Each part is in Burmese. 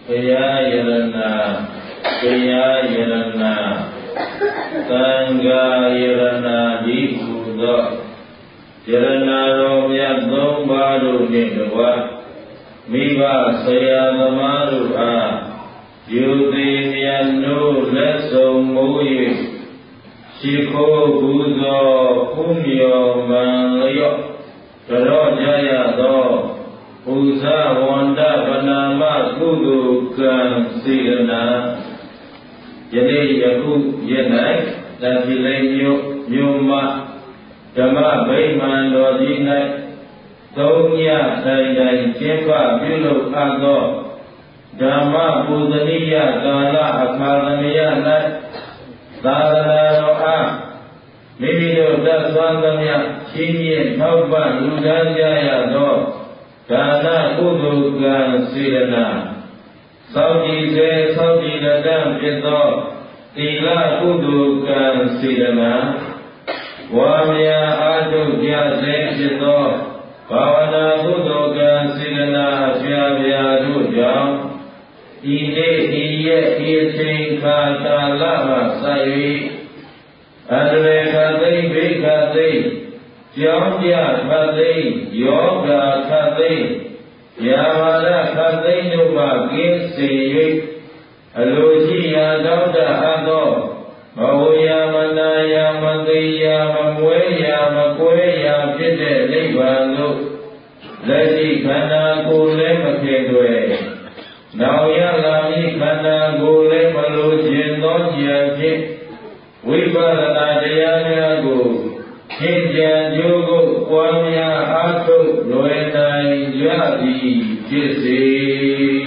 Kaya Yarana, Kaya Yarana, Tanga Yarana di Buddha, Yarana Romya Dombaru Nidwa, Miva Sayadamaru A, Yudhi Yanu Leso Muyi, Shiko Buzo Kumyo Manlayo, Karo Jaya Do, Uza Wanda Banama Kudu Kan Sirana, Yene Yaku Yenai, Dantilay Nyuma, Dama Bayman Lodinai, Tonya Dai Jemba Bilu Ado, Dama Budaniya Gala Akadamiya Nai, Sadana Roa, Mibido Daswandamya, Chinyin Tauban Ludanjaya Do, Dana Kudu Gan Sirana, Saudi Se Saudi Nadam Jito, Tila Kudu Gan Sirana, Wamya Adu Jase Jito, Pavana Kudu Gan Sirana, Jabya Dujam, Ide Iye Iye Kata Lama Sayi, Adre Kadei Bikadei, Jauhya Kadei, Yoga Kadei, Yamada Kadei Numa Ginsi, Aloji Yadauda Ado, Mahuyamana Yamandi Yamamwe Yamakwe Yamjide Libanu, Leti Kana Kule Makedwe, Nauya Lami Kana Kule Malu Jino Jyajit, Vipasana Dhyana Go, Hinjan Yogo Kwamya Ato Loenai Jadi Jisi.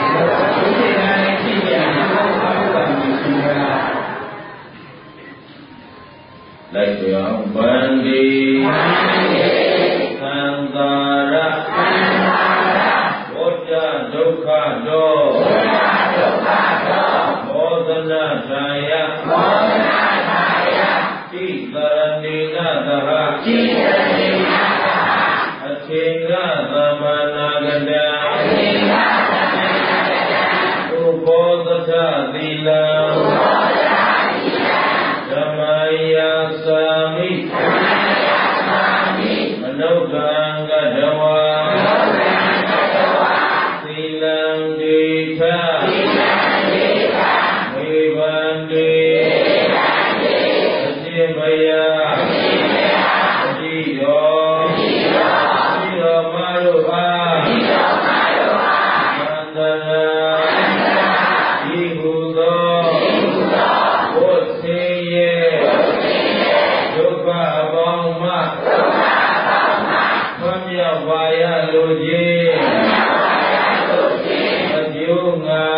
Laksya Bandi Santara Bodha Dukha Do Bodhana Saya Chitarandina Taha Achinga Samanagada Upodhata Dila Dhamaya Sami Anuganga Dawa Silang Dita Vivandi Ajimaya Ajiyo Ajiyo Maruha Mandana Ibudo Wosiye Dukha Abangma Pamya Vaya Loji Ajunga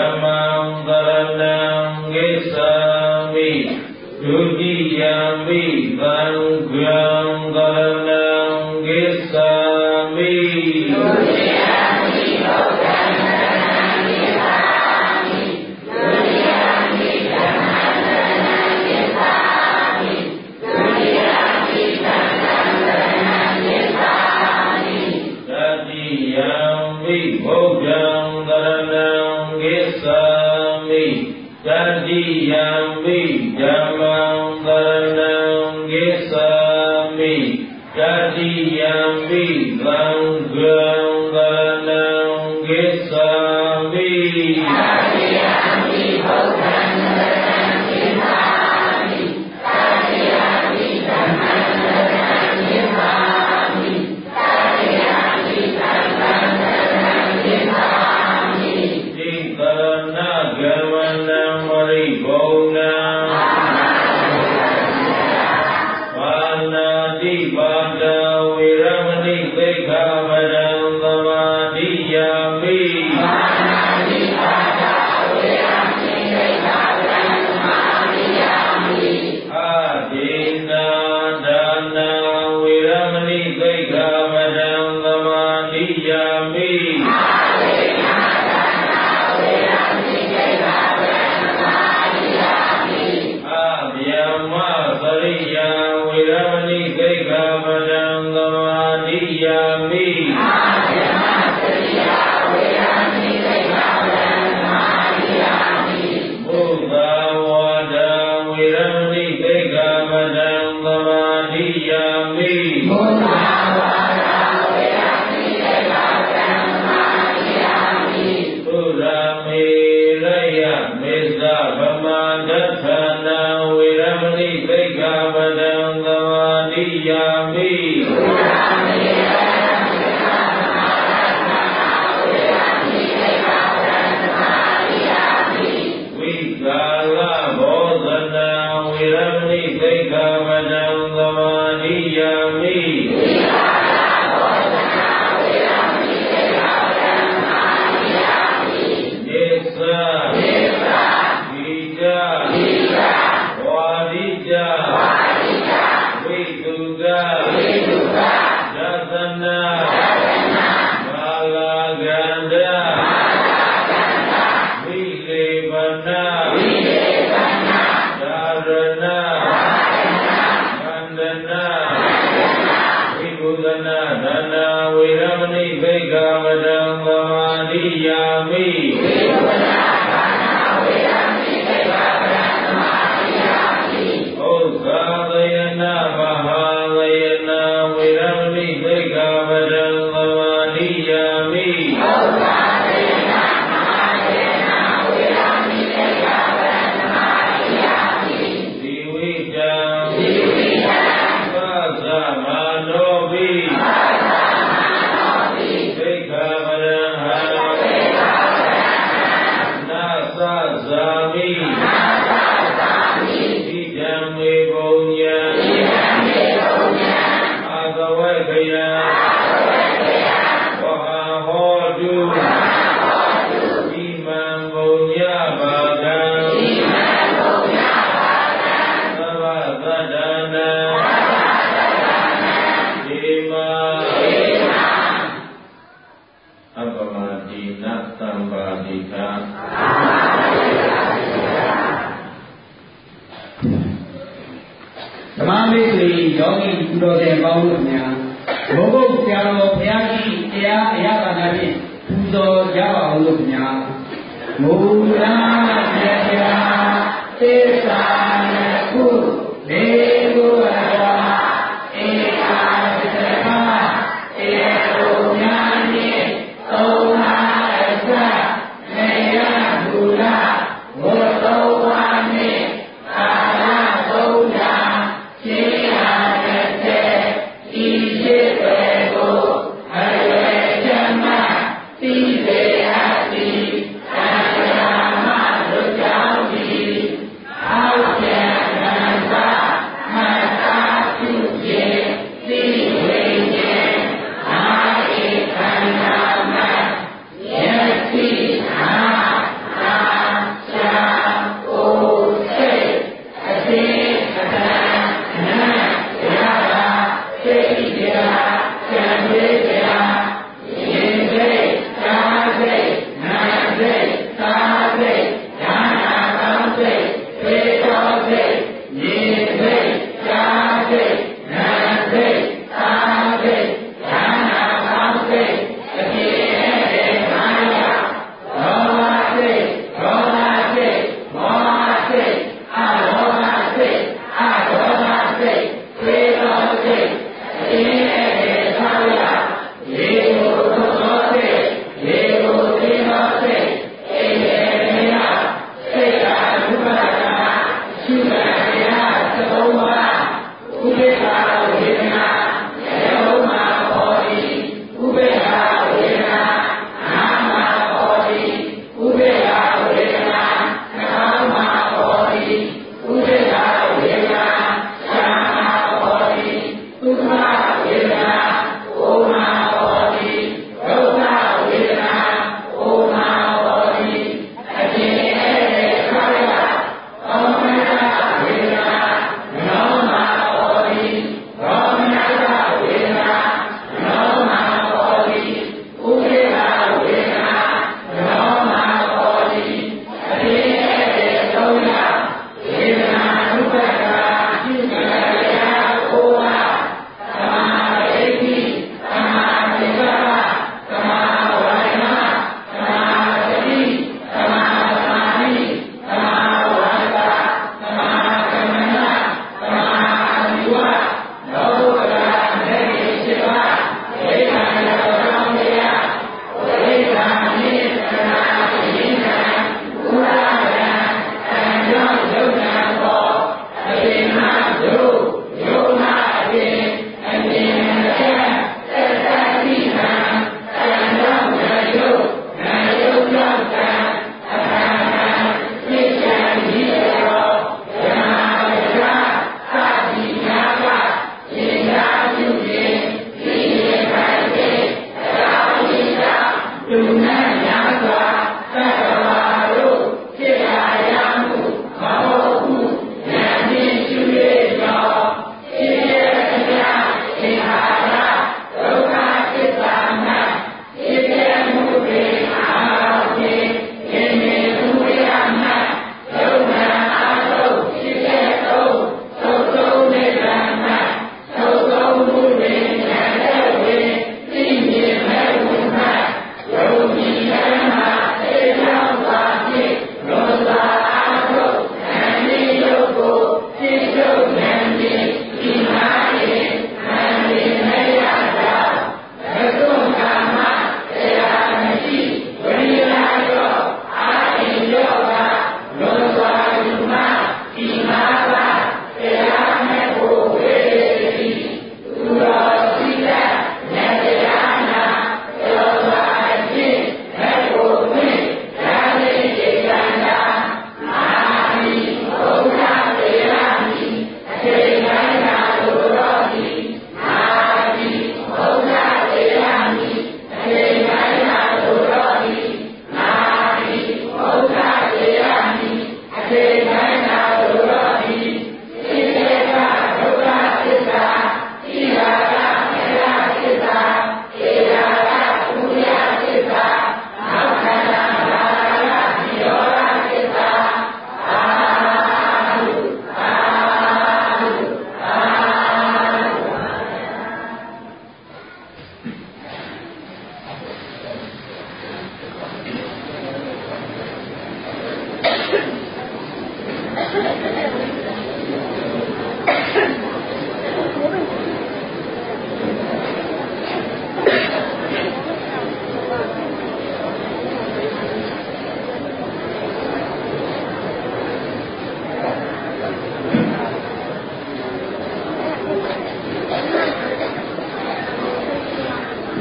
Dhammam Saranam Gacchami Dutiyampi Sangham Saranam Gacchami Dutiyampi Buddham Saranam Gacchami Dutiyampi Dhammam Saranam Gacchami Dutiyampi Sangham Saranam Gacchami Tatiyampi Buddham Saranam Gacchami Tatiyampi Dhammam Saranam Gacchami Tatiyampi Sangham Saranam Gacchami Tatiyampi Buddham Saranam Gacchami Tatiyampi Dhammam Saranam Gacchami Tatiyampi Sangham Saranam Gacchami Tirana Gamanam Maribonam Vanadi Vada Viramani Sekhamadam Samadhiyami Vanadi Vada Viramani Sekhamadam Samadhiyami Adina Dana Viramani Sekhamadam Samadhiyami Sariya Viramani Sekhamadam Samadhiyami Sariya Viramani Sekhamadam Samadhiyami Mudavada Viramani Sekhamadam Samadhiyami Mudavada Viramani Sekhamadam Samadhiyami Suramiraya Mizza Bhamadhathana Viramani Sekhamadam Samadhiyami Vigala Bodhana Viramani Sekhamadam Samadhiyami Yesa Gita Wadija Vituga Dasana Malaganda Vilevana Dharana Mandana Vibhudana Dana Viramani Sekhamadam Samadhiyami Sadayana Mahalayana Viramani Sekhamadam Samadhiyami Sadayana Mahalayana Viramani Sekhamadam Samadhiyami Dividam Vasamanovi Sekhamadam Nasazami Idame Bonya Agavakaya Vahahodu Imam Bonya Bhagam Savadana Dema Apamadina Sambadika Tamami yogi kudo de baulnya, bobo tiaro piaki tia ya banari kudo jawa ulupnya, mula jaya tesaneku lebu ada eka sepa eko nyanyi tona esa meya gula botowane ala boda Hare Jama Tibe Ati Ayama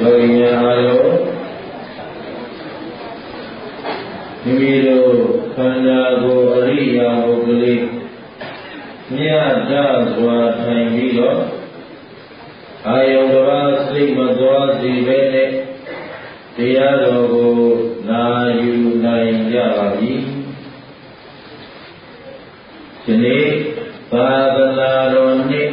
လောကီများအားလုံးမိမိတို့ခန္ဓာကိုယ်အရိယာပုဂ္ဂလိမြတ်တစွာထိုင်ပြီးတော့အာယုံတစ်ပါးစိတ်မသွားစေဘဲနဲ့တရားတော်ကိုနာယူနိုင်ကြပါပြီဒီနေ့သာသနာတော်နှစ်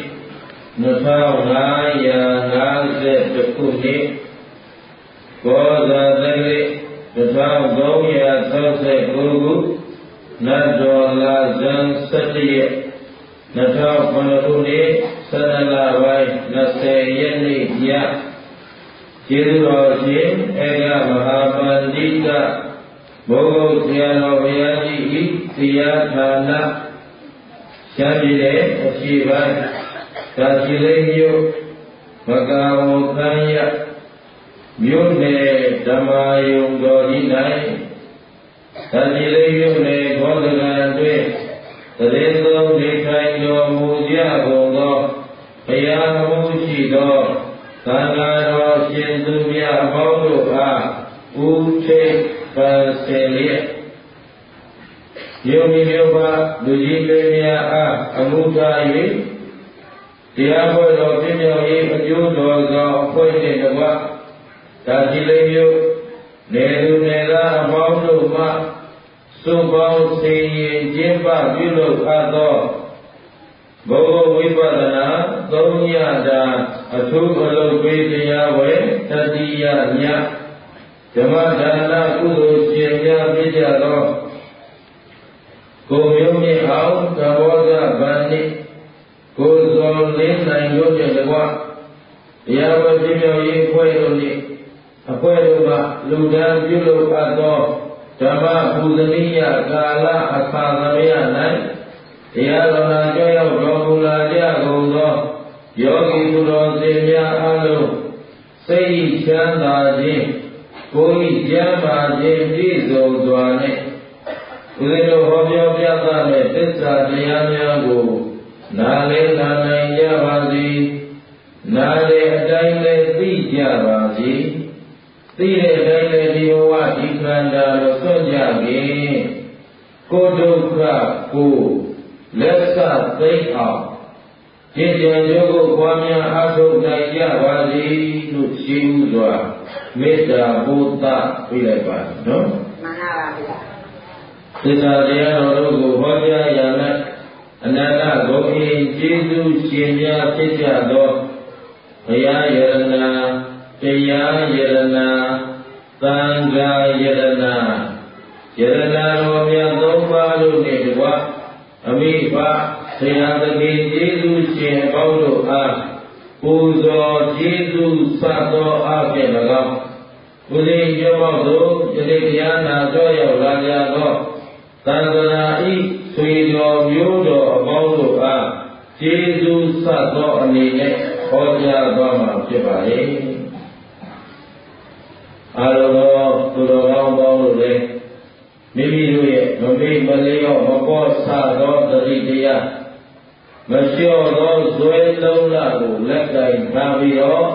2550ခုနှစ်ဘောဇာတက္ကရာ1369ခုနတ်တော်လာဇန်17ရက်2009ခုနှစ်17လပိုင်း20ရက်နေ့ညကျေးဇူးတော်ရှင်ဧကမဟာပန္တိတဘုဂုတ်ဆရာတော်ဘုရားကြီးဤတရားဌာနရှမ်းပြည်နယ်အရှေ့ပိုင်းသာရှိလိမ့်မြို့မကာဝံခမ်းရမြို့နယ်ဓမ္မာယုံတော်ကြီး၌သာရှိလိမ့်မြို့နယ်ဘောဓဂံတွင်သရေသုံးနေထိုင်တော်မူကြကုန်သောဘုရားမှုရှိသောသံဃာတော်ရှင်သူများအပေါင်းတို့အားဥထိပ်ပန်ဆင်လျက်မြို့မိမြို့ပါလူကြီးလေးများအားအမှုထား၍တရားပွဲတော်ပြည့်မြောက်ရေးအကျိုးတော်ဆောင်အဖွဲ့နှင့်တကွသာရှိလိမ့်မြို့နယ်သူနယ်သားအပေါင်းတို့မှစုပေါင်းဆင်ရင်ကျင်းပပြုလုပ်အပ်သောဘုဂဝိပဿနာ3ညတာအထူးအလုပ်ပေးတရားဝယ်တတိယညဓမ္မဒါနကုသိုလ်ရှင်များဖြစ်ကြသောကိုမျိုးမြင့်အောင်သဘောဇဗန္နိကိုဇော်လင်းနိုင်တို့ဖြင့်တကွတရားဝယ်ပြည့်မြောက်ရေးအဖွဲ့တို့နှင့်အဖွဲ့တို့ကလူဒန်းပြုလုပ်အပ်သောဓမ္မပူဇနိယကာလအခါသမယ၌တရားတော်နာကြောက်ရောက်တော်မူလာကြကုန်သောယောဂီသူတော်စင်များအားလုံးစိတ်ချမ်းသာခြင်းကိုယ်ဤကျမ်းမာခြင်းပြည့်စုံစွာနှင့်ဦးဇင်းတို့ဟောပြောပြသမဲ့သစ္စာတရားများကိုနားလည်လာနိုင်ကြပါစေနားလည်အတိုင်းလည်းသိကြပါစေသိတဲ့အတိုင်းလည်းဒီဘဝဒီခန္ဓာကိုဆွတ်ကြခင်ကိုဒုက္ခကိုလက်စသိအောင်ကြည်ကြံကြိုးကိုပွားများအားထုတ်နိုင်ကြပါစေလို့ရှိဥစွာမေတ္တာပို့သပေးလိုက်ပါနော်မှန်ပါပါဗျာသစ္စာတရားတော်တို့ကိုဟောကြားရမယ်အနန္တဂုဏ်ဤကျေးဇူးရှင်များဖြစ်ကြသောဘုရားယရဏတရားယရဏသံဃာယရဏယရဏတော်မြတ်သုံးပါးတို့နှင့်တကွအမိဘဆရာသခင်ကျေးဇူးရှင်အပေါင်းတို့အားပူဇော်ကျေးဇူးစသောအဖြစ်၎င်းဘုရင်ကျောင်းတို့ယနေ့တရားနာကြောရောက်လာကြသောသံဃာဤဆွေတော်မျိုးတော်အပေါင်းတို့အားကျေးဇူးစသောအနေနဲ့ဟောကြားသွားမှာဖြစ်ပါလေအားလုံးသောသူတော်ကောင်းပေါင်းတို့လည်းမိမိတို့ရဲ့မမေ့မလျော့မပေါ်ဆသောတတိတရားမလျှော့သောဇွဲလုံးလာကိုလက်ကင်ထားပြီးတော့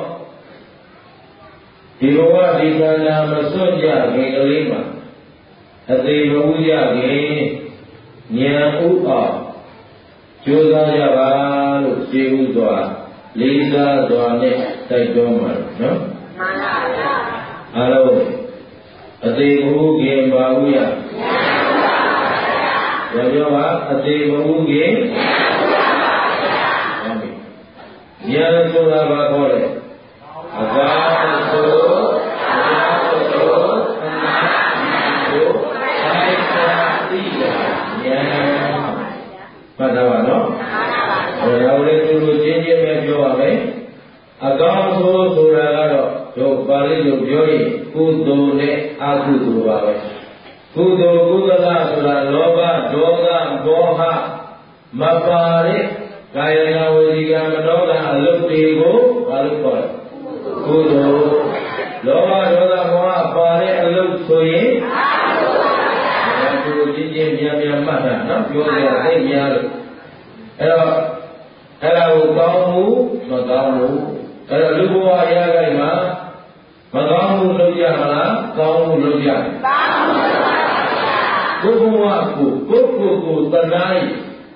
ဒီဘဝဒီခန္ဓာမစွန့်ကြခင်ကလေးမှာအသေးမဥကြခင်ဉာဏ်ဥအောင်ကြိုးစားကြပါလို့ရှင်းဥစွာလေးစားစွာနဲ့တိုက်တွန်းပါနော်မှန်ပါဗျာအားလုံးအသေးမဥခင်ပါဥရပြောပါအသေးမဥခင်ဉာဏ်ဆိုတာဘာခေါ်လဲအကာသုအကာသုအနာသုအိသတိယဉာဏ်မှတ်သားပါနော်ဒါကိုလည်းသူတို့ချင်းချင်းပဲပြောပါမယ်အကာသုဆိုတာကတော့တို့ပါဠိလိုပြောရင်ကုသိုလ်နဲ့အကုသိုလ်ပါပဲကုသိုလ်ကုသလဆိုတာလောဘဒေါသမောဟမပါတဲ့ကာယကဝစီကမနောကအလုပ်တွေကိုဘာလို့ခေါ်လဲကုသိုလ်လောဘဒေါသမောဟပါတဲ့အလုပ်ဆိုရင်အကုသိုလ်ဒီချင်းမြန်မြန်မှတ်တာနော်ပြောကြသိများလို့အဲ့ဒါကိုကောင်းမှုမကောင်းဘူးအဲ့တော့လူဘဝအရာတိုင်းမှာ Magamu loja malah kamu loja. Kuku tanai,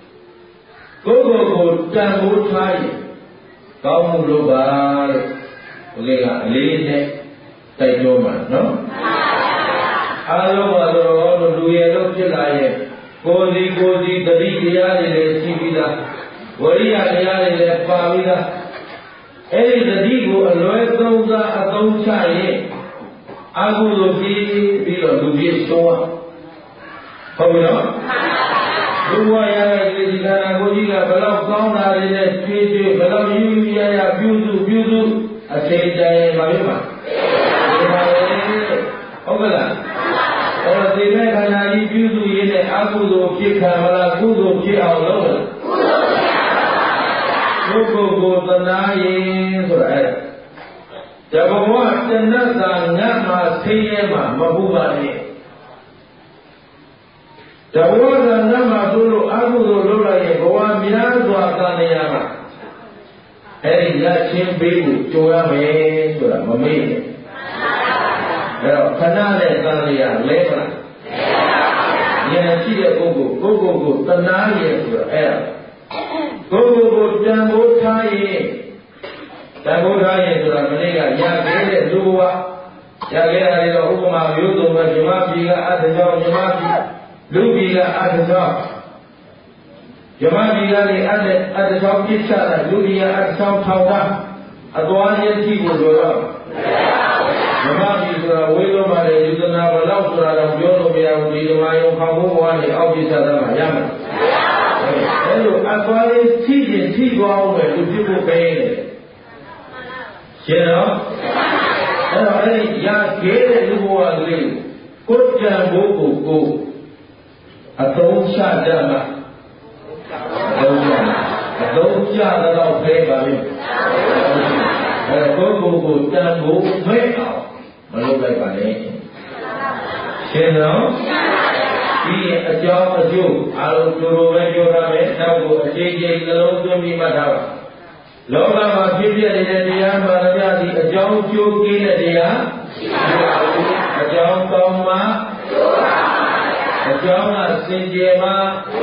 kuku campur thai, kamu lobar, bolehlah lelene, tajoma, no? Alo duya lo celaya, kozi tadi dia le sibila, wariya dia le pavila. Tadi go aloe kauza atau caye, aku logi bila dubi semua. Kau bilang? Dua yang ini jika aku jika kalau kau nari le cuci, kalau you ya biudu, asyik jaya bagaimana? Kau bilang? Kalau tidak kerana biudu ini aku logi kamala aku logi Allah. Kuku tanai surat. Jawabwa jenazah nama siyema mabubani. Jawabwa nama dulu aku dulu lagi bawa mian suatan yang. Hari lacim biru cuma surat memilih. Kalau kenal yang lepas. Yang tidak kuku tanai surat. Kuku campur thai sudah mereka yang kere dua, yang kere ada hukum abiudu macam juga ada jauh jemaah, lubi ada jauh, jemaah juga ada jauh kisah, lubi ada jauh taudah, atau yang tiga orang, jemaah juga wilo mana juga nama lau sudah dalam jodoh yang di jemaah yang kamu wani au kisah dalam yang. Hello, apa ini tiga orang itu juga kaya. Siapa? Hello, ini yang kaya itu buat lagi. Kota buku atau siapa? Atau siapa tahu kaya bagi? Buku dan buku mereka malu baik bagi. Siapa? Ini jauh alu turun ramai tahu asyik kalau demi madhawa. Loga masih dia dia berada di jauh kini dia jauh kauma jauh sinjema.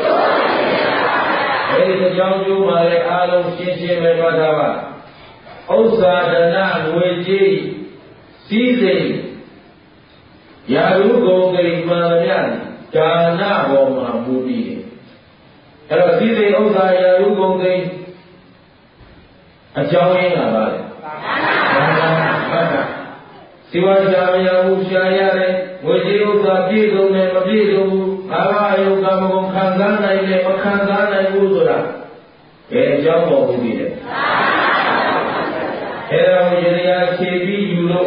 Ini jauh malai alu sinjema madhawa. Usaha dan wajib sisi yaru gongri malaian. Jana boma budi. Kalau sini orang yang rukun ini, jauh yang apa? Siapa yang usia yang wajib usaha biru biru, apa yang kamu mengkandang ini mengkandang itu sudah, jauh boma budi. Kalau jadi yang sebi julu,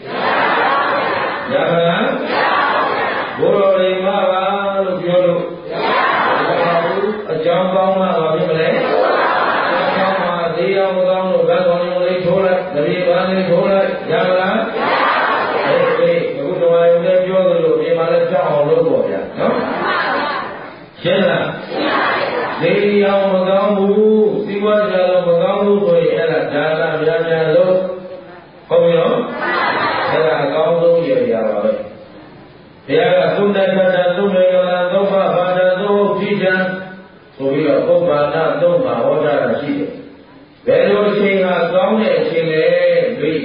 jangan. Boro lima baru jodoh. Jauh kau mana lagi boleh? Jauh mana dia orang orang orang boleh jodoh, dari mana jodoh? Jangan. Aku cuma yang dia jodoh dulu, dia malah jauh dulu ya. Siapa? Dia yang mengamu, siapa jalan mengamu tu ialah jalan dulu. Kau bilang? Jalan kau tu dia apa? Ya, sunnah dan sunnah yang doa pada doa tidak, sudah pada doa orang sih. Belum sehingga kau ni sehingga beri.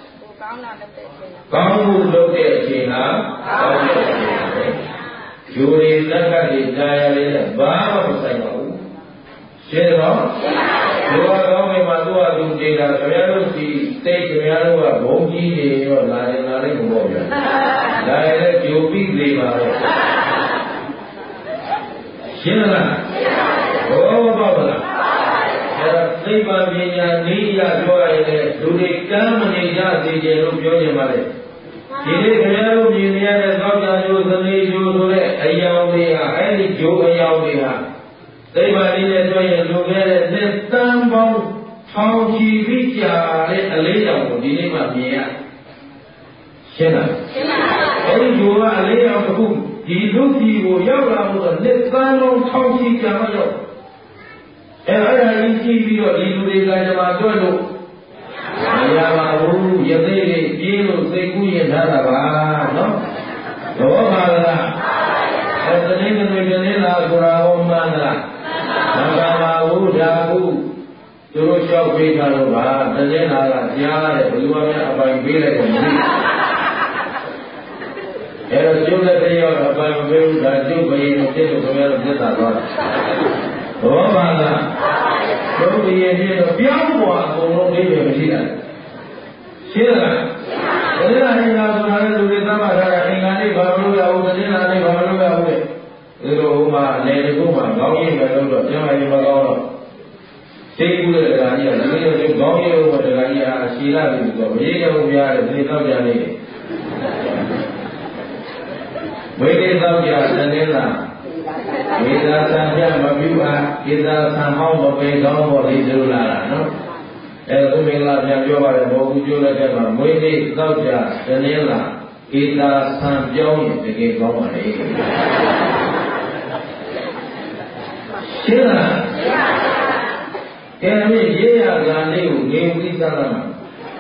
Kamu doa sehingga kau ni sehingga. Juri nak dijaya le, bawa pasai kau. Siapa? Doa kau memang doa tunjukkan. Kalau si setiap orang bongki dia lari kumpulan. Daerah Jopi lima. Siapa? Oh bapa. Sebab dia ni ya jual ini. Durikan menjadi jenuh jual malah. Ini kalau ni ada kau jauh seni jual ayam dia, ini jual ayam dia. Sebab dia jual jual ni tambang hau cibi cari alih yang ini macamnya. Siapa? Ini jual alih yang aku hidup di bawah laut ni tambang hau cibi cari. Ayah ini cibi hidup di dalam jual. ya baru ya deh biru seiku yang dah apa, no? Oh malah, ini lah kurang mana, maka baru jago, terus siapa kalau bah, ini lah siapa, luarnya apa yang bila ini. Era juga dia apa yang baru dah juga ini mungkin sebenarnya dia tak tahu. Oh mana, kalau dia biar buat orang dia bersih. Siapa? Jadi lah ini kalau sebenarnya juga sama ada ini baru tahu tadi nanti baru tahu deh. Itu rumah, nenek rumah, kau ini baru tahu, jangan ini baru. Seibu lagi ada, ini tu kau ini rumah lagi ada sila itu, ini kalau biar ini tahu jadi. Boleh tahu dia sendirilah. Kita sahaja berbicara, kita sama berpegang boleh jualan, no? Itu menglah yang jual boleh jualan macam boleh tahu dia sendirilah. Kita sampai pergi kau ni. Siapa? Kami ye agak ni kita lama.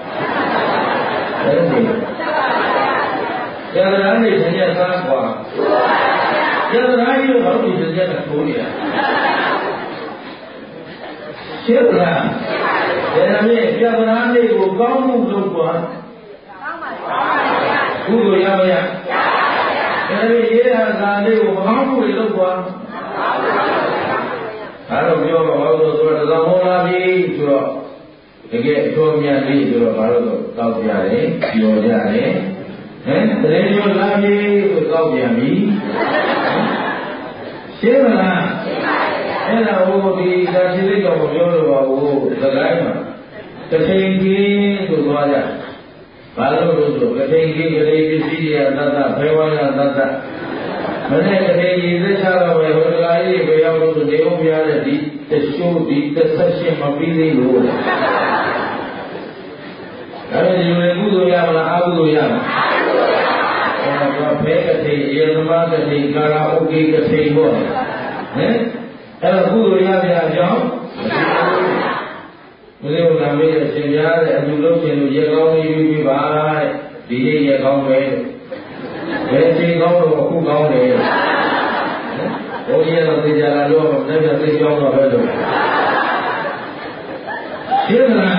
Jangan ni saja sahaja. Jangan lagi baru saja nak kuliah. Siapa? Jangan ni jangan ni kamu lupa. Guru yang mana? Jangan ni jangan ni kamu lupa. Kalau dia baru tu ada lagi tu. Jadi suaminya ni tu baru tahu dia ni, dia ni. Radio lagi kau diami. Siapa lah? Era di kasih kau jual bawa segai mana? Ketinggi tu aja. Baru tu ketinggi jadi dia ada, hewan ada. Mana ketinggi itu cara berlari berjauh tu dia biar di tersud di tersesat mapili lu. Kalau dia guru yang mana guru yang Mereka yang mana di karaoke kesemua, kalau guru yang jauh, mungkin kami sejarah dulu sejarah kau ini baik, dia kau ni, jadi kau aku kau ni, oh dia nanti jalan luar, nanti jauh apa tu? Siapa?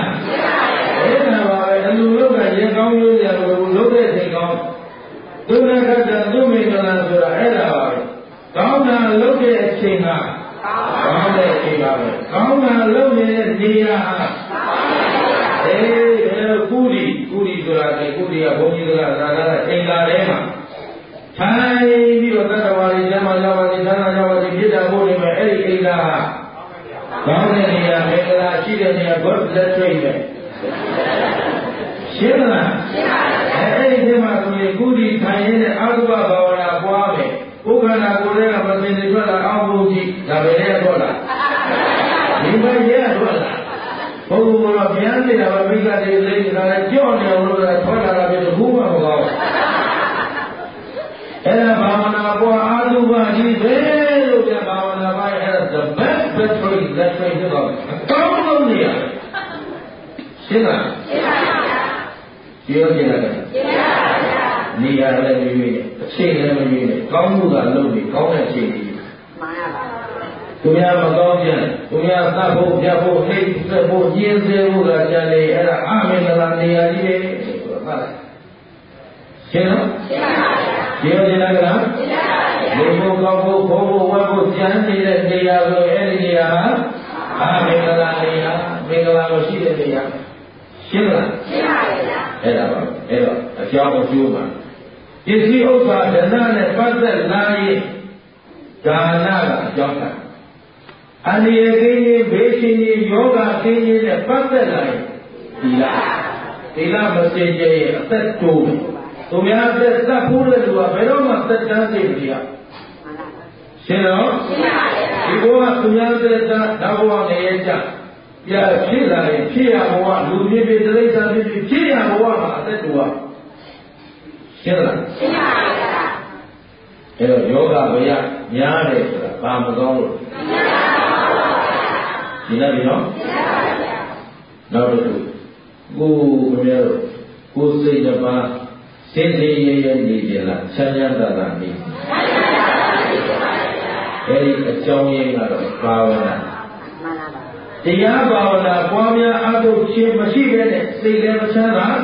Dulu kan dia kau ni yang dulu dia kau. Dunia kata dunia dalam surah era, kau nak lebih cinta, kau nak cinta, kau nak lebih dia. Kuri surah kuri apa ni surah ada cinta lema. Hai ni orang wali zaman kita boleh cinta. Kau nak dia, mereka sihir dia berjaya. Siapa? Ini macam ni kuri kaya agama bawa buat me. Bukan aku leh macam ni jual aku ji, dah beli jual. Ini dia jual. Oh, orang biar ni dah mereka dia leh, dah jual dia orang jual dah beli rumah bawa. Era bawa buat agama ji, beli dia bawa buat era the best choice tu bawa. Kau dia. Siapa? Dia kan? Ni ada ni, cina ni, kamu dah lalu, kamu yang cina. Tumiya macam ni, tumiya tahu, dia pun ni, sebut jenis bukan jadi, ada amin dalam dia ni. Cina? Dia kan? Lepas kau wabu jangan dia dia, amin dalam dia, mereka masih dia. Cina? Era, siapa cuma? Isi usaha jangan pasal lain, janganlah jangan. Ani ini besi yoga ini pasal lain, tidak mesti jadi tertu. Tumi ada sepuluh dua, belum ada jangan dia. Siapa? Ibu tumi ada dakwah ni aja. Ya, siapa buat? Lupa betul sahaja. Siapa buat? Ada dua. Siapa? Yoga banyak, nyari sudah. Paham kau? Siapa ni? Nak betul. cô nhớ cô xây ra ba xin đi gì là chân nhân là đi cái trong như là vào là thì giá vào là qua nhà ăn đồ chiên mà chỉ cái này xây lên mà chân là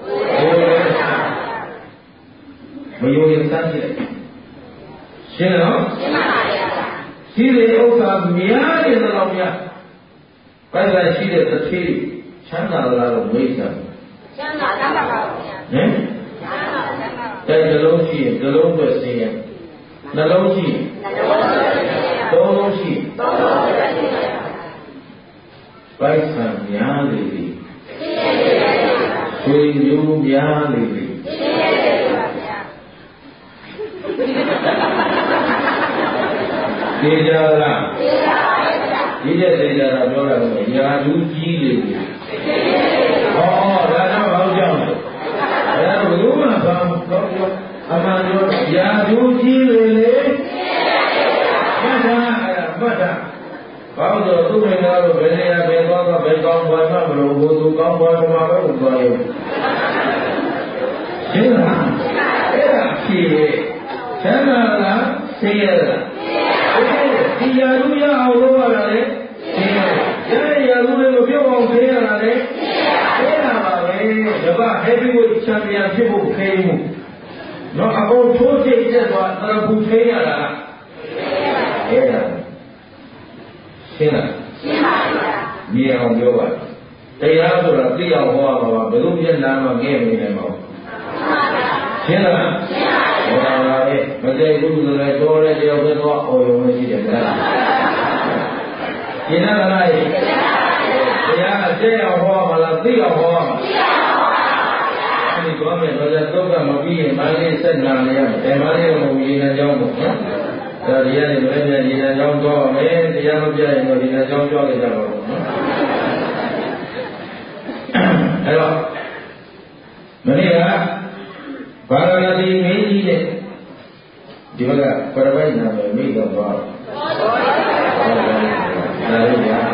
bây giờ hiện tại gì xin nó xin để ông ta miếng thì nó làm nha bây giờ xin để tất cả chân là mấy giờ chân là nhé cái lâu bớt gì là lâu gì lâu gì bây giờ nhà đi suy nghĩ nhà đi đi ra là đó là nhà du chi đi đã nó bảo chồng đã đúng là không mà nhà du chi đi bắt ra bao giờ tôi mới nói rồi về đây về con quay mà rồi tôi con quay mà mới một người thế là gì thế là thì giờ tôi nhớ ao đâu là đấy thế giờ tôi mới biết ông thế là đấy thế là mà vậy giờ ba heavyweight championship của thế mu nó ông thua chết chết rồi nó cũng thế là thế là thế là nhiều ôngပြောvậy đây là tôi là cái giàu hoa mà bởi lúc dân nam mà nghe mình này mà thế là bây giờ tôi là cho đây điều cái đó ôi ông ấy gì vậy thế là này thế là cái giàu hoa mà là cái giàu hoa thì có mình bây giờ tôi cần một cái mà đi sinh làm gì vậy mà đi một gì là giàu một rồi đi ra thì bây giờ là giàu cho mấy thì ra bây giờ người thì là giàu cho người giàu rồi mấy là Varanasi mấy gì đấy thì bây giờ phải vậy nào mấy đồng vào là gì ạ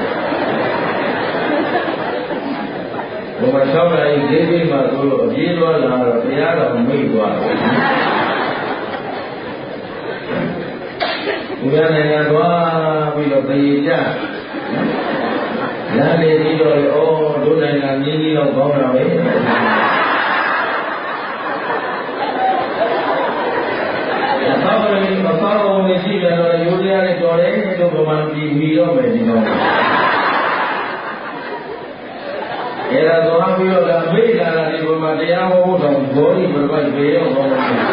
mà sau này thế mà tôi gì đó là bây giờ là mấy quả bây giờ này là đó bây giờ bây giờ là để đi rồi chỗ này là như đâu có nào đấy sao mình chỉ là Yodia này cho đấy cho các bạn đi mì đó về đi đâu cái là đó bây giờ là mấy là đi mà đi ăn uống đồng phố đi mà phải về không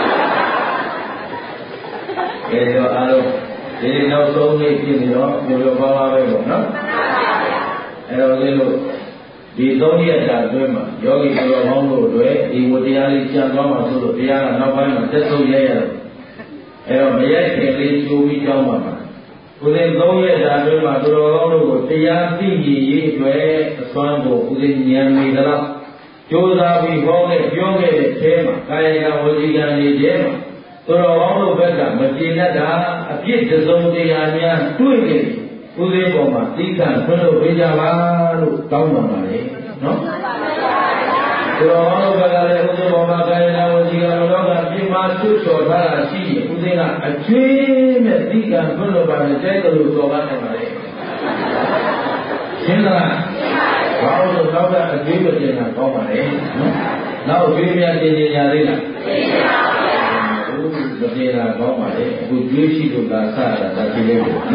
cái đó alo thì đâu số này thì đó nhiều bao về rồi đó rồi cái lúc đi đâu đi ra rồi mà yogi rồi không rồi đi một đi ăn đi ăn đó mà rồi đi ăn nó phải mà rất sâu dày rồi rồi bây giờ thì đi chú ý cho mà tôi nên đâu đi ra rồi mà tôi đâu có đi ăn gì gì rồi xoan bộ tôi nên nhận mình đó chú ra vì có cái thế mà cái là một gì cái này thế mà tôi đâu có cả mà chỉ là đã biết được rồi thì anh em đuổi cái tôi nên bỏ mà đi cả phân đồ bây giờ là lúc tao mà đấy nó tôi đâu có cái tôi bỏ mà cái là một gì cái đó là chỉ mà chút cho ta là gì tôi nên là chuyện mà đi cả phân đồ bằng cái tôi lúc tao mà đấy thế là bao giờ tao là chuyện về chuyện là tao mà đấy nào chuyện nhà đấy là vấn đề là có mà đấy tôi duy trì được là sao là ta chỉ lên được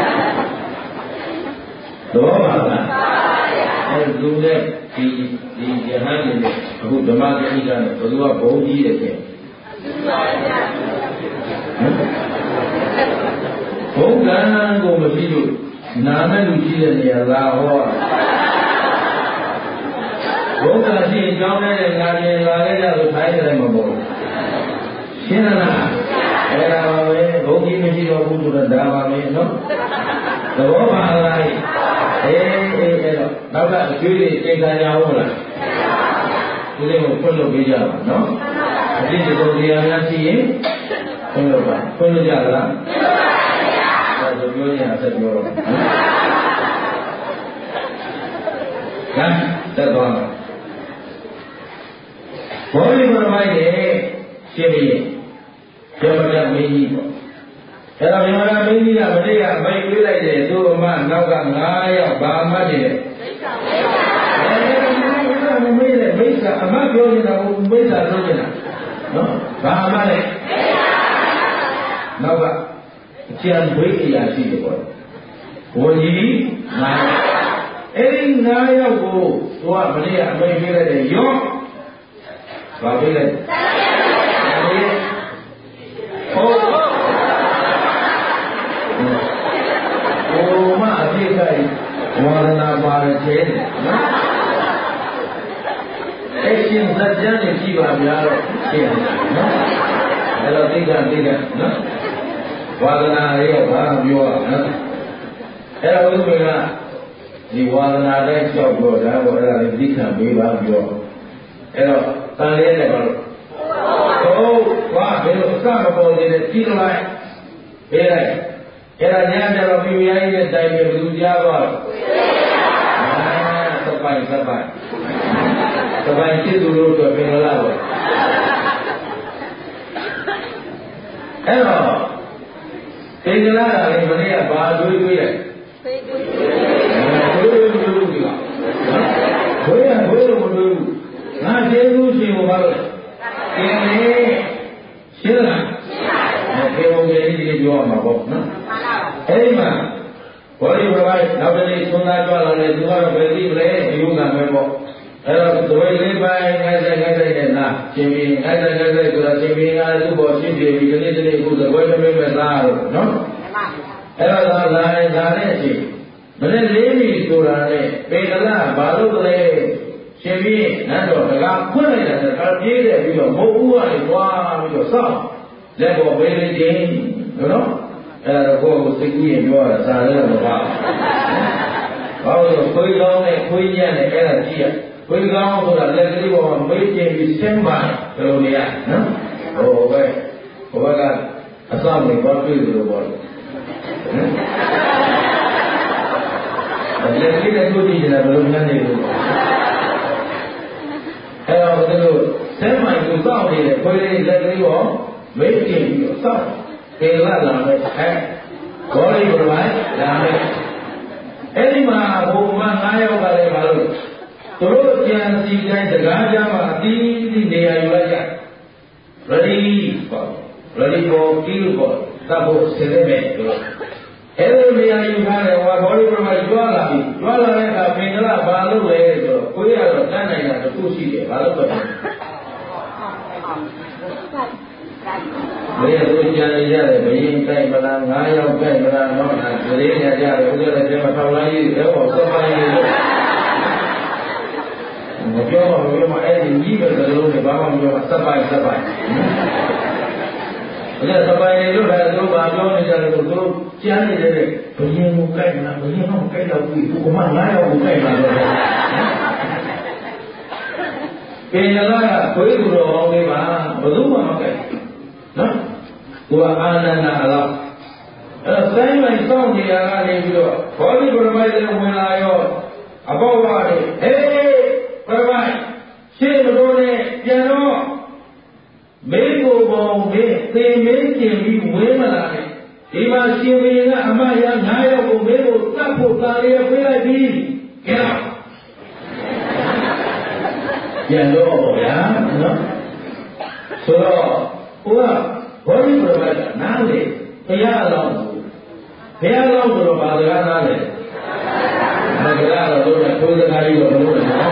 đúng không ạ? Em dùng đấy thì hai người này cũng đâm ra cái gì này tôi nói bố gì đấy chứ bố cái của mình ví dụ nam ấy lúc gì đấy là hoa bố cái gì trong này là cái là tôi thấy cái mà bố thế là cái là bố gì mình chỉ có cũng được đào vào mình nó đó mà lại đó là cái gì trên tay nhau là cái gì một phân bây giờ nó cái gì tôi đi ăn gì ấy phân bây giờ là rồi vô nhà sẽ vô တက်သွားမှာဘောဓိပရမိုက်နဲ့ရှင်းပြီးပြမရမင်းကြီးပေါ့အဲ့တော့ပြမရမင်းကြီးကမနေ့ကအမိတ်ပေးလိုက်တယ်သူ့အမနောက်က9ယောက်ဘာမှတ်တယ်မိတ်လေမိတ်ကအမပြောနေတာကိုမိတ်သာလုပ်နေတာနော်ဘာမှလဲနောက်ကအကျံဘိတ်အရာရှိတယ်ပေါ့ဝန်ကြီး9အဲ့ဒီ9ယောက်ကိုသူကမနေ့ကအမိတ်ပေးလိုက်တယ်ရော့ဘာပေးလိုက်ဟုတ်မအပြည့်ခိုင်ဝါဒနာပါတယ်ချင်းနော်အဲ့ရှင်ဇက်ကြမ်းနေကြည့်ပါဗျာတော့ရှင်းနော်အဲ့တော့သိကနော်ဝါဒနာရဲ့ဘာပြောရနော်အဲ့တော့ဘုရားဒီဝါဒနာတိုင်းကြောက်ပြောတာကိုအဲ့ဒါလေးသိခံပေးပါပြောအဲ့တော့တန်လေးနဲ့ဘာလို့ဟုတ်ဘာဘယ်လိုအစမပေါ်နေလဲကြည့်လိုက်ပေးလိုက်အဲ့ဒါညကြတော့မိမိရဲ့တိုင်ပဲဘယ်သူကြားသွားလဲသပိုင်ရှိသူလို့ဆိုပြင်လာတော့အဲ့တော့သင်္ကြန်လာလည်းမနေ့ကဘာတွေးလဲဘုရားလို့မလို့ငါကျေးဇူးရှင်ကိုဘာလို့ကျင်လေရှင်းလားဒီဘုံကြီးပြောမှာပေါ့နော်အဲ့ဒီမှာဘောဓိပရမိုက်နောက်တစ်နေ့သုံးသားကြွလာတယ်သူကတော့ဘယ်သိမလဲဒီဥစ္စာပဲပေါ့အဲ့တော့သဝေလေးပိုင်းငိုက်တဲ့နာရှင်ဘီငိုက်တဲ့ဆိုတာရှင်ဘီကသူ့ပေါ်ရှင်းပြပြီးဒီနေ့ခုသဝေတစ်မိမဲ့သားတော့နော်အဲ့တော့လာတဲ့အချိန်မနေ့လေးပြီဆိုတာနဲ့ပေကလဘာလို့လဲရှင်ဘီနတ်တော်တကားဖွင့်လိုက်တယ်ကပြေးတယ်ပြီးတော့မဟုတ်ဘူးကနေတွားပြီးတော့စောင့်လက်ပေါ်ပေးနေခြင်းနော်အဲ့ဒါတော့ကိုယ်စိတ်ကြီးရင်ပြောရတာစာလည်းမပါဘာလို့ခွေးကောင်းနဲ့ခွေးညံ့နဲ့အဲ့ဒါကြည့်ရခွေးကောင်းဆိုတာလက်ကလေးပေါ်မှာမေးကျင်ပြီးဆင်းပါဘယ်လိုနေရနော်ဟိုဘက်ကအစမေဘာတွေ့လို့ပေါ့လက်ကလေးနဲ့တွေ့ကြည့်နေတာဘယ်လိုမှန်းနေလို့အဲ့တော့ဒီလိုဆင်းမှကိုစောင့်နေတဲ့ခွေးလေးလက်ကလေးပေါ်မေးကျင်ပြီးတော့စောင့်ပေလာလာမယ်ဘောဓိပရမိုက်လာမယ်အဲ့ဒီမှာဘုံမ9ယောက်ကလည်းဘာလို့သူတို့ကြံစီတိုင်းစကားကြမှာအတီးတီးနေရာယူလိုက်ကြ ready for kill for သတ်ဖို့ဆင်နေမယ်အဲ့ဒီနေရာယူထားတယ်ဟောဘောဓိပရမိုက်ကြွားလာပြီကြွားလာတဲ့အခါပင်ကလာဘာလို့လဲဆိုတော့ကိုရတော့တန်းနိုင်တာတစ်ခုရှိတယ်ဘာလို့လဲဘယ်လိုကြံရရတယ်ဘယင်းကြိုက်မလား9ယောက်ကြိုက်မလားတော့ဒါလေးညာကြတယ်ဥစ္စာတွေမှာထောက်လိုက်ရေးတော့စပိုင်းရေးမပြောပါဘူးမအဲ့ဒီကြီးပဲလုံးနဲ့ဘာမှမပြောစပိုင်းအဲ့ဒါစပိုင်းရေးလို့လည်းသူဘာပြောနေကြတယ်သူတို့ကြမ်းနေတယ်ဘယင်းကိုကြိုက်မလားဘယင်းတော့ကြိုက်တော့ဘူးသူကမှ9ယောက်ကိုကြိုက်မှာတော့ပင်ရလာကခွေးသူတော်ကောင်းလေးပါဘယ်သူမှမကြိုက်နော်သူကအာနန္ဒအလားအဲ့တော့ဆိုင်မိုင်စောင့်နေရကနေပြီးတော့ဘောဓိပရမိုက်လည်းဝင်လာရောအဘောဝါတွေဟေးပရမိုက်ရှင်းမလို့နဲ့ပြန်တော့မင်းကိုပေါ်မင်းသင်မင်းကျင်ပြီးဝင်းမလာနဲ့ဒီမှာရှင်ဘုရင်ကအမရ9ယောက်ကိုမင်းကိုတတ်ဖို့တာရပေးလိုက်ပြီကဲတော့ပြန်တော့ဗျာနော်ဆိုတော့ဟိုကဘောဓိပရမိုက်နားလေဘုရားအလောင်းဆိုတော့ဘာစကားနားလဲဘာစကားတော့တို့ကထိုးစကားကြီးတော့မလို့နော်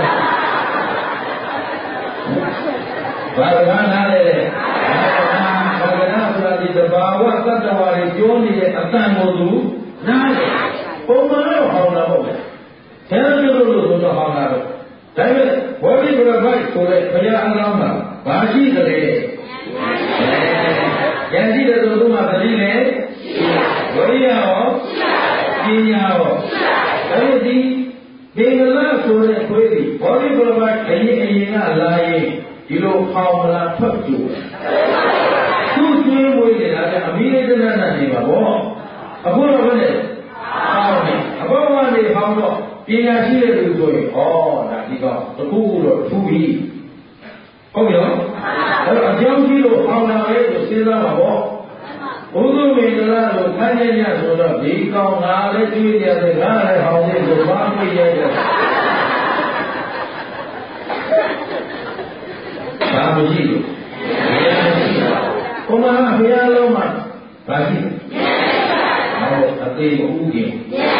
ဘာစကားနားလဲဘာစကားဆိုတာဒီတဘာဝသတ္တဝါတွေပြောနေတဲ့အတန်ကိုသူနားလေပုံမှန်တော့ဟောင်းတာပေါ့ဗျာဆယ်မျိုးလို့ဆိုတော့ဟောင်းတာတော့ဒါပေမဲ့ဘောဓိပရမိုက်ဆိုတဲ့ဘုရားအလောင်းမှာဘာရှိသလဲဉာဏ်ရှိတဲ့သူတို့မှာသတိနဲ့ဝိရိယရောပညာရောဒါပေမဲ့ဒီဒေဝလာဆိုတဲ့ခွေးဒီဘောဓိပရမိုက်အရင်ကလာရင်ဒီလိုဖောင်လာထွက်ကြည့်သူ့ကျွေးမွေးနေတာကအမိရတနာနေပါဗောအခုတော့ဘယ်နဲ့ဟောင်းနေအဘောကနေဟောင်းတော့ပညာရှိတဲ့လူဆိုရင်ဩဒါဒီကောင်တစ်ခုခုတော့ထူပြီးဟုတ်ပြီနော်အဲ့တော့အကြောင်းကြီးလို့အောင်လာလေဆိုစဉ်းစားပါပေါ့ဘုသူမေတ္တာလို့ခန်းရရဆိုတော့ဒီကောင်ငါလည်းကြည့်ရတယ်ငါလည်းဟောင်းနေဆိုဘာမှမရတဲ့ဘာမရှိလို့ဘုရားဘုရားလုံးမှာဘာရှိဟုတ်အသေးဥကင်း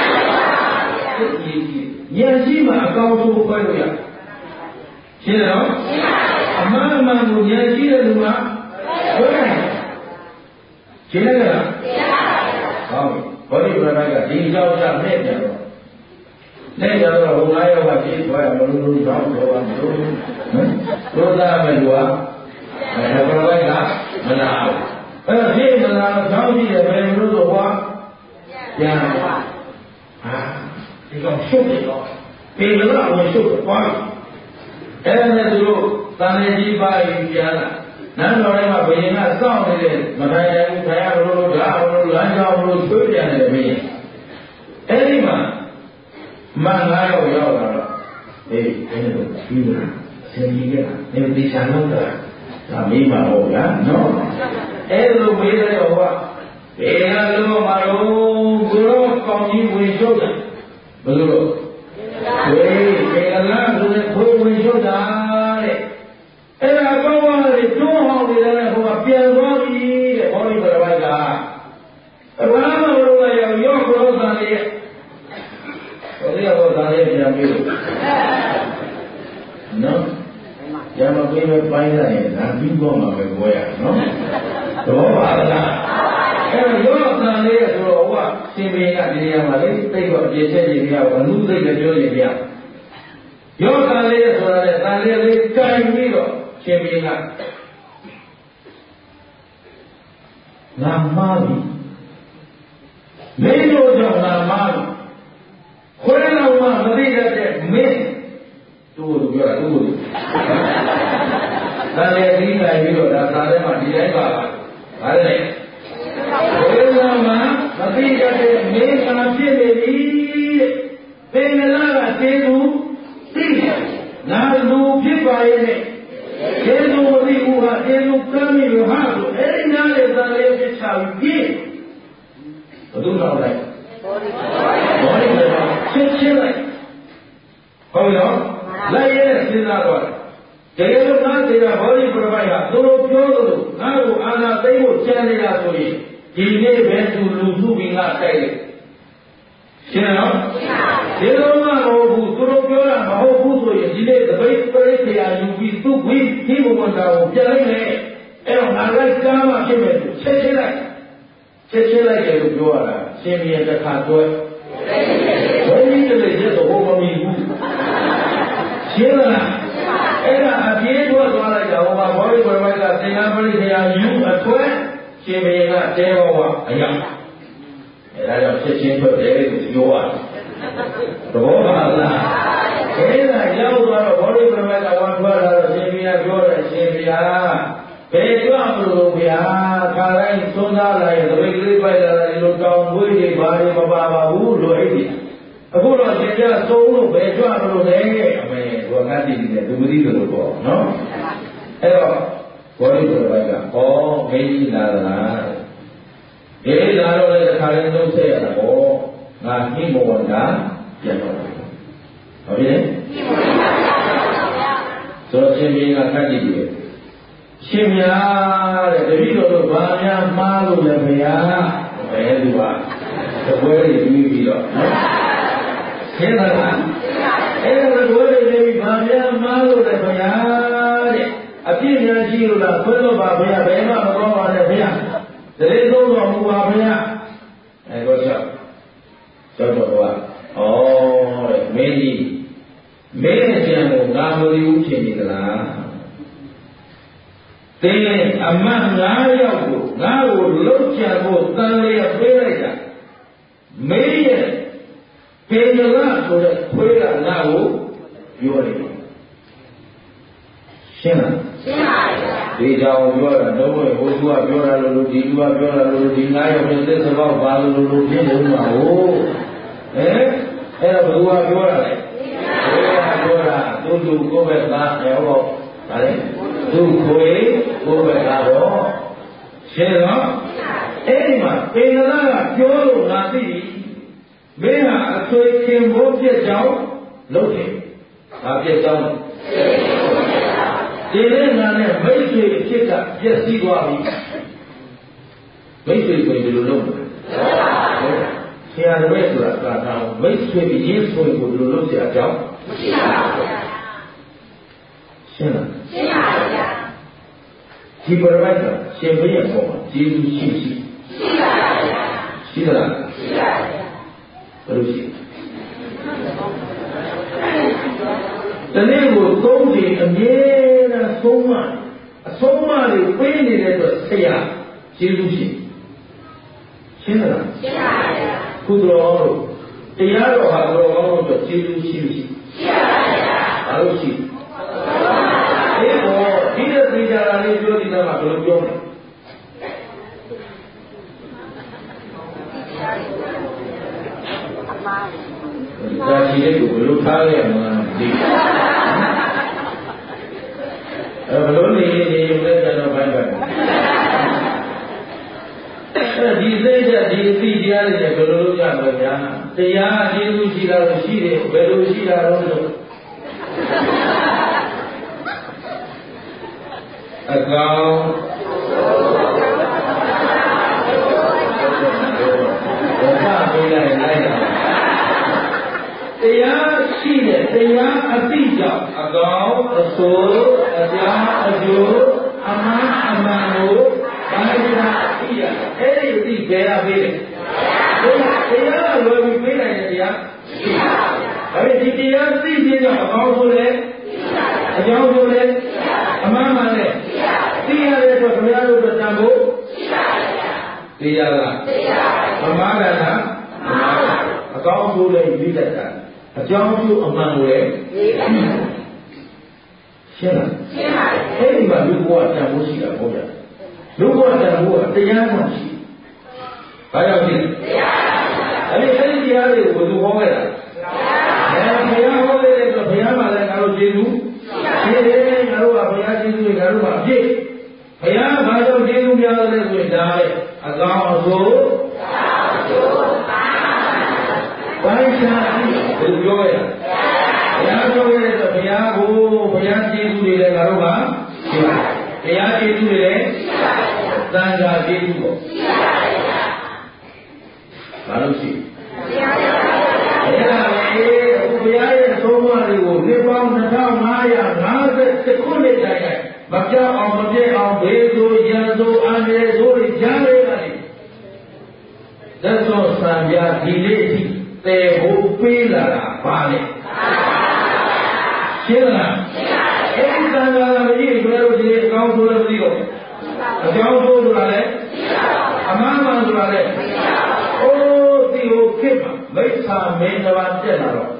ဉာဏ်ရှိမှအကောင်းဆုံးပွဲလို့ရရှင်းတယ်နော်အမှန်မှန်ကိုဉာဏ်ရှိတဲ့လူကဘယ်နဲ့ရှင်းတယ်လားဟုတ်ပြီဘောဓိပရမကဒီကြောင့်ချက်နဲ့ပြန်တော့နဲ့ကြတော့ဘုရားယောဂကြည့်သွားရမလို့လို့တော့ပြောပါမလို့လို့သားမယ်လူကဘယ်လိုလဲကမနာဘူးအဲ့တော့ဒီမနာတော့ကြောင်းရှိတယ်ဘယ်လိုလို့ဆိုကွာပြန်ပါဟာဒီကောင်ရှုပ်တယ်တော့ပေမလားဝင်ရှုပ်တယ်ကွာအဲ့ဒါနဲ့သူတို့တန်လေးကြီးပါရင်ပြန်လာနန်းတော်ထဲမှာဘုရင်ကစောင့်နေတဲ့မထိုင်ရဘူးထိုင်ရမလို့ဒါမလို့လမ်းကြောင်းမလို့ချွေးပြန်နေတယ်ဘုရင်အဲ့ဒီမှာမန်9ယောက်ရောက်လာတော့အေးအဲ့ဒါပြီးလို့ဆင်ကြီးကနေဒီချာလို့တာဒါမေးမှာဟုတ်လားနော်အဲ့လိုမေးတဲ့ဟောကဘယ်ကလို့မလို့ဘုရောကောင်းကြီးဝင်ရှုပ်တယ်ဘယ်လိုလို့ဝေးဘယ်ကလားဆိုတဲ့ခွေးဝင်ရှုပ်တာတဲ့အဲ့ဒါကောင်းပါလေတွန်းဟောင်းနေတဲ့ဟိုကပြန်သွားပြီတဲ့ဘောဓိပရပိုက်ကဘာမှမလုပ်ရရောဘုရောသားလေးဘုရားဘောသားလေးပြန်ပြီးနော်ရမပေးမပိုင်းလိုက်ရင်ဒါပြီးတော့မှပဲပြောရနော်တော့ပါလားအဲ့တော့ရောသားလေးဆိုတော့ဟိုကရှင်ဘီကဒီနေရာမှာလေသိတော့အပြည့်ချက်ကြီးပြဘလူသိတဲ့ပြောရင်ပြရောသားလေးဆိုတာလေသားလေးလေးကြိုင်ပြီးတော့ရှင်ဘီကငါမှားပြီမင်းတို့ကြောင့်ငါမှားပြီခွဲတော်မှမသိတတ်တဲ့မင်းတို့လို့ပြောတာတို့လို့ဒါလည်းဒီတိုင်းပြီးတော့ဒါသာထဲမှာဒီတိုင်းပါဘာလဲခွဲတော်မှမသိတတ်တဲ့မင်းကဖြစ်နေပြီပင်ကလာကကျေသူသိငါလူဖြစ်ပါရဲ့နဲ့ကျေသူမသိဘူးဟာကျေသူကမ်းမိလို့ဟာဆိုအဲ့ဒီနားလေသာလေးဖြစ်ချပြီးဘယ်သူတော့လဲဘောဓိပါချင်းလိုက်ဟုတ်ပြီနော်လိုက်ရဲစဉ်းစားတော့တကယ်လို့ငါတရားဘောဓိပရပိုက်ကသူတို့ပြောသလိုငါ့ကိုအာနာသိဖို့ကြံနေတာဆိုရင်ဒီနေ့ပဲသူလူစုပြီးငါတိုက်တယ်ရှင်းနော်ဒီလိုမှမဟုတ်ဘူးသူတို့ပြောတာမဟုတ်ဘူးဆိုရင်ဒီနေ့တပိတ်ပရိသေယယူပြီးသူ့ဝိဒီဘဝတာကိုပြန်လိုက်မယ်အဲ့တော့ငါလိုက်ကားမှဖြစ်မယ်ချက်ချင်းလိုက်တယ်လို့ပြောရတာရှင်မြေတစ်ခါတွဲဘယ်နည်းတည်းရက်တော့ဟောမမီဘူးရှင်းလားအဲ့ဒါအပြေးထွက်သွားလိုက်တာဟောမှာဘောဓိပရမကသင်္ကန်းပရိသေယယူအထွဲရှင်မြေကတဲဘောဝအရာအဲ့ဒါကြောင့်ချက်ချင်းထွက်တယ်လို့ပြောရတယ်သဘောပါလားအဲ့ဒါရောက်သွားတော့ဘောဓိပရမကဝါထွက်လာတော့ရှင်မြေကပြောတယ်ရှင်ဗျာဘယ်ကြွမလို့ဗျာခါတိုင်းသုံးသားလိုက်သပိတ်ကလေးပိုက်လာတယ်လို့တောင်းဝေးတွေဘာတွေမပါပါဘူးလို့အဲ့ဒီအခုတော့ရှင်ပြသုံးလို့ဘယ်ကြွမလို့လဲအမေသူကတည်နေတယ်သူမသိတယ်လို့ပေါ့နော်အဲ့တော့ဘောဓိပရပိုက်ကဩမင်းကြီးလာလားဒီလာတော့လည်းတစ်ခါလေးသုံးဆက်ရတာပေါ့ငါနှိမဝန္တာပြန်တော့ဟုတ်ပြီလေဆိုတော့ရှင်ပြကခတ်ကြည့်တယ်ရှင်များတဲ့တပည့်တော်တို့ဘာများမှားလို့လဲဗျာဘယ်သူကတပွဲတွေပြီးပြီးတော့နော်ရှင်းလားအဲ့ဒါတပွဲတွေပြီးဘာများမှားလို့လဲဗျာတဲ့အပြည့်များရှိလို့လားခွဲတော့ပါဗျာဘယ်မှမတော်ပါနဲ့ဗျာတရေသုံးတော်မူပါဗျာအဲ့တော့ကျော်တော်ကတဲ့မင်းကြီးမင်းရဲ့ကျန်ကိုငါမသိဘူးဖြစ်နေသလားတင်းအမတ်9ယောက်ကိုငါ့ကိုလှုပ်ချဖို့တန်လျက်ပေးလိုက်တာမင်းရဲ့ပေကလာဆိုတဲ့ခွေးကငါ့ကိုပြောတယ်ရှင်းလားရှင်းပါပြီဒီကြောင်ပြောတာတော့ဟိုသူကပြောတာလို့ဒီသူကပြောတာလို့ဒီ9ယောက်နဲ့သစ္စာပေါက်ပါလို့ဖြစ်နေမှာဟုတ်အဲ့ဒါဘယ်သူကပြောတာလဲပြောတာသူလူကိုပဲသားရောဗါလေသူခွေကိုပဲသားတော့ရှင်းတော့အဲ့ဒီမှာအင်္ဂလာကပြောလို့ငါသိပြီမင်းဟာအဆွေခင်ဘိုးပြက်ကြောင်းလုပ်တယ်ဘာပြက်ကြောင်းဒီနေ့ငါနဲ့မိတ်ဆွေအဖြစ်ကပြက်စီးသွားပြီမိတ်ဆွေဆိုရင်ဒီလိုလုပ်တယ်ဆရာတော်ရဲ့ဆိုတာသာသာမိတ်ဆွေရင်းဆွေကိုဒီလိုလုပ်เสียအကြောင်းမရှိပါဘူးဗျာရှင်းလားရှင်းပါဗျာဒီပရမတ်ကရှင်ဘုရားပေါ်မှာကျေးဇူးရှိရှိပါဗျာရှိသလားရှိပါဗျာဘယ်လိုရှိတနေ့ကိုသုံးချိန်အမြဲတမ်းဆုံးမအဆုံးမတွေပေးနေတဲ့အတွက်ဆရာကျေးဇူးရှိရှင်းလားရှင်းပါဗျာကုသိုလ်တော်တရားတော်ဟာတော်ကောင်းတို့ကျေးဇူးရှိရှိရှိပါဗျာဘာလို့ရှိဒီတော့ဒီလိုသိကြတာလေးပြောနေတာကဘယ်လိုပြောလဲဒါရှိတဲ့ကိုဘယ်လိုထားရမလဲဒီဘယ်လိုနေလဲကျွန်တော်ဖိုင်ပါဒီစိတ်ဓာတ်ဒီအသိတရားတွေဘယ်လိုလုပ်ကြမလဲဗျာတရားကျေးဇူးရှိတာလို့ရှိတယ်ဘယ်လိုရှိတာတော့လို့အကောင်ဘာပေးလိုက်တာတရားရှိတယ်တရားအသိကြောင့်အကောင်အဆိုးအပြားအကျိုးအမှန်အမှန်ကိုဘာသာသိရအဲ့ဒီအသိဘယ်ရပေးလဲတရားလွယ်ပြီးပေးနိုင်တဲ့တရားရှိပါဘူးဒါပေမဲ့ဒီတရားသိခြင်းကြောင့်အကောင်ဆိုလဲအကြောင်းဆိုလဲအမှန်မှန်လဲသိရတဲ့အတွက်ဘုရားတို့တန်ဖို့သိရလားမမှားတာလားအကောင်းဆိုလဲပြီးတတ်တာအကြောင်းဆိုအမှန်ကိုလဲရှင်းလားရှင်းပါပြီအဲ့ဒီမှာလူဘဝတန်ဖို့ရှိတာဟုတ်ကြလူဘဝတန်ဖို့တရားမှရှိဘာကြောင့်ရှိလဲတရားအဲ့ဒီတရားတွေကိုဘယ်သူဟောခဲ့တာဘုရားဟောခဲ့တဲ့အတွက်ဘုရားမှာလည်းငါတို့ကျေးဇူးရှိတယ်ငါတို့ကဘုရားကျေးဇူးတွေငါတို့မှာအပြည့်ဘုရားဘာကြောင့်ကျေးဇူးများလဲဆိုရင်ဒါပဲအကောင်းအဆိုးဝိုင်းရှားပြီးဘယ်လိုပြောရလဲဘုရားပြောခဲ့တဲ့အတွက်ဘုရားကိုဘုရားကျေးဇူးတွေလည်းငါတို့မှာရှိပါတယ်ဘုရားကျေးဇူးတွေလည်းရှိပါတယ်သံဃာကျေးဇူးကိုရှိပါတယ်ဘာလို့ရှိအဲ့ဒါလေဘုရားရဲ့သုံးပါးတွေကိုနှစ်ပေါင်း2550ခုနှစ်တိုင်မပြောင်းအောင်မပြည့်အောင်ဘေးဆိုရန်ဆိုအန္တရာယ်ဆိုတွေကြားရတာလေသက်သောစံပြဒီလေးထိတေဖို့ပေးလာတာပါလေရှင်းလားအဲ့ဒီသံဃာမကြီးဘယ်လိုဒီအကောင်းဆိုလို့မသိတော့အကြောင်းဆိုဆိုတာလေအမှန်မှန်ဆိုတာလေအိုးဒီဟိုခေတ်မှာမိစ္ဆာမင်းတစ်ပါးတက်လာတော့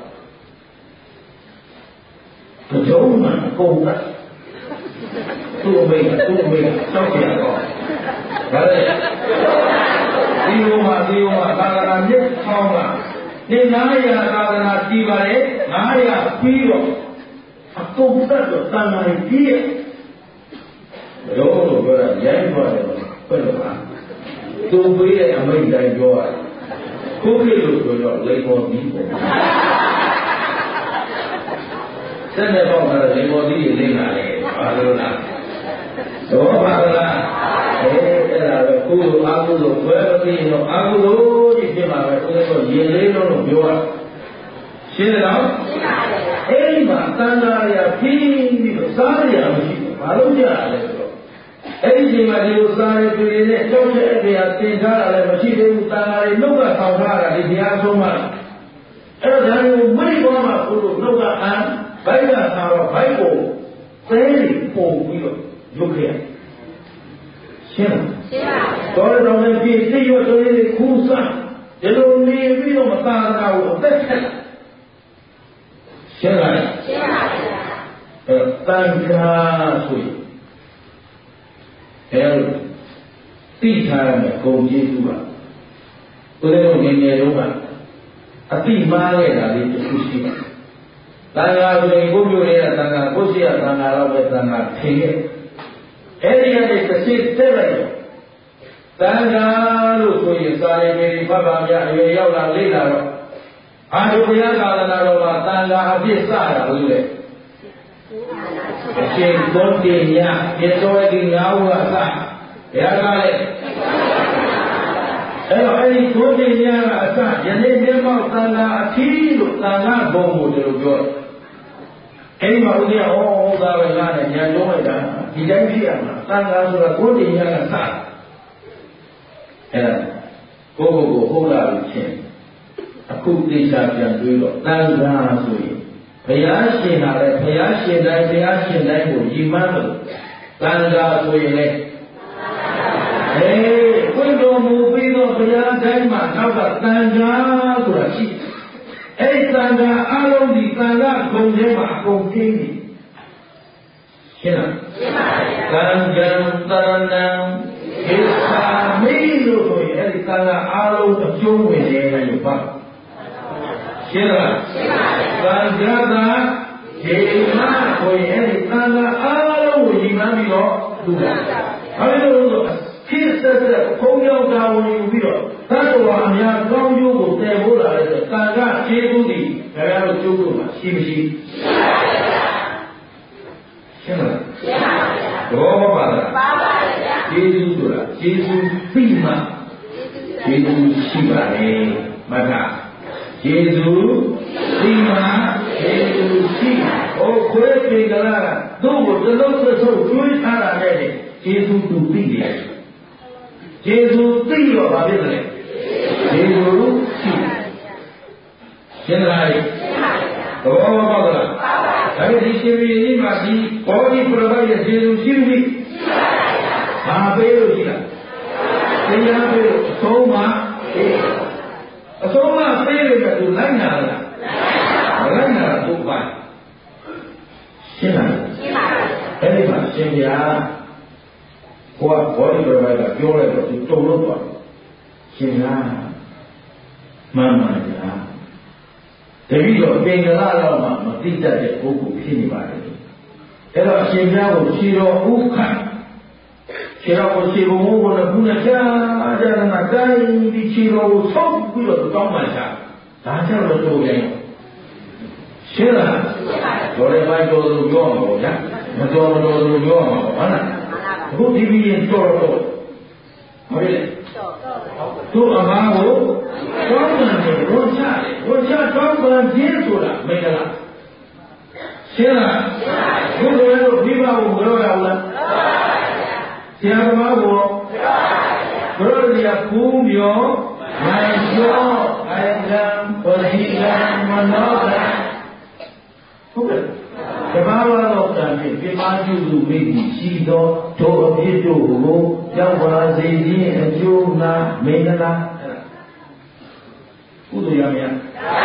ကြုံမှအကုန်ကသူ့အမေတောက်ကြရတော့ဒါလေဒီဟိုမှာသာသနာမြစ်ထောင်းလာဒီ900သာသနာတည်ပါလေ900ပြီးတော့အကုန်သက်တော့တန်လာကြီးရဲ့ဘယ်လိုပြောရရိုင်းသွားတယ်ဘယ်လိုပါသူပေးတဲ့အမိန့်တိုင်းပြောရတယ်ခုခေတ်လို့ဆိုတော့လိမ္မော်ပြီးပေါ့ဆက်နေတော့ကလိမ္မော်ပြီးလိမ့်လာလေဘာလို့လားတော့ပါလားအဲ့ဒါပဲကုသိုလ်အကုသိုလ်ဘယ်လိုသိရင်တော့အကုသိုလ်ကြီးဖြစ်မှာပဲဆိုတော့ရင်လေးလုံးလို့ပြောရရှင်းလားရှင်းပါပြီအဲ့ဒီမှာတန်ခါရဖြင်းပြီးတော့စားရမရှိဘူးဘာလို့ကြရလဲဆိုတော့အဲ့ဒီချိန်မှာဒီလိုစားရပြည်နေတဲ့ကြောက်တဲ့အပြာသင်ထားတာလည်းမရှိသေးဘူးတန်ခါရနှုတ်ကဆောင်ထားတာဒီတရားဆုံးမှအဲ့တော့ဒါကိုမိတ်သွားမှာကိုလို့နှုတ်ကအံဘိုက်ကထားတော့ဘိုက်ကိုသဲတွေပုံပြီးတော့ရုပ်ခဲ့ရှင်းလားရှင်းပါပြီတော်တော်နဲ့ပြည့်သိရဆိုရင်ခူးစားဒီလိုနေပြီးတော့မသာတာကိုအသက်ဆက်ရှင်းလားရှင်းပါပြီအဲ့တန်ခါဆိုရင်အဲ့တိထားရမယ်ဂုံကျေးဇူးပါဦးဇင်းတို့ငယ်ငယ်တုန်းကအတိမားခဲ့တာလေးတစ်ခုရှိတယ် Tangga sudah ibu dia tangga kusia tangga lalu tangga tinggi. Ini yang dikasih terlalu. Tangga lu suyi saya beri bapa dia ia ulang lila. Ada punya kalau nak tangga habis saya boleh. Asyik kontinya itu lagi ngau rasa. Ya kali. Ini kontinya rasa. Jadi dia mau tangga tilu tangga bomu dulu. Ini maksudnya dah berlalu yang jauh dah. Tidak dia tangga sudah kontinya rasa. Kau lalu aku tidak yang dulu tangga suyi. Payasih ada payasih dan iman tangga suyi. Kalau mobil payasih mana kau tangga kurasi. Tangga alam di tangga konjema konjeni. Kena. Tangga taranam kisah milu suyi. Tangga alam terjumpa dengan lupa. Kena. Tangga iman koi ini tangga alam iman bilo dua. Hari itu kisah kau yang tahu ni bilo. Tahu hanya kau juga terbola itu tangga cebu di kalau cukup sih. Kena. Berapa pada? Yesus tu lah. Yesus prima. Yesus siapa ni? Maka. Yesus prima, Yesus si. Oh, kau pegala. Dua terus cuci cara ni. Yesus tu tinggi. Yesus tinggi apa ni? Yesus si. Kenapa? Oh, apa? Tapi di sini ini masih kau ni perbaiki Yesus si. Apa itu sih? Tiada itu. Semua. Semua perlu tu lain lah bukan. Siapa? Ini macam dia. Kau ni berbagai jual itu tolong tu. Siapa? Mana dia? Tapi kalau pengenalan mah tidak ada buku sini balik. Kalau siapa siro bukan. Siro bukan guna saja nak kain di siro sok bilo tak macam. Tak ada betul yang. Siapa? Boleh baik dulu jual ya. Betul jual mana? Aku dibikin jual. Boleh. Tu amamu, kawan ni, roja kawan dia tu lah, mereka. Siapa? Guru itu bibawu berapa? Siapa mahu? Guru dia kumio, maisyo, ayam, perhiasan, manoran. Bukan. Kebawa lokal ni, kemaju dulu ni, sido, to itu, jawab jadi, jumlah, menala. Udah yang.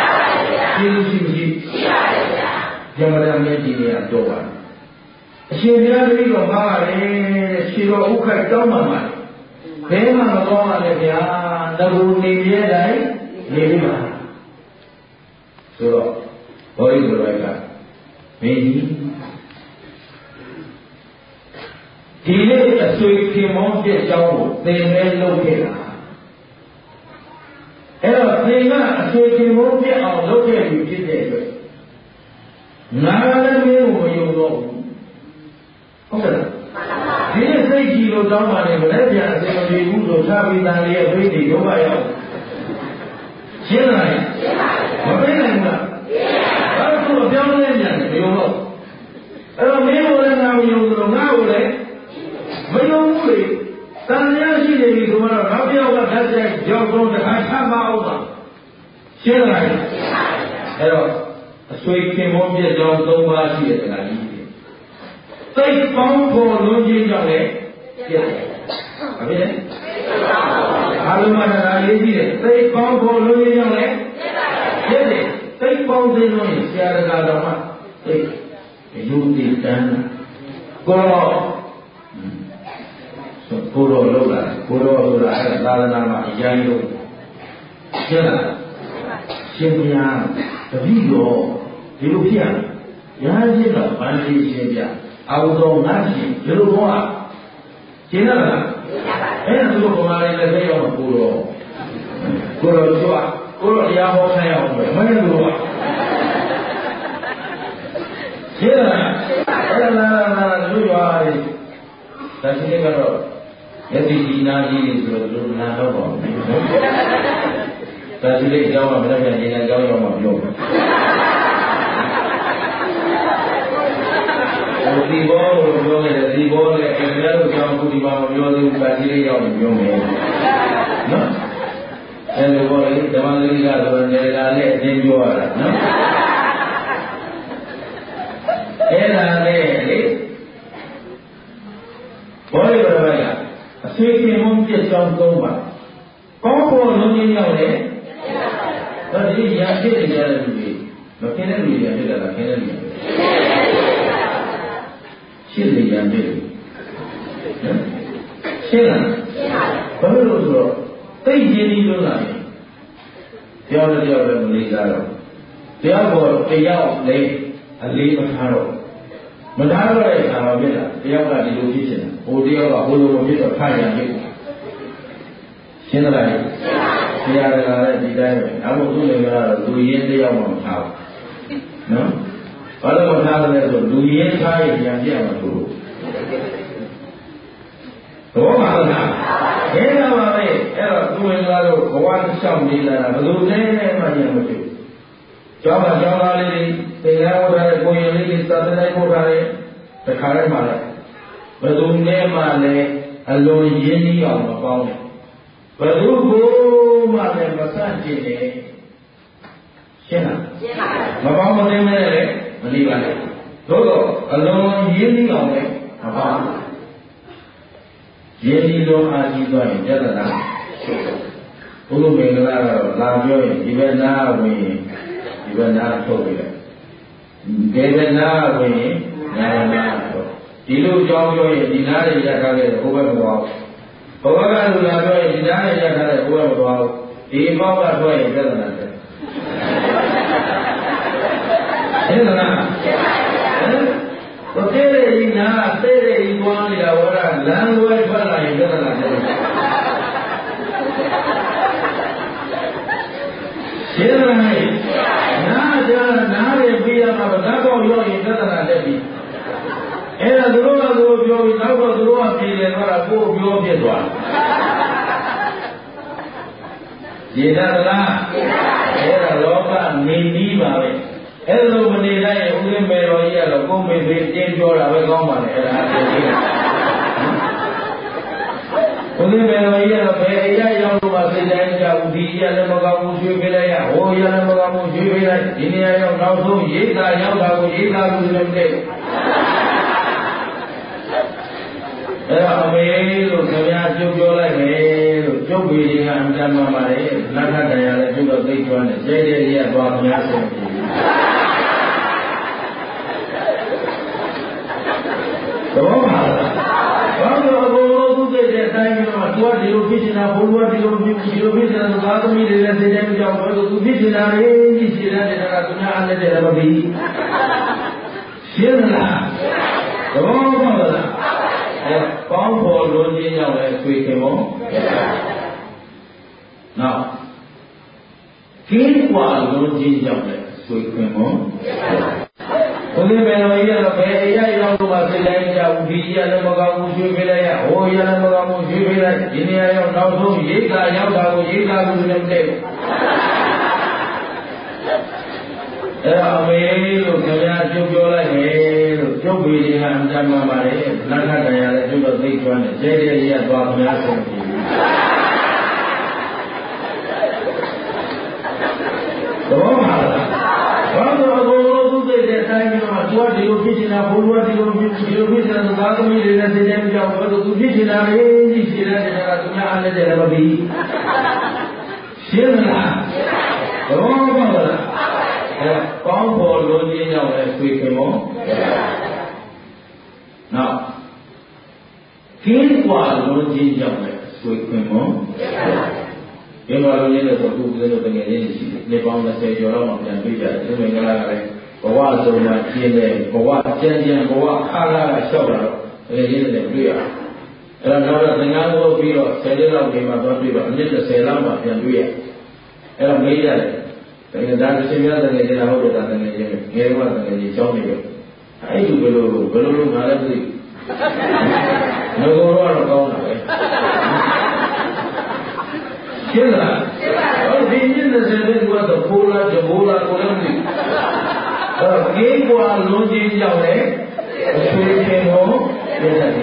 Sih. Jangan yang ini doa. Siapa ni orang ni, siapa ukai kau mana? Memang orang ni dia, nabu ni dia lagi, ni mana? So, boleh berbaik. Medi. Tidak sesuai kemauan jauh, dengan lokal. Dengan sesuai kemauan jauh lokal itu juga. Nada melu menyuruh. Okey. Tidak sesuai kilo jauh mana berada sesuai kilo sahaja dia beri doa ya. Siapa? Apa yang nak? Kalau jauh ni jangan menyuruh. Kalau menyuruh orang menyuruh ngawur. Menyuruh, tanya si jadi semua orang orang saja jauh tu dah mahu tak. Siapa? Hello, sesuai kemauan dia jauh tu masih ada lagi. Tapi pangkor lonjeng jauh apa ni? Kalau mana lagi ni? Tapi pangkor lonjeng jauh jadi. Tapi pangkor lonjeng siapa dah dapat? Yuti dan Kuro lola, ada nama yang itu. Siapa? Tapi yo, ဒီလိုဖြစ်ရတယ်။ညာချင်းတော့ဗန္ဒီရှင်းပြအာဟုသောငါရှင်ဒီလိုဘောကရှင်းရလား။အဲ့ဒါသူတို့ပမာရီလည်းသိအောင်ကိုတော့ကျွတ်ကိုတော့တရားဟောခိုင်းအောင်ပဲမင်းတို့ကရှင်းလားအဲ့ဒါလားလူရွာတွေဒါရှိနေကတော့ယတိဒီနာကြီးဆိုတော့လူနာတော့ပါဘူးဒါရှိနေအကြောင်းကမလည်းပြန်နေတဲ့အကြောင်းရောက်မှပြောမယ်ဒီဘောကိုပြောခဲ့တယ်ဒီဘောနဲ့အများတို့ကြောင့်ခုဒီမှာမပြောသေးဘူးဒါရှိနေရောက်ပြောမယ်နော်အဲ့လိုဘောလေဓမ္မဂရိကဆိုတော့နေရာနဲ့အတင်းပြောရတာနော်အဲ့ဒါနဲ့လေဘောလေဘယ်လိုလဲအဆွေခင်မုန်းပြကြောင်းသုံးပါကောင်းဖို့လုံးချင်းရောက်လေဒါဒီရာဖြစ်နေကြတဲ့လူတွေမခင်တဲ့လူတွေဖြစ်တာလားခင်တဲ့လူတွေရှင်းနေကြတယ်ရှင်းလားဘာလို့ဆိုတော့သိရင်းပြီးလို့လာတယ်ပြောတယ်ပြောတယ်မလေးစားတော့တရားပေါ်တရားလေအလေးမထားတော့မထားတော့တဲ့အခါမှာဖြစ်တာတယောက်ကဒီလိုဖြစ်ချင်တယ်ဟိုတယောက်ကဟိုလိုဖြစ်တော့ထားရံဖြစ်ရှင်းသလားရှင်းပါပြီတရားကလည်းဒီတိုင်းပဲနောက်ဆုံးသူတွေကတော့လူရင်းတယောက်မှမထားဘူးနော်ဘာလို့မထားလဲဆိုလူရင်းထားရင်ပြန်ပြမှာသူတို့ဘောပါလားခဲတာပါပဲအဲ့တော့သူဝင်လာတော့ဘဝတစ်လျှောက်နေလာတာဘယ်လိုလဲမှညံမဖြစ်ကျောင်းသားလေးတွေသင်္ကန်းဝတ်ထားတဲ့ကိုရင်လေးတွေသာသနာ့ပို့ထားတဲ့တခါတည်းမှလည်းဘယ်သူနဲ့မှလည်းအလွန်ရင်းနှီးအောင်မပေါင်းနဲ့ဘယ်သူကိုမှလည်းမဆန့်ကျင်နဲ့ရှင်းလားရှင်းပါပြီမပေါင်းမသိမဲနဲ့လည်းမနေပါနဲ့သို့တော့အလွန်ရင်းနှီးအောင်လည်းမပေါင်းရင်းနှီးလုံးအားကြီးသွားရင်ပြဿနာဘုလိုမင်္ဂလာကတော့လာပြောရင်ဒီဘက်နာဝင်ဒီဘက်နာထုတ်ပြီးတယ်ဒီဘက်နာဝင်နာနာထုတ်ဒီလိုကြောင်းပြောရင်ဒီနားတွေရထားတဲ့ဟိုဘက်မသွားဘူးဘဝကလူလာပြောရင်ဒီနားတွေရထားတဲ့ဟိုဘက်မသွားဘူးဒီပေါက်ကထွက်ရင်ပြဿနာတယ်ရှင်းလားဟိုတဲ့ဒီနားတဲ့ဒီပွားနေတာဝရလမ်းဝဲထွက်လာရင်ပြဿနာတယ်ရှင်းလားနားရပြရမှာဗဒါကောက်ရောက်ရင်ပြဿနာတက်ပြီအဲ့ဒါသူတို့ကသူတို့ပြောပြီးနောက်တော့သူတို့ကပြည်တယ်သွားတာကိုယ်ပြောဖြစ်သွားတယ်ရတလားအဲ့ဒါလောကနေပြီးပါပဲအဲ့လိုမနေလိုက်ရင်ဦးရင်းမေတော်ကြီးကတော့ကိုယ်မေဖေးတင်းပြောတာပဲကောင်းပါလေအဲ့ဒါအပြင်ကြီးဦးရင်းမေတော်ကြီးကတော့ဘယ်အရာရောက်လို့မှစိတ်တိုင်းကြဘူးဒီရလည်းမကောင်းဘူးရွှေပေးလိုက်ရဟိုရလည်းမကောင်းဘူးရွှေပေးလိုက်ဒီနေရာရောက်နောက်ဆုံးရိတ်သာရောက်တာကိုရိတ်သာလို့လည်းမတည့်အဲ့တော့အမေလို့ခင်ဗျားကျုပ်ပြောလိုက်မယ်လို့ကျုပ်ပြည်ကြီးကအမှန်မှန်ပါလေလက်ထပ်တရားလည်းကျုပ်တော့သိကျွမ်းတယ်ကျဲကျဲကြီးကသွားခင်ဗျားဆိုတယ်တော့ပါဘာလို့အကုန်လုံးသူသိတဲ့အတိုင်းမျိုးကသူကဒီလိုဖြစ်နေတာဘုရားဒီလိုဖြစ်နေတာသာသမီတွေလည်းသိတယ်ကြောင့်ဘယ်လိုသူဖြစ်နေတာလဲကြီးရှိတယ်တဲ့ကသူများအားလည်းတယ်မပြီးရှင်းလားတော့ပါလားပေါင်းဖော်လို့ခြင်းကြောင့်လည်းဆွေခင်မောနောက်ကင်းကွာလို့ခြင်းကြောင့်လည်းဆွေခင်မောဘုရားမေတော်ကြီးကတော့ဘယ်အရာရောက်လို့မှစိတ်တိုင်းကြဘူးဒီရလည်းမကောင်းဘူးရွှေပေးလိုက်ရဟိုရလည်းမကောင်းဘူးရွှေပေးလိုက်ဒီနေရာရောက်နောက်ဆုံးရိတ်သာရောက်တာကိုရိတ်သာလို့လည်းမတည့်ဘူးအဲ့အမေလို့ခင်ဗျားကျုပ်ပြောလိုက်မယ်လို့ကျုပ်ပြည်ကြီးကအမှန်မှန်ပါလေလက်ထပ်တရားလည်းကျုပ်တော့သိကျွမ်းတယ်ကျဲကျဲကြီးကသွားခင်ဗျားဆုံးပြီတော့ပါလားဘာလို့အကုန်လုံးသူသိတဲ့အတိုင်းမျိုးမှာသူကဒီလိုဖြစ်နေတာဘုရားဒီလိုဖြစ်နေတာသာသမီတွေလည်းသိတယ်ကြောက်ဘယ်လိုသူဖြစ်နေတာလဲကြီးရှိတဲ့နေတာကသူများအားလည်းတယ်မပြီးရှင်းလားတော့ပါလားကောင်းဖို့လိုချင်ကြောင့်လည်းဆွေခင်မောနောက်ကင်းကွာလိုချင်ကြောင့်လည်းဆွေခင်မောဒီမှာလိုချင်တဲ့ပုဂ္ဂိုလ်တွေတကယ်ရင်းရှိတယ်။ဒီပေါင်း20ကျော်တော့မှပြန်တွေ့ကြတယ်။ဒီမင်္ဂလာကလည်းဘဝဆုံးမှာကျင်းတယ်ဘဝကျန်ကျန်ဘဝအားလာလျှောက်လာတော့တကယ်ကြီးတယ်တွေ့ရအဲ့တော့နောက်တော့သင်္ကန်းကိုပြီးတော့10ရက်လောက်နေမှသွားတွေ့တော့အနည်း30လောက်မှပြန်တွေ့ရအဲ့တော့မေးရတယ်တကယ်ဒါသင်များတကယ်ကြီးလားဟုတ်တယ်ဒါတကယ်ကြီးငယ်တော့တကယ်ကြီးကြောင်းနေရောအဲ့ဒီဘယ်လိုငါလည်းသိငါကတော့ကောင်းတာပဲရှင်းလားဟောဒီနေ့30ကတော့ပိုးလာကြဘိုးလာကိုလည်းမသိအဲ့တော့ကိကွာလုံးချင်းကြောင့်လည်းအဆွေခင်ဟောပြတ်တယ်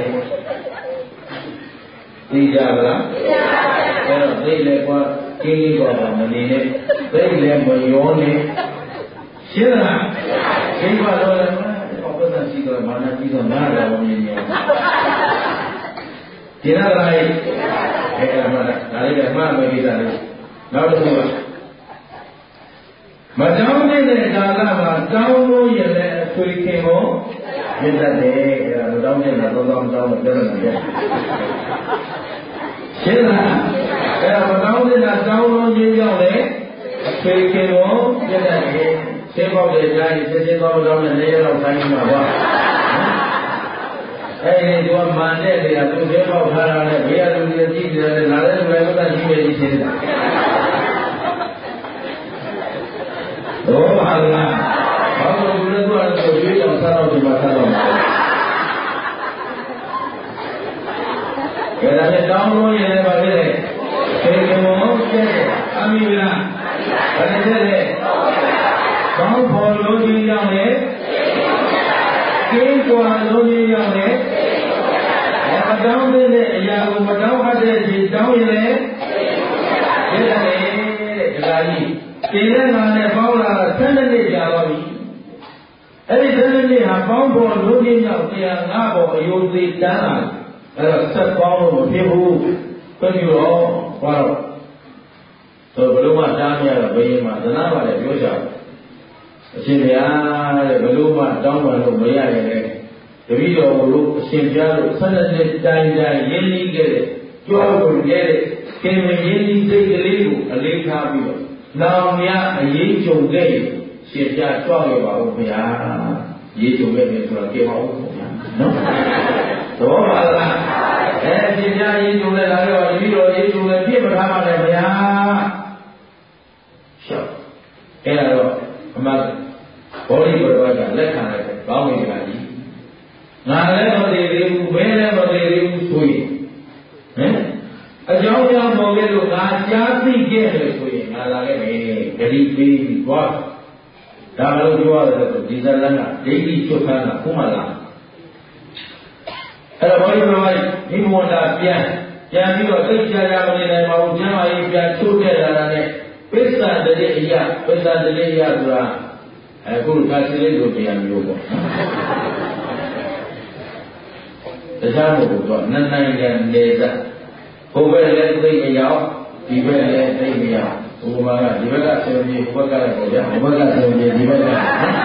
သိကြပါလားအဲ့တော့သိလေကွာကိလေးကွာမနေနဲ့သိလေမရောနဲ့ရှင်းလားကိကွာတော့လည်းပဒစီကမာနကြီးကနားတော်မြင်နေဒီနာလိုက်အဲ့ဒါမှဒါလေးကမှတ်မယ်ကိစ္စလေးနောက်တစ်ခုကမတောင်းတဲ့ကာလမှာတောင်းလို့ရတဲ့အဆွေခင်ကိုမြင်တတ်တယ်အဲ့ဒါမတောင်းတဲ့တော့တောင်းလို့ပြောလို့ရတယ်ရှင်းလားအဲ့ဒါမတောင်းတဲ့တောင်းလို့ခြင်းကြောင့်လေအဆွေခင်ကိုမြင်တတ်တယ်ရှင်းပေါက်တဲ့ကြားရင်စစ်စစ်သောတောင်းတဲ့နေရာတော့ဆိုင်မှာပါအဲ့ဒီကမှန်တဲ့နေရာသူရှင်းပေါက်ထားတာနဲ့ဘေးကလူတွေကြည့်နေတယ်လာတဲ့လူတွေကတော့ကြီးနေကြီးရှင်းတာတော့ဟာလားဘာလို့ဒီလိုတော့ဆိုရွေးအောင်စားတော့ဒီမှာစားတော့အဲ့ဒါနဲ့တောင်းလို့ရတယ်ပါလေသေကမောကျဲအမိလားဘာလဲတဲ့ကောင်းဖို့လို့ဒီကြောင့်လေကျင်းကွာလို့ဒီကြောင့်လေမတောင်းတဲ့အရာကိုမတောင်းအပ်တဲ့ဒီတောင်းရင်လေဒီကနေ့ဒီလာကြီးဒီနဲ့ငါနဲ့ပေါင်းလာ12နှစ်ကြာပါပြီအဲ့ဒီ12နှစ်ဟာပေါင်းဖို့လို့ဒီကြောင့်တရားငါ့ဘောအယုသိတန်းလာအဲ့တော့ဆက်ပေါင်းလို့မဖြစ်ဘူးပြည့်ရောဟောတော့ဆိုဘလို့မှတားမရတော့ဘယ်ရင်မှသနာပါလေပြောကြတယ်အရှင်ဘုရားတဲ့ဘလို့မှတောင်းပန်လို့မရရင်လည်းတပည့်တော်တို့အရှင်ဘုရားတို့12နှစ်တိုင်တိုင်ရင်းနှီးခဲ့တဲ့ကြွားလို့ခဲ့တဲ့ကင်မရင်းနှီးစိတ်ကလေးကိုအလေးထားပြီးတော့နောင်ရအရေးကြုံခဲ့ရှင်ဘုရားကြွားခဲ့ပါဦးဘုရားရေးကြုံခဲ့တယ်ဆိုတော့ကြည့်ပါဦးဘုရားနော်တော့ပါလားရှင်ဘုရားရေးကြုံလဲလာတော့တပည့်တော်ရေးကြုံလဲပြစ်မထားပါနဲ့ဘုရားရှော့အဲ့ဒါတော့အမှန်ဘောဓိဘုရားကလက်ခံလိုက်တယ်ကောင်းပြီလားကြီးငါလည်းမသေးသေးဘူးဘယ်လည်းမသေးသေးဘူးဆိုရင်ဟမ်အကြောင်းကြောင့်ပေါ်ခဲ့လို့ငါကြားသိခဲ့တယ်ဆိုရင်ငါလာခဲ့မယ်ဂတိပေးပြီးသွားဒါမှလို့ပြောရတယ်ဆိုဒီဇလန်ကဒိဋ္ဌိချုပ်ခန်းကခုမှလာအဲ့တော့ဘောဓိဘုရားမိဘဝန္တာပြန်ပြီးတော့သိကြကြမနေနိုင်ပါဘူးကျမ်းမာရေးပြန်ချိုးခဲ့လာတဲ့ပစ္စတတိအရာဆိုတာအခုကာစီလေးလိုတရားမျိုးပေါ့တရားမဟုတ်တော့နိုင်ငံနေစားဘုဘယ်လည်းသိမရောက်ဒီဘက်လည်းသိမရောက်ဥပမာကဒီဘက်ကဆင်ပြေဘက်ကလည်းပေါ့ဗျာဘက်ကဆင်ပြေဒီဘက်ကဟမ်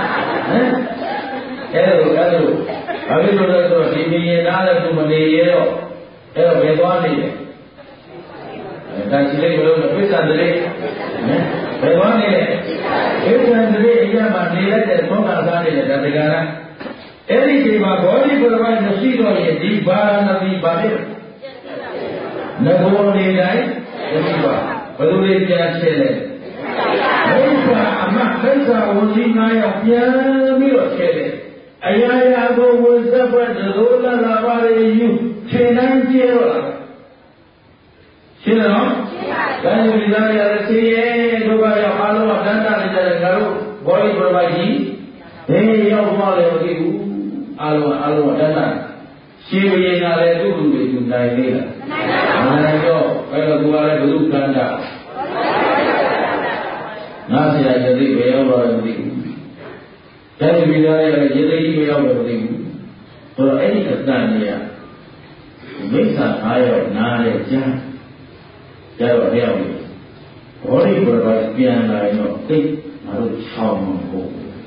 အဲ့လိုဘာဖြစ်လို့လဲဆိုတော့ဒီမြင်သားလည်းသူမနေရတော့အဲ့တော့ဘယ်သွားနေလဲဒါစီလေးဘယ်လိုလဲပစ္စတလေးဘယ်သွားနေလဲပစ္စတလေးအရာမှာနေရတဲ့သုံးခါသားနေတဲ့ဒါတက္ကရာအဲ့ဒီချိန်မှာဘောဓိပရမတ်မရှိတော့ရင်ဒီဘာရဏသီဘာဖြစ်ငဘောနေတိုင်းမရှိပါဘယ်လိုလဲပြန်ချက်လဲမိစ္ဆာအမမိစ္ဆာဝန်ကြီး9ယောက်ပြန်ပြီးတော့ချက်တယ်အရာရာကိုဝန်စပတ်ဒလိုလာပါလေယူခြေတိုင်းကျဲတော့လားရှင်းလားဒါကြောင့်ဒီသားရတဲ့ဆေးရဲဒုက္ခရောက်အားလုံးကတန်းတာနေကြတယ်ငါတို့ဘောဓိပရမတ်ကြီးဘယ်ရောက်မှလည်းမသိဘူးအားလုံးကတန်းတာရှင်းရင်းကလည်းသူ့လူတွေသူနိုင်သေးလားနိုင်တော့ဘယ်တော့သူကလည်းဘုသူတန်းတာငါဆရာယသိဘယ်ရောက်တော့လည်းမသိဘူးဒါကြောင့်ဒီသားရတဲ့ယသိကြီးဘယ်ရောက်တော့မသိဘူးဆိုတော့အဲ့ဒီအတန်ကြီးကမိစ္ဆာ9ယောက်နားတဲ့ကျမ်းကျတော့တရားဝင်ဘောဓိပရမတ်ပြန်လာရင်တော့သိငါတို့ချောင်းမှာဟုတ်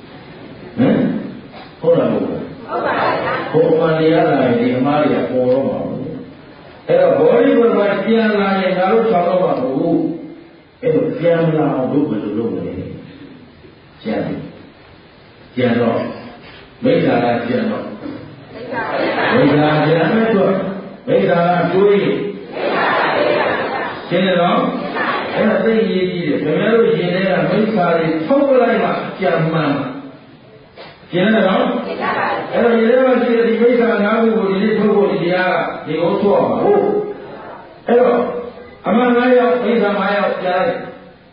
ဟုတ်လားဟုတ်ပါဘူးဘုံမှန်တရားလာရင်ဒီအမားတွေကပေါ်တော့မှာဘူးအဲ့တော့ဘောဓိပရမတ်ပြန်လာရင်ငါတို့ချောင်းတော့မှာဘူးအဲ့တော့ပြန်လာအောင်လုပ်မလို့လုပ်မလဲကျန်တယ်ကျန်တော့မိစ္ဆာကကျန်တော့မိစ္ဆာကျန်မဲ့တော့မိစ္ဆာကကျိုးရင်ရှင်းတယ်နော်အဲ့ဒါသိရေးကြည့်တယ်ခင်ဗျားတို့ရှင်တွေကမိစ္ဆာတွေထုတ်ပလိုက်မှကြံမှန်ရှင်းတယ်နော်အဲ့တော့ရေထဲမှာရှိတဲ့ဒီမိစ္ဆာ၅ခုကိုဒီနေ့ထုတ်ဖို့ဒီတရားကဒီကိုထုတ်အောင်ဟုတ်အဲ့တော့အမှန်9ယောက်မိစ္ဆာ9ယောက်ကြားတယ်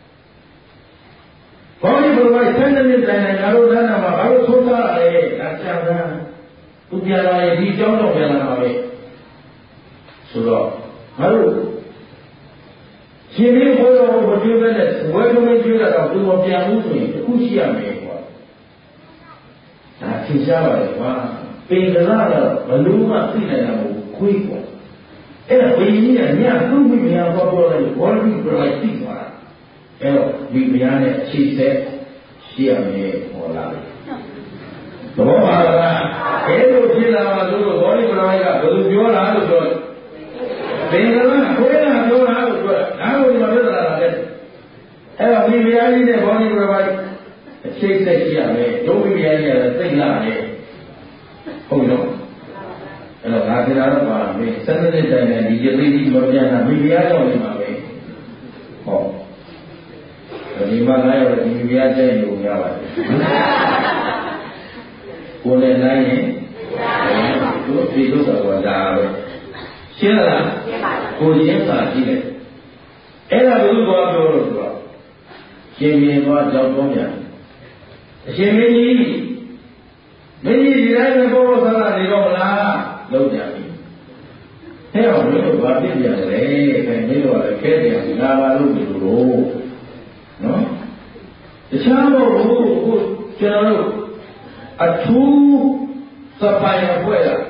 ဘောဓိဘုရားဆန်းတဲ့တိုင်ငါတို့သားနာမှာဘာလို့သုံးသားလဲဒါကြောင့်လားသူပြန်လာရင်ဒီကြောင်းတော့ပြန်လာမှာပဲဆိုတော့ငါတို့ရှင်လေးဘုရားဘုရားပဲနဲ့ဝဲထုံးလေးကျွေးတာတော့သူမပြန်ဘူးဆိုရင်အခုရှိရမယ်ကွာဒါသင်ရှားပါလေကွာပင်ကလာတော့ဘလို့မှသိနိုင်တာမဟုတ်ခွေးကွာအဲ့ဒါဘယ်နည်းနဲ့ညသူ့မိမယာပေါ်ပေါ်လိုက်ဘောဓိဘုရားသိသွားအဲ့တော့ဒီမယားနဲ့အခြေဆက်ရှိရမယ်ဟောလာတယ်သဘောပါလားအဲ့လိုဖြစ်လာမှလို့ဘောဓိပရမကဘယ်လိုပြောတာလို့ပြောတယ်ဘယ်လိုလဲခွေးကပြောတာလို့ပြောတာငါ့ကိုဒီမှာပြဿနာလာတယ်အဲ့တော့ဒီမယားကြီးနဲ့ဘောဓိပရမအခြေဆက်ရှိရမယ်ဒုမိမယားကြီးကလည်းသိလာတယ်ဟုတ်တော့အဲ့တော့ငါပြောတာတော့ပါမယ်စနစ်နဲ့တိုင်တယ်ဒီယသိကြီးမပြန်တာမိမယားကြောင့်နေမှာပဲဟောဒီမှာ9ရောက်ဒီပြားကျဲလို့ရပါတယ်ကိုယ်နဲ့နိုင်ရင်တို့ဒီလိုဆိုတာဒါပဲရှင်းလားရှင်းပါပြီကိုရင်းစာကြည့်တယ်အဲ့ဒါဘယ်လိုပြောလို့ဆိုတော့ရှင်မြင်သွားကြောက်တော့ပြန်အရှင်မင်းကြီးဒီတိုင်းပဲဘောဘောဆလာနေတော့မလားလုံးကြပြီအဲ့တော့ဘယ်လိုဘာဖြစ်ပြန်လဲအဲမင်းတို့ကလည်းခဲတယ်ငါပါလို့ဒီလိုနော်တခြားမဟုတ်ဘူးအခုကျွန်တော်တို့အထူးစပိုင်အဖွဲ့က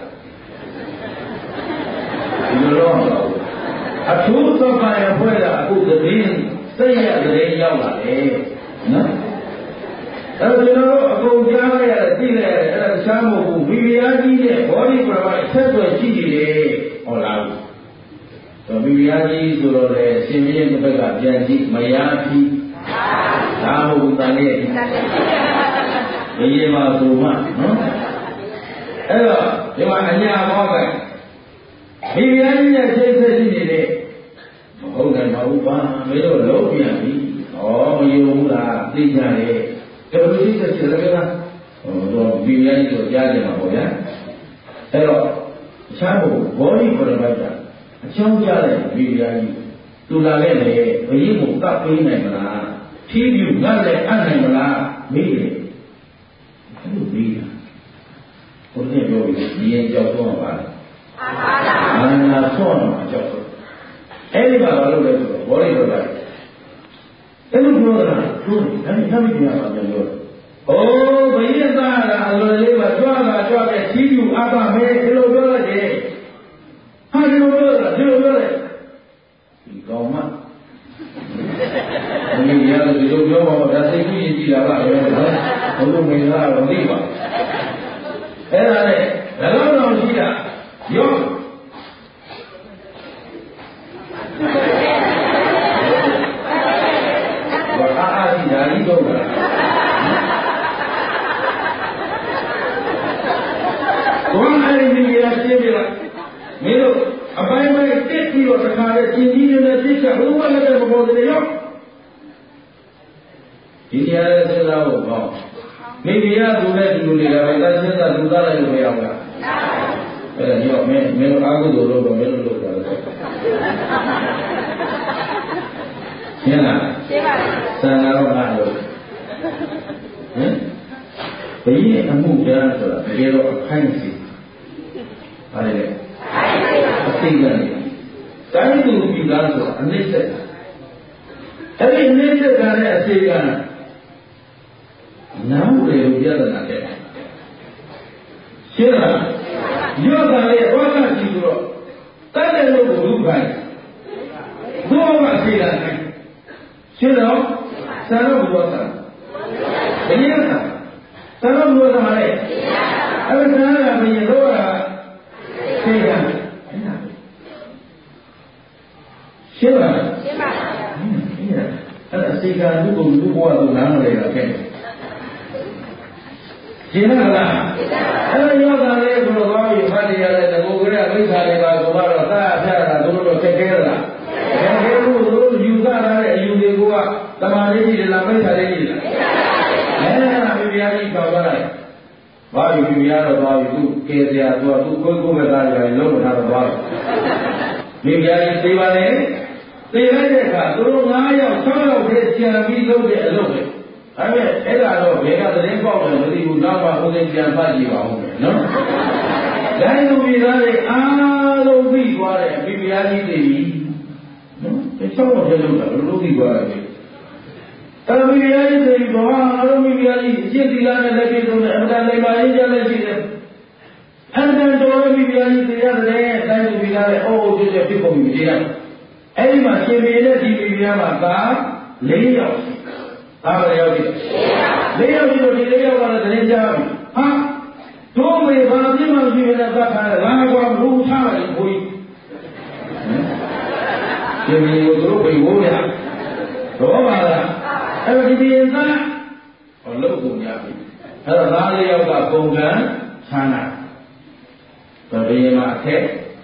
ဒီလိုတော့အထူးစပိုင်အဖွဲ့ကအခုသတင်းစိတ်ရသတင်းရောက်လာတယ်နော်အဲ့တော့ကျွန်တော်တို့အကုန်ကြားလိုက်ရတယ်သိလိုက်ရတယ်အဲ့ဒါတခြားမဟုတ်ဘူးမိဖုရားကြီးရဲ့ဘောဓိပရမအဆက်အသွယ်ရှိနေတယ်ဟောလားတော့မိဖုရားကြီးဆိုတော့လေရှင်မင်းရဲ့ဘက်ကပြန်ကြည့်မယားကြီးဒါမဟုတ်တန်ရဲ့ဘယ်ရင်မှာဆိုမှနော်အဲ့တော့ဒီမှာအညာဘောပဲမိဖုရားကြီးရဲ့စိတ်ဆက်ရှိနေတယ်မဟုတ်တယ်မဟုတ်ပါမင်းတို့လုံးပြန်ပြီဩမယုံဘူးလားသိကြတယ်ဘယ်လိုသိချက်လဲလားတော့မိဖုရားကြီးဆိုကြားကြမှာပေါ့ဗျာအဲ့တော့တခြားဘုဘောဓိပရမတ်ကအကြောင်းကြားတဲ့မိဖုရားကြီးသူလာခဲ့လေဘယင်းကိုကပ်ပေးနိုင်မလားဖြည်းဖြည်းငတ်လည်းအပ်နိုင်မလားမေးတယ်အဲ့လိုမေးတာဘုရားပြောပြီးဒီရင်ကြောက်တော့ပါလားအာနာဆောင်းမှာကြောက်တော့အဲ့ဒီမှာဘာလို့လဲဆိုတော့ဘောရိတော်ကအဲ့လိုပြောတာသူဒါနဲ့သမီးပြန်ပါပြန်ပြောအိုးဘယင်းသားကအလိုလေးပါကြွားတဲ့ဖြည်းဖြည်းအပ်ပါမယ်ဒီလိုပြောလိုက်တယ်ဟာဒီလိုပြောတာဒီလိုပြောလိုက်ဒီကောင်မဒီရတဲ့ဒီလိုပြောမှာဒါစိတ်ကြီးကြည့်တာပါပဲနော်ဘုလိုမင်းသားတော့သိပါအဲ့ဒါနဲ့လည်းတော့ရှိတာရောဘာအားဒီဓာရီတော့လားဘုန်းအဲ့ဒီနေရာရှင်းပြလိုက်မင်းတို့အပိုင်းပိုင်းတက်ပြီးတော့တခါလေရှင်ကြီးနဲ့ပြစ်ချက်ဘုရားလည်းမပေါ်သေးရောဒီနေရာရဲ့စဉ်းစားဖို့ကောင်းမိဖုရားသူနဲ့ဒီလိုနေတာပဲတသစ္စာလူသားလိုက်လို့မရဘူးလားအဲ့ဒါကြောင့်မင်းတို့အာဟုသို့လို့တော့မင်းတို့လုပ်တာလေရှင်းလားရှင်းပါပြီသံဃာတော်ကလို့ဟင်ဘယ်ရဲ့အမှုကြားဆိုတာတကယ်တော့အခိုင်အစီပါလေအသိဉာဏ်တိုင်းသူပြည်သားဆိုတာအနည်းဆက်အဲ့ဒီအနည်းဆက်ကလည်းအသိဉာဏ်နားမလည်လို့ပြဿနာတက်ရှင်းလားရောတာလေဘောကကြည့်လို့တတ်တယ်လို့ဘုခိုင်းဘုရားကသိတာနဲ့ရှင်းတော့ဆရာတော်ဘုရားကဘယ်ရတာဆရာတော်ဘုရားကလည်းအဲ့ဒါကဘယ်လိုလဲသိတာရှင်းလားရှင်းပါပါအဲ့ဒါစေကာလူကိုလူဘဝကိုနားမလဲတာခဲ့ရှင်းလားအဲ့လိုရောက်တာလေဆိုတော့ဘာလို့ဖတ်ရလဲငကိုကလေးမိစ္ဆာတွေပါဆိုတော့သာအဖြတ်တာတို့တော့ခက်ခဲလားခက်ခဲလို့တို့ယူဆတာတဲ့အယူတွေကတမာလေးကြီးလားမိစ္ဆာလေးကြီးလားအဲ့ဒါပြပြကြီးပြောသွားတယ်ဘာယူပြရတော့သွားပြီသူကဲစရာသူကိုယ်ပဲသားတယ်လုံးမထားတော့သွားပြီပြပြကြီးသိပါလေသိလိုက်တဲ့အခါသူတို့9ယောက်6ယောက်တည်းကြံပြီးလုပ်တဲ့အလုပ်ပဲအဲ့ဒါတော့ဘယ်ကသတင်းပေါက်တယ်မသိဘူးနောက်မှဦးသိပြန်ဖတ်ကြည့်ပါဦးမယ်နော်။ဒါလူပြည်သားတွေအားလုံးပြီးသွားတယ်ပြပြကြီးတွေနော်။တချို့တော့လုပ်တာလို့ပြီးသွားတယ်။အဲ့ဒီပြပြကြီးတွေဘာအားလုံးပြပြကြီးအကျင့်သီလနဲ့လက်ပြဆုံးတဲ့အမှန်တရားပါရင်ကြလည်းရှိတယ်။အဲ့ဒါတော့ပြပြကြီးတွေရတယ်တိုင်းလူပြည်သားတွေအိုးကျကျဖြစ်ကုန်ပြီတရား။အဲ့ဒီမှာရှင်ပြည်နဲ့ဒီပြည်များမှာက4ယောက်ဒါပဲရောက်ပြီ4ယောက်ရှိတော့ဒီ4ယောက်ကလည်းတင်းကြပြီဟာတို့မေဘာပြင်းမှရှိနေတဲ့သတ်ထားတယ်လာကွာလူထားတယ်ဘိုးကြီးရှင်ပြည်ကိုတို့ပြေဝိုးရတော့ပါလားအဲ့တော့ဒီပြည်သားဟောလို့ကုန်ကြပြီအဲ့တော့သား4ယောက်ကပုံကံချမ်းသာတော့ဘယ်မှာအထက်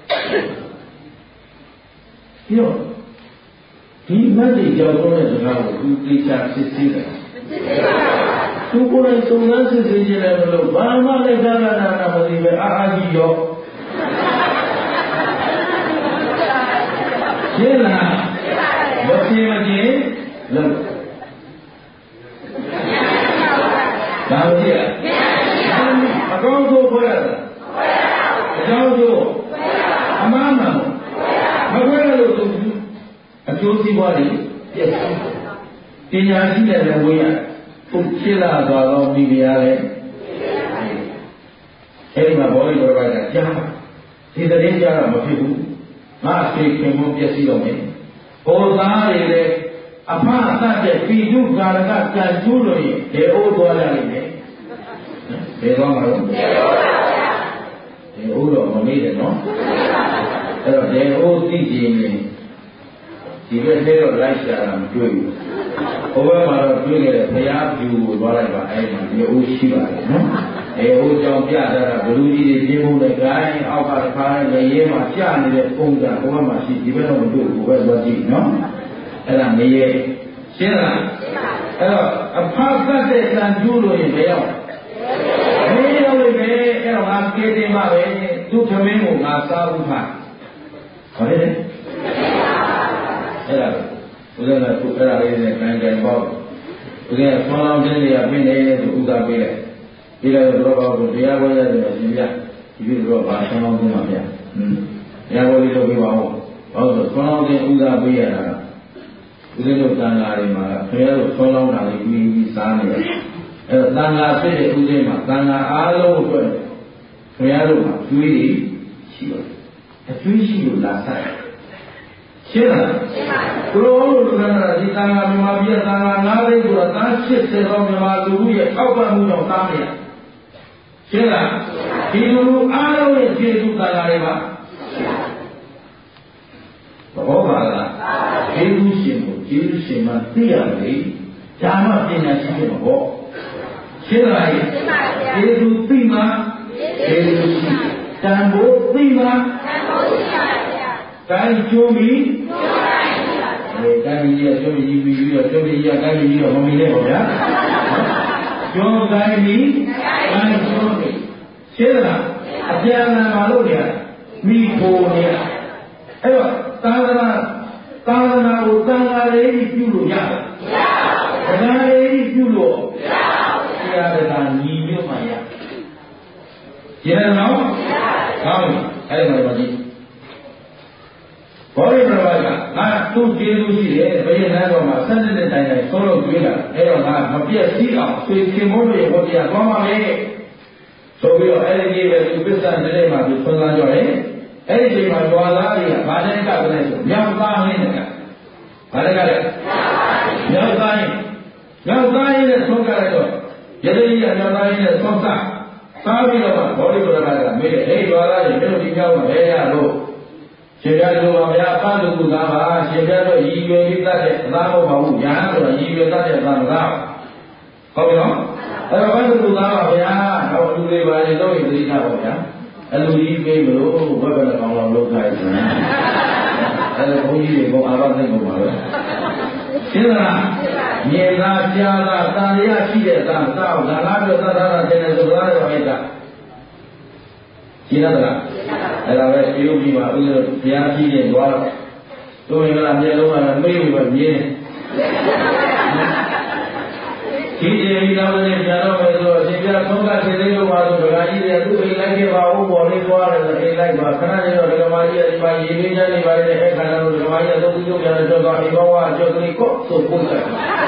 ပြီးတော့ဒီမတ်တွေကြောက်တော့တဲ့စကားကိုသူသိချစစ်စစ်တယ်သူကိုယ်တိုင်စုံစမ်းစစ်ဆေးခြင်းလည်းမလုပ်ဘာမှလည်းသာနာနာမသိပဲအာကြီးရောရှင်းလားမရှင်းမချင်းလုပ်ဒါမကြည့်အကောင်းဆုံးခွဲရတာအကြောင်းဆုံးအမှန်မှန်မခွဲရလို့သူအကျိုးစီးပွားတွေပြည့်စုံပညာရှိတဲ့လည်းဝေးရပုတ်ဖြစ်လာသွားတော့မိဖုရားလည်းအဲဒီမှာဘောဓိတော်ကကြားဒီသတင်းကြားတော့မဖြစ်ဘူးငါသိခင်မပြည့်စည်တော့မယ်ဘောသားတွေလည်းအဖအသတ်တဲ့ပိဋုကာရကကံကျူးလို့ရင်ဒေအိုးသွားရလိမ့်မယ်ဘယ်သွားမှာလဲဒေအိုးတော့မမေ့တယ်နော်အဲ့တော့ဒေအိုးသိကြရင်ဒီဘက်ထဲတော့လိုက်ရှာတာမတွေ့ဘူး။ဘဝမှာတော့တွေ့ခဲ့တဲ့ဘုရားပြူကိုသွားလိုက်ပါအဲ့မှာဒီအိုးရှိပါတယ်နော်။အိုးကြောင့်ပြတာကဘလူကြီးတွေပြင်းဖို့လည်းခိုင်းအောက်ကတစ်ခါလည်းရဲမှာကြာနေတဲ့ပုံစံဘဝမှာရှိဒီဘက်တော့မတွေ့ဘူးဘယ်သွားကြည့်နော်။အဲ့ဒါမရဲရှင်းလား။အဲ့တော့အဖတ်တတ်တဲ့ကံကျိုးလို့ရင်ဘယ်ရောက်မင်းရောက်လိမ့်မယ်အဲ့တော့ငါကေတင်ပါပဲသူ့သမင်းကိုငါစားဥဖတ်ဟုတ်တယ်အဲ့ဒါဦးဇင်းကသူအဲ့ဒါလေးနဲ့ကန်ကန်ပေါ့ဦးဇင်းကဆောင်းလောင်းခြင်းတွေကပြင်းနေတယ်ဆိုဥသာပေးလိုက်ပြီးတော့တော့ကိုတရားပွဲရတယ်ရှင်ပြဒီလိုတော့ဘာဆောင်းလောင်းခြင်းမှာဗျတရားပွဲလေးလုပ်ပေးပါဦးဘာလို့ဆိုဆောင်းလောင်းခြင်းဥသာပေးရတာဦးဇင်းတို့တန်ဃာတွေမှာခင်ဗျားတို့ဆောင်းလောင်းတာလေးပြီးစားနေတယ်အဲ့တော့တန်ဃာဖြစ်တဲ့ဦးဇင်းမှာတန်ဃာအားလုံးအတွက်ခင်ဗျားတို့မှာကျွေးတွေရှိပါတယ်အကျွေးရှိလို့လာစားရှင်းလားရှင်းပါဘူးဘုရားတို့ကဒီသံဃာမြန်မာပြည်သံဃာ9သိန်းဆိုတာသား80သောမြန်မာလူမှုရဲ့အောက်ပံ့မှုကြောင့်သားနေရရှင်းလားဒီလူအားလုံးရဲ့ကျေးဇူးသံဃာတွေပါဘောပါလားကျေးဇူးရှင်ကိုကျေးဇူးရှင်မှသိရလေဒါမှပညာရှိဖြစ်မှာပေါ့ရှင်းလားရှင်းပါဗျာကျေးဇူးသိမှကျေးဇူးရှိတန်ဖိုးသိမှတန်ဖိုးရှိပါဗျာတိုင်းကျိုးပြီးတိုင်းကြီးကျိုးပြီးပြီးတော့ကျိုးပြီးတိုင်းကြီးတော့မမီနဲ့ပေါ့ဗျာကျိုးတိုင်းပြီးတိုင်းကျိုးပြီးရှင်းလားအပြန်အလှန်မလုပ်ရမိဖို့နေအဲ့တော့သာသနာကိုသံဃာလေးပြုလို့ရတယ်မရဘူးတရားလေးပြုလို့မရဘူးတရားညီညွတ်မှရရနော်ကောင်းအဲ့ဒါတော့ဒီဘောရိပရဝါကငါသူ့ကျေးဇူးရှိတယ်ဘယ်ရန်တော့မှဆက်တဲ့တိုင်တိုင်သုံးလို့တွေ့လာအဲ့တော့ငါမပြည့်စည်အောင်ဆွေခင်မိုးတွေဟောတရားသွားမှာလေဆိုပြီးတော့အဲ့ဒီကြီးပဲသူပစ္စံတဲ့မှာသူဆွမ်းစားကြတယ်အဲ့ဒီချိန်မှာကြွာလာတွေကဘာတဲ့ကလည်းဆိုမြောက်သားရင်းကဘာတဲ့ကလဲမြောက်သားရင်းနဲ့ဆုံးကြလိုက်တော့ရတဲ့ကြီးကမြောက်သားရင်းနဲ့ဆုံးစားပြီးတော့ဘောရိပရဝါကမေးတယ်ဟေးကြွာလာတွေမင်းတို့ဒီမြောက်မှာဘယ်ရလို့ရှင်ပြတ်လို့ပါဗျာပတ်သူကသာပါရှင်ပြတ်တော့ရည်ရွယ်ပြီးတတ်တဲ့အသားမဟုတ်ပါဘူးညာဆိုတော့ရည်ရွယ်တတ်တဲ့အသားမလားဟုတ်ပြီနော်အဲ့တော့ဘယ်သူသားပါဗျာတော့လူတွေပါလေတော့ရင်သိတာပေါ့ဗျာအလူကြီးပေးမလို့ဘယ်ဘက်ကောင်လောက်လုပ်ထားရစမ်းအဲ့တော့ဘုန်းကြီးတွေကောအာဘသိကုန်ပါပဲရှင်းလားမြေသားကြားသားတန်ရရှိတဲ့သားမသားဒါလားပြောသတ်တာတဲ့ဆိုသားရောအဲ့ဒါရှင်းလားအဲ့ဒါပဲပြုပြီးပါဦးဇင်းဘုရားကြီးနေသွားတော့တို့ရင်ကမျက်လုံးကလည်းမေးပြီးတော့မြင်ဒီကျေဒီတော်နဲ့ပြန်တော့မယ်ဆိုတော့ရှင်ပြသုံးကခြေလေးလို့ပါဆိုဒကာကြီးတွေသူ့အိမ်လိုက်ခဲ့ပါဦးပေါ်လေးသွားတယ်ဆိုအိမ်လိုက်ပါခဏနေတော့ဒကာမကြီးကဒီမှာရေလေးချမ်းနေပါလေတဲ့အခါတော့ဒကာမကြီးကသုံးပြီးတော့ပြန်တော့အိမ်ကောင်းကကြောက်ကလေးကော့ဆိုပို့တယ်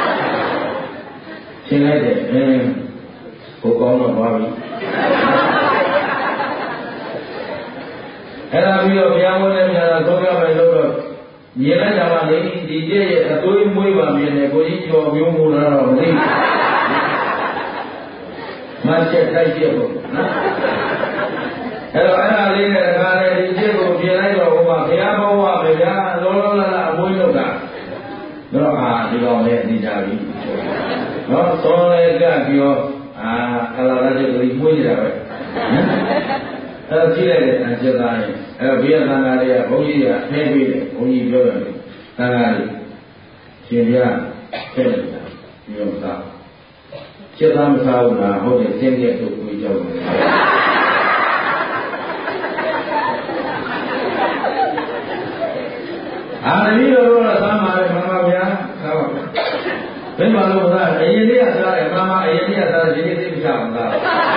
ရှင်းလိုက်တယ်ဘုကောင်းတော့ပါပြီအဲ့ဒါပြီးတော့ဘုရားဝတ်တဲ့ပြန်တော့သုံးရမယ်လို့တော့မြင်လိုက်တာပါလေဒီကျရဲ့အသွေးမွေးပါမြင်တယ်ကိုကြီးကျော်မျိုးမူလာတော့မသိဘူးမချက်တိုက်ချက်ပေါ့နော်အဲ့တော့အဲ့ဒါလေးနဲ့တခါလေဒီကျကိုပြင်လိုက်တော့ဟိုမှာဘုရားဘောဝပဲဗျာလောလောလတ်အမွေးလုပ်တာတော့ဒီကောင်လေးနေကြပြီနော်သောလေးကပြီးတော့ခလာလာတဲ့ကိုကြီးမွေးနေတာပဲအဲ့တော့ကြည့်လိုက်တဲ့အချက်သားရင်အဲ့တော့ဘေးကသံဃာတွေကဘုန်းကြီးကထဲပြီးတယ်ဘုန်းကြီးပြောတယ်သံဃာတွေရှင်ပြထဲနေတာပြီးတော့သာချက်သားမစားဘူးလားဟုတ်တယ်သင်တဲ့တို့ကိုကြောက်တယ်တတိယတော့သာမာတယ်မှန်ပါဗျာသာပါဘယ်မှာလို့မသားအရင်လေးကစားတယ်မှန်ပါအရင်လေးကစားတယ်ဒီနေ့သိမချအောင်သား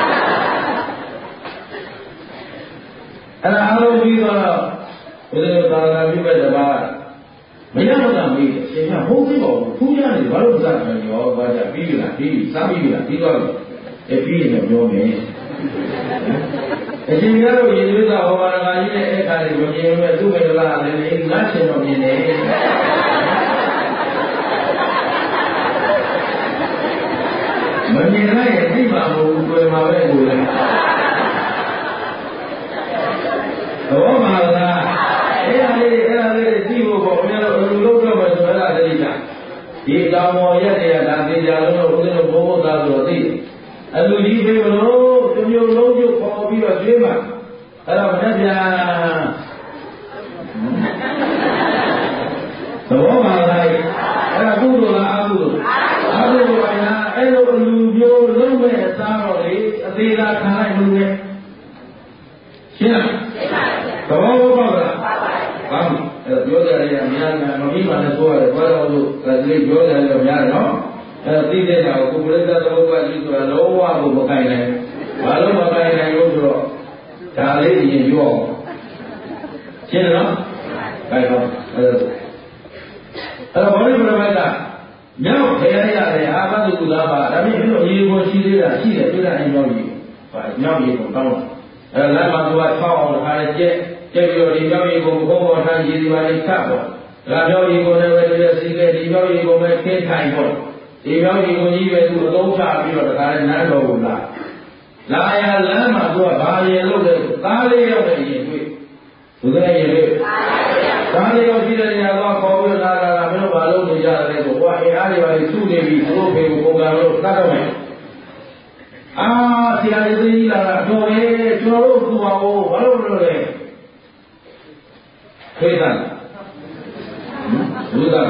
အဲ့ဒါအားလုံးပြီးတော့ဘုရားသာသနာပြုတဲ့တပါးမရတော့တာမေးတယ်ရှင်ကဟုတ်ပြီပေါ့ထူးရတယ်ဘာလို့စားတယ်ရောဘာကြပြီးပြီလားပြီးပြီစားပြီးပြီလားပြီးတော့ပြီးရင်ပြောမယ်အရှင်များတို့ရေသွေးသာဟောပါဒကာကြီးရဲ့အခါလေးကိုမြင်မဲ့သူ့မေတ္တာလည်းလည်းငါရှင်တော်မြင်တယ်မမြင်လိုက်ရင်သိမှာမဟုတ်ဘူးတွေ့မှာပဲကိုလည်းဘောမှာလားအဲ့ဒါလေးကြည့်ဖို့ပေါ့ဘုရားတို့လူလုံးတော့မယ်ဆိုတော့အဲ့ဒါတတိယဒီတောင်ပေါ်ရက်တွေကဒါသိကြလို့ဦးဇင်းတို့ဘုဘသားဆိုတော့သိအလူကြီးပြေမလို့တစ်မျိုးလုံးကျုပ်ပေါ်ပြီးတော့ကျွေးမှာအဲ့တော့မနေ့ပြန်သဘောပါလားအဲ့ဒါကုသိုလ်လားအကုသိုလ်ပါလားအဲ့လိုအလူမျိုးလုံးမဲ့အသားတော်လေအသေးသာခံလိုက်လို့လေရှင်းလားသဘောပေါက်လားဘာလို့အဲ့တော့ပြောကြရရင်များများမပြီးမှလည်းဆိုရတယ်ဘာလို့လို့ဒီပြောကြရတော့များတယ်နော်အဲ့သိတဲ့ကောင်ကိုပြိဿသမုပ္ပါဒ်ကြီးဆိုတာလုံးဝကိုမကိုင်နိုင်ဘာလို့မကိုင်နိုင်လို့ဆိုတော့ဒါလေးရင်ပြောအောင်ရှင်းတယ်နော်ဒါတော့အဲ့တော့ဘောဓိပရမတ်ကမြောက်ခရရတယ်အာဘတုကုသပါဒါပြင်လို့ရေပေါ်ရှိသေးတာရှိတယ်ပြတဲ့အိမ်မြောက်ကြီးဘာမြောက်ရေပေါ်တောင်းအဲ့လမ်းမှာသူက6အောင်တစ်ခါလေးကျက်ပြီးတော့ဒီမြောက်ရေကိုဘုံပေါ်ထားရေဒီပါလေးခတ်ပေါ့ဒါမြောက်ရေကိုလည်းပဲဒီစီကဲဒီမြောက်ရေကိုပဲခင်းထိုင်ပေါ့ဒီမြောက်ရေကိုကြီးပဲသူအသုံးချပြီးတော့တခါလေးနန်းတော်ကိုလာရလမ်းမှာသူကဘာရေလို့လဲသားလေးရောက်တဲ့ရင်တွေ့ဘုရားရေတွေ့သားလေးရောက်ရှိတဲ့နေရာတော့ခေါ်ပြီးလာမင်းတို့ဘာလို့နေကြတယ်ဆိုတော့အင်အားတွေပါစုနေပြီသူတို့ဖေကိုပုံကံလို့တတ်တော့မယ်ဆရာကြီးလာတာတော်တယ်ကျွန်တော်တို့သူ့ပါဦးဘာလို့လဲခေတ္တဘုရား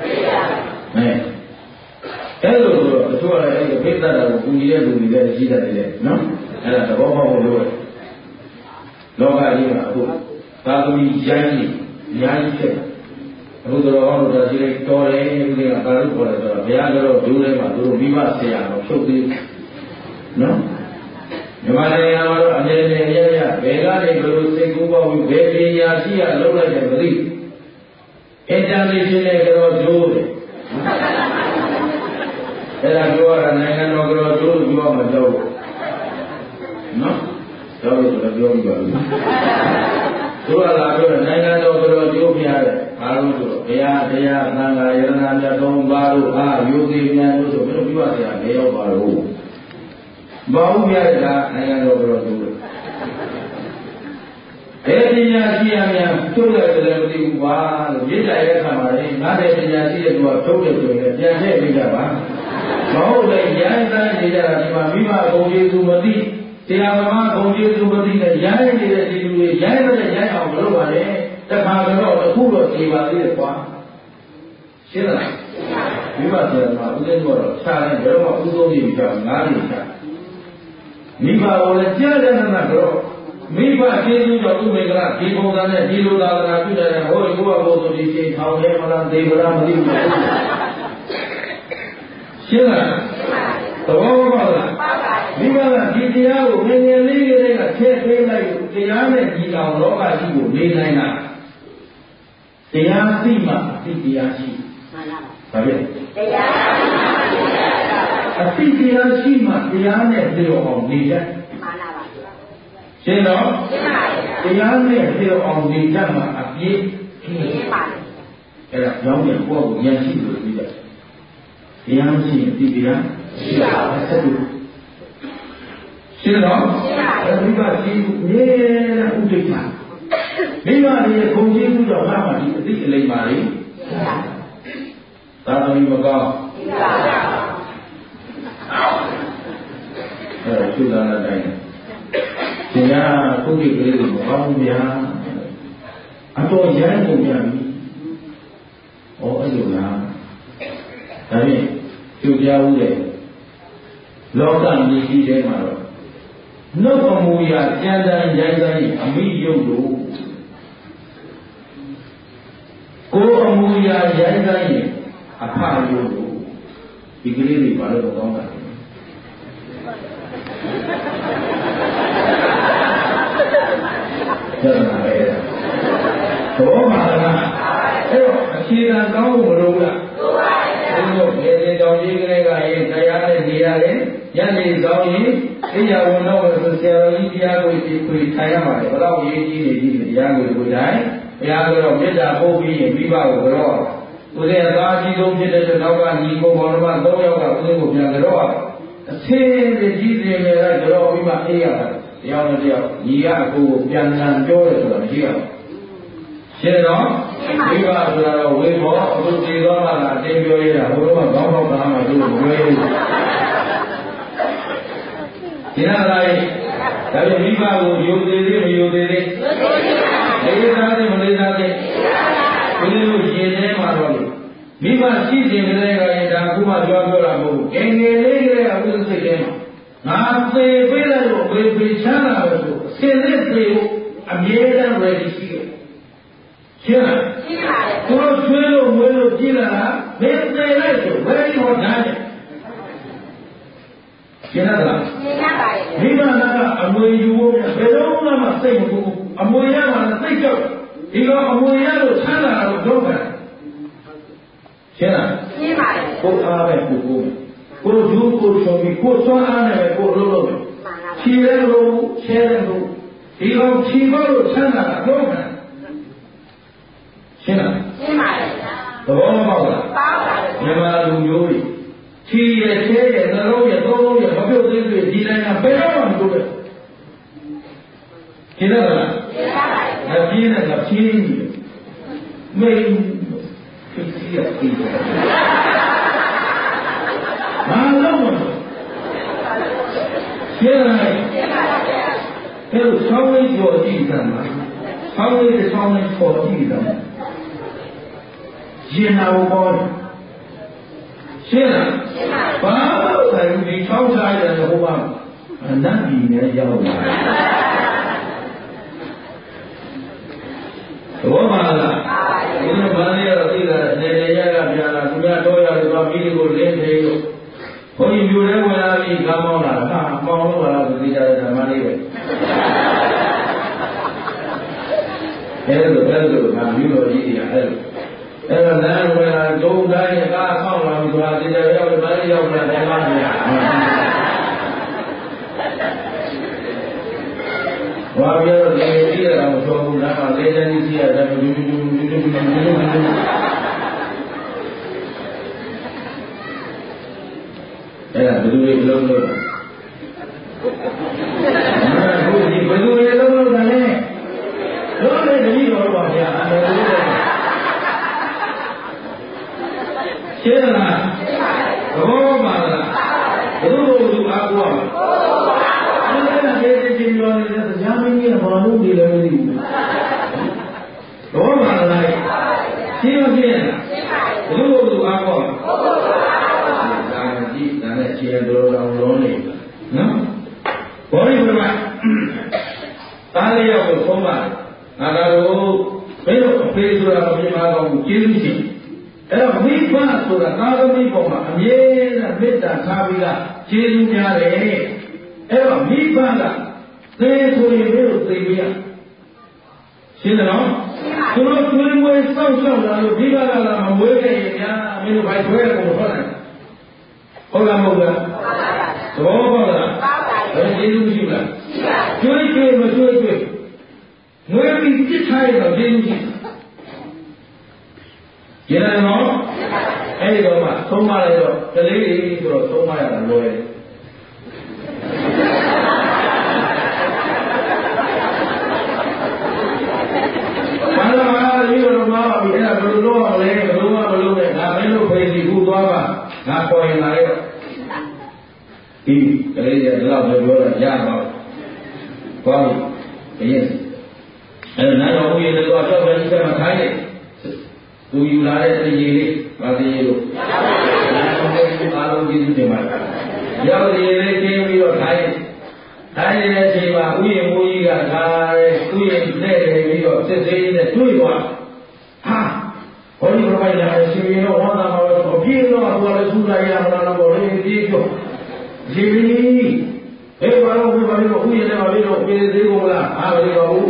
အဲ့လိုဆိုတော့အချို့ကလည်းအဲ့ဒီခေတ္တတာကိုကူညီတဲ့လူတွေလည်းရှိတတ်တယ်နော်အဲ့ဒါသဘောပေါက်ဖို့လိုတယ်လောကကြီးမှာအခုသာသမီရိုင်းကြီးအများကြီးဖြစ်တယ်အခုတော်တော်တို့ဒါရှိလိုက်တော်တယ်ဦးတွေကသာလို့ခေါ်တယ်ဆိုတော့ဘုရားကတော့ဒုထဲမှာသူတို့မိဘဆရာတော်ဖြုတ်သေးနော်မြန်မာနိုင်ငံမှာတော့အနေနဲ့ရရဘယ်ကနေဘယ်လိုစိတ်ကူးပေါက်ပြီးဘယ်ပညာရှိရလောက်လိုက်တယ်မသိအင်တာနက်နဲ့ကတော့ကျိုးတယ်အဲ့ဒါပြောရတာနိုင်ငံတော်ကတော့ကျိုးလို့ပြောမှကြောက်နော်ကြောက်လို့ပြောပြီးပါဘူးသူကလာပြောတယ်နိုင်ငံတော်ကတော့ကျိုးပြရတယ်အားလုံးဆိုတော့ဘုရားတရားသံဃာယရနာမြတ်သုံးပါးတို့ယောဂီများတို့ဆိုဘယ်လိုပြောရလဲလဲရောက်ပါလို့ဘာလို့ပြရတာနိုင်ငံတော်ကတော့ကျိုးတယ်ဘယ်ပညာရှိရများထုတ်တယ်လည်းမသိဘူးကွာလို့ရေးကြရတဲ့အခါမှာလေငါတဲ့ပညာရှိတဲ့သူကထုတ်တယ်ဆိုရင်ပြန်ထည့်ပေးကြပါမဟုတ်လေရန်တိုင်းနေကြတာဒီမှာမိဘဘုံကျေးဇူးမသိတရားဓမ္မဘုံကျေးဇူးမသိနဲ့ရိုင်းနေတဲ့ဒီလူတွေရိုင်းတဲ့ရိုင်းအောင်မလုပ်ပါနဲ့တခါတော့တစ်ခုတော့ဒီပါသေးတယ်ကွာရှင်းလားမိဘဆရာမဦးသိန်းတော့ခြားတယ်ဘယ်တော့မှဦးဆုံးနေကြငါးနေကြမိဘကိုလည်းကြားတဲ့နာတော့မိဘကျေးဇူးတော်ဥမေကရဒီပုံစံနဲ့ဒီလိုသာသနာပြုတယ်ဟောဒီဘုရားဘုဆိုဒီချိန်ထောင်ထဲမလားသေမလားမသိဘူးရှင်းလားသဘောပေါက်လားမိဘကဒီတရားကိုငယ်ငယ်လေးကလေးကထည့်ပေးလိုက်တရားနဲ့ဒီအောင်လောကကြီးကိုနေနိုင်တာတရားသိမှအသိတရားရှိမှန်ပါဗျာတရားအသိတရားရှိမှတရားနဲ့သိအောင်နေတတ်မှန်ပါပါရှင်းတော့တရားနဲ့သိအောင်နေတတ်မှအပြည့်ရှင်းပါအဲ့ဒါကြောင့်ကိုယ့်ကိုဉာဏ်ရှိလို့ပြီးတယ်တရားမရှိရင်သိတရားရှိပါဘူးဆက်လို့ရှင်းတော့မိဘရှိနေတယ်ဥဒိဋ္ဌာမိဘရဲ့ခုံကျေးဇူးတော်ငါမှဒီအသိအလိမ္မာတွေသာသမီမကောင်းသုဒ္ဓနာတိုင်းရှင်ရခုကိကလေးတွေမကောင်းဘူးဗျာအတော်ရမ်းကုန်ပြန်ပြီဩအဲ့လိုလားဒါဖြင့်ကျုပ်ကြားဦးတယ်လောကမြည်ကြီးထဲမှာတော့နှုတ်အမူအရာကြံတန်ရိုင်းတိုင်းအမိယုတ်တို့ကိုယ်အမူအရာရိုင်းတိုင်းအဖယုတ်တို့ဒီကလေးတွေဘာလို့ကောင်းတာလဲဆက်လာရဲတော့မှာလားအဲ့တော့အခြေခံကောင်းဖို့မလိုလားလိုပါဘူးဘုရားငယ်စဉ်တောင်ကြီးကလေးကရင်တရားနဲ့နေရတယ်ညနေဆောင်ရင်အိယာဝန်တော့ဆိုဆရာတော်ကြီးတရားကိုကြည့်ခွေထိုင်ရပါတယ်ဘလောက်ရေးကြီးနေကြီးတရားကိုကိုတိုင်းဘုရားကတော့မေတ္တာပို့ပြီးရင်မိဘကိုကြောဦးဇင်းအသားကြီးဆုံးဖြစ်တဲ့နောက်ကညီကိုဘောဓမ3ယောက်ကဦးဇင်းကိုပြန်ကြောအဆင်းကြီးစင်နေလိုက်ကြောပြီးမှအေးရတယ်တရားနဲ့တရားညီကအကိုကိုပြန်ပြန်ပြောတယ်ဆိုတာမရှိရဘူးရှင်းတော့မိဘဆိုတာတော့ဝေဘောအခုဒီတော့မှအတင်းပြောရတာဘုရားကခေါင်းပေါက်တာမှသူ့ကိုပြောရဘူးဒီနာလိုက်ဒါပေမဲ့မိဘကိုယုံသေးသေးမယုံသေးသေးလေးစားသေးမလေးစားသေးဘုရားတို့ရှင်ထဲမှာတော့မိဘရှိခြင်းကလေးကရင်ဒါခုမှပြောတာမဟုတ်ဘူးငယ်ငယ်လေးကလေးကဥစ္စိတ်ထဲမှာငါသေပေးလိုက်လို့ဝေဖေချမ်းသာလို့ဆိုအစဉ်နဲ့သေဖို့အမြဲတမ်း ready ရှိတယ်ရှင်းလားရှင်းပါတယ်သူတို့ဆွေးလို့မွေးလို့ကြည်လာတာမင်းသေလိုက်ဆို ready ဟောတာတယ်ရှင်းလားရှင်းပါတယ်မိဘကအမွေယူဖို့ဘယ်တော့မှစိတ်မပူအမွေရမှာစိတ်ကြောက်ဒီတော့အမွေရလို့ချမ်းသာလို့လုပ်တယ်ရှင်းလားရှင်းပါတယ်ကိုအားပဲကိုယူကိုချုပ်ပြီးကိုစွမ်းအားနဲ့ပဲကိုလုပ်လို့ခြေရဲလို့ချဲရဲလို့ဒီတော့ခြေဖို့လို့ချမ်းသာတာလုပ်တယ်ရှင်းလားရှင်းပါတယ်သဘောမပေါက်လားပေါက်ပါတယ်မြန်မာလူမျိုးကြီးခြေရဲချဲရဲနှလုံးရဲသုံးလုံးရဲမပြုတ်သေးသေးဒီတိုင်းကဘယ်တော့မှမလုပ်တဲ့ရှင်းလားရှင်းပါတယ်ငါပြင်းနဲ့ငါပြင်းမင်းဖြစ်စီရပြီးဘာလို့မလဲရှင်းလားရှင်းပါတယ်ဘယ်လိုဆောင်းလေးကြော်ကြည့်တယ်မှာဆောင်းလေးဆောင်းလေးကြော်ကြည့်တယ်ရင်နာဘောပေါ်ရှင်းလားရှင်းပါဘာလို့လဲဒီချောင်းစားရတယ်ဟိုမှာအနတ်ပြည်နဲ့ရောက်လာဘောပါလားဒီလိုဘာလဲတော့သိတာနေနေရကပြန်လာသူများတော့ရတယ်တော့မိတွေကိုလင်းသေးလို့ဘုန်းကြီးမျိုးထဲဝင်လာပြီးကားမောင်းလာဟာမောင်းလို့ပါလားသိကြတဲ့ဓမ္မလေးပဲအဲ့လိုငါမျိုးတော်ကြီးတွေကအဲ့တော့လမ်းဝင်လာဒုံတိုင်းအကားဆောက်လာပြီးသွားတယ်ရောက်တယ်ဘာလဲရောက်လာတယ်မှမရဘာပြောလို့လေကြည့်ရတာမဆိုဘူးလားမလေးတဲ့ကြီးရတယ်ဒူအဲ့ဒါဘယ်သူတွေလုံးလို့ဟုတ်ဒီဘယ်သူတွေလုံးလို့လဲလုံးတဲ့တတိတော်ပါဗျာအဲ့ဒါရှင်းလားဘောပါလား bulu aku apa? Mana dia jual ni jamin ni baru dia beli. Oh mana lagi? Siapa? Bulu aku apa? Jangan cia dorang ni, no? Boleh bermak. Tali aku somai. Ada belok surah Al-Fatihah kiri. Era mipa surah kalau mipa mak, ambil beda kabila kiri ni. Era mipa lah. Surah belok tiga. Sini no. Surah mulai sahul lalu tiga lah memulai ya belok baik baik bukan. Orang muda. Semua orang. Orang jenuh juga. Cuy macam. Mereka itu cahaya lah jenuh. Jangan mau. Doma, semua itu. Kalau ini itu semua yang boleh. Malah ini orang mau biar belum. Nak melu pergi buat apa? Nak kau yang lain. Kalau dia adalah berjualan jangan kau ini. Nak aku yang itu asal bagi saya makai. Tujuh lari ini mati itu. Kalau gitu cuma. Jauh ini kami makai. Hari ini cuma uyu kan kare uyu ni itu sesuatu tu itu. Orang bermain dengan sini orang mahu pergi aku ada sudah yang mana boleh itu. Jadi, baru uyu ni baru pergi lah. Beri baru.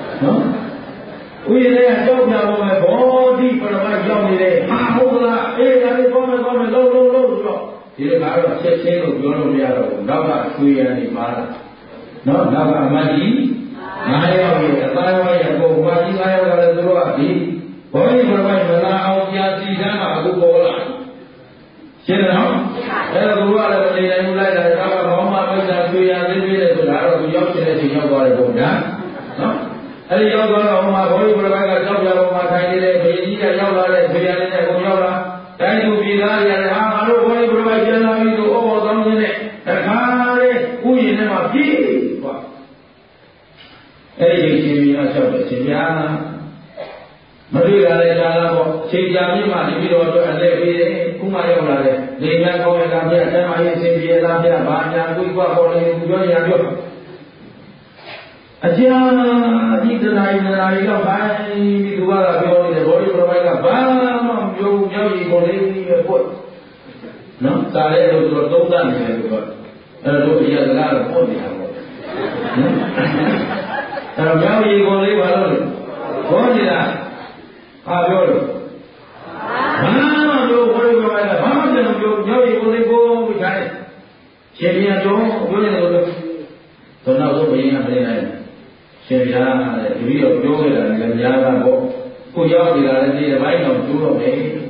Uyu ni jauh jauh me body permain jauh ni. Hola, nanti kau lo. Jadi baru cek jual dia lo. Dapat uyu ni mana? Dapat mati. Ayam aku mati ayam kalau dulu lagi. Orang bermain mana awak jadi jangan aku bola. Siapa? Kalau dulu ada yang mulai dari awal mama macam tu yang lebih sudah aku jauh sini boleh bukan? Ada jauh kalau mama boleh bermain jauh mama tadi le beli jauh le beli ni aku jauh lah. Tadi tu bila yang malu boleh bermain jalan itu tahu ni. Kali uyu ni mati. Sini macam sini Mari ada jalan sejam ni mah di bawah tu ada ni kumai orang ada. Dengan kau yang kami ada mari sejam ada banyak tu buat orang jual yang jual. Aja di dalam kau bayi di dua orang boleh bermain apa? Jauh boleh buat. No, saya tu dan saya buat. Lalu dia jalan pun dia buat. Kalau jauh boleh baru. Boleh dah. Betul. Mana tu boleh bermain? Mana tu jauh boleh bermain? Siapa jauh boleh tu? Tuan tu begini apa ni? Siapa dia jauh lah, dia jalan bo. Kau jauh dia ni baik nak jauh ni.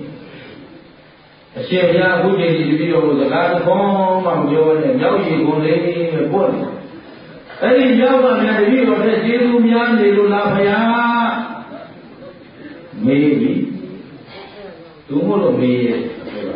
Siapa aku jadi dia sekarang kau mau jauh ni boleh pun. Tapi jauh mana dia boleh jiru mian jiru lapaya. Maybe tomorrow may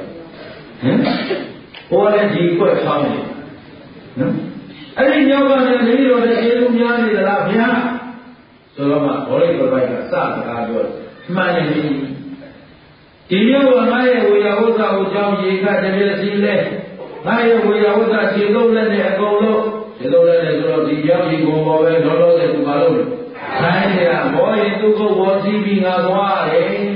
orang jiwa sama. Ada yang orang ni orang yang ni dalam dia. Selama orang berbaik sah berjual. Mana ni? Dia orang mana yang ucap jika jadi sila. Mana yang ucap cedok lagi cedok lagi kalau dia jiwa bawa dulu tu kalau. Saya boleh tu kau wajib ingat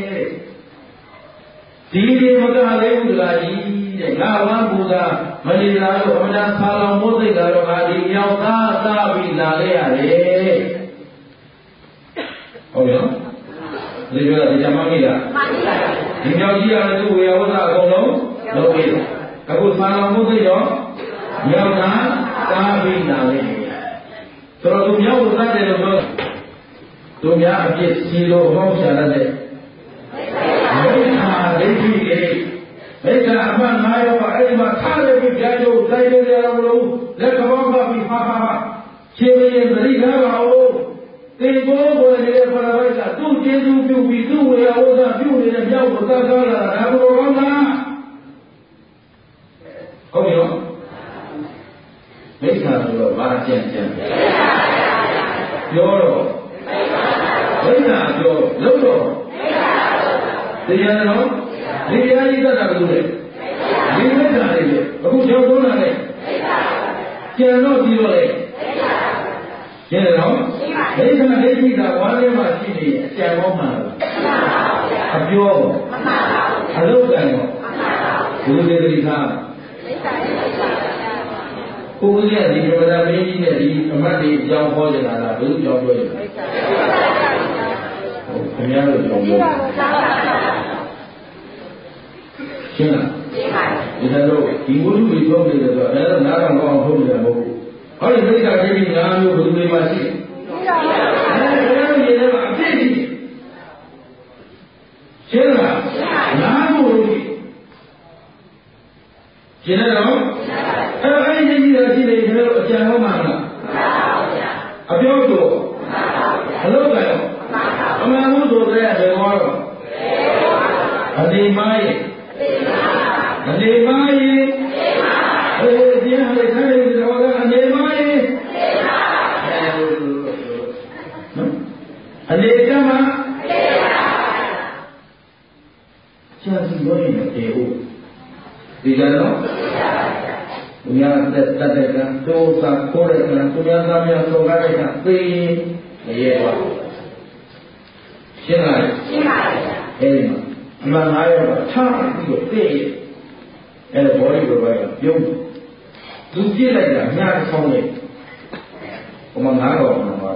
Diri maka lewu lagi. Kawan Buddha melihat orang salam mesti kalau hari yang tak bila Oh ya? Dia juga tidak manggil lah. Hingga dia itu ya orang kalau lebih. Aku salam mesti yang tak bila Kalau tu yang Buddha dia tu. Dunia aje silo mau jalan deh. Mereka aman mayo pak elma thale bi jajo dia lalu leka bapa bi papa. Siapa yang beri kau? Tengok boleh dia pada mereka. Tu jesu tu ya orang tu dia jauh berkata lah. Aku orang lah. Kau ni မိစ္ဆာဆိုတော့ဘာကြံပြောတော့မိစ္ဆာပြောလို့တော့တရားတော်ဒီတရားကြီးသတ်တာကလို့လေဒီမိစ္ဆာလေးလေအခုကျောင်းသုံးလာလေကျန်တော့ပြီးတော့လေကျန်တော့မိစ္ဆာဒိဋ္ဌိကဝါးထဲမှာရှိနေအကျန်တော့မှန်အပြောအလုပ်ကံတော့ဘုရားတိသာကိုယ်ကြီးကဒီကမ္ဘာမင်းကြီးနဲ့ဒီအမတ်တွေအကြောင်းဟောကြတာလားဘယ်လိုကြောင်းပြောကြလဲခင်ဗျားတို့ကြောင်းပြောရှင်းလားရှင်းပါပြီဒါတော့ဒီဝိသုတွေပြောနေတယ်ဆိုတော့အဲ့ဒါနားတော်ကောင်းထုတ်နေတာမဟုတ်ဘူးဟောဒီမိစ္ဆာဒိဋ္ဌိ၅မျိုးဘယ်သူတွေမှရှိတယ်ဘုရားရေထဲမှာအပြည့်ကြီးရှင်းလား၅မျိုးလို့ရှင်းတယ်နော်အဲ့ဒီကြီးတာရှိတယ်ခင်ဗျားတို့အကြံဟောမှာလားအပြောတော့အလုပ်ကရောအမှန်ဘူးဆိုတဲ့ဘယ်သွားတော့အနေမရဲ့အနေမရဲ့ဒီဟာလေးခိုင်းတယ်တော့အနေမရဲ့အနေကမှာချာစီလို့ရင်တေဟုတ်ဒီကြတော့ဘုရားတက်ကတိုးစာခိုးတဲ့ကဘုရားသားများဆောကားတဲ့ကသိမရဲပါဘူးရှင်းလားရှင်းပါပြီအဲဒီမှာအမှန်၅ယောက်ကထားပြီးတော့သိရဲ့အဲဘောရီဘဝကပြုံးသူကြည့်လိုက်တာညတစ်ဆောင်နဲ့ဘုမ၅ယောက်မှာပါ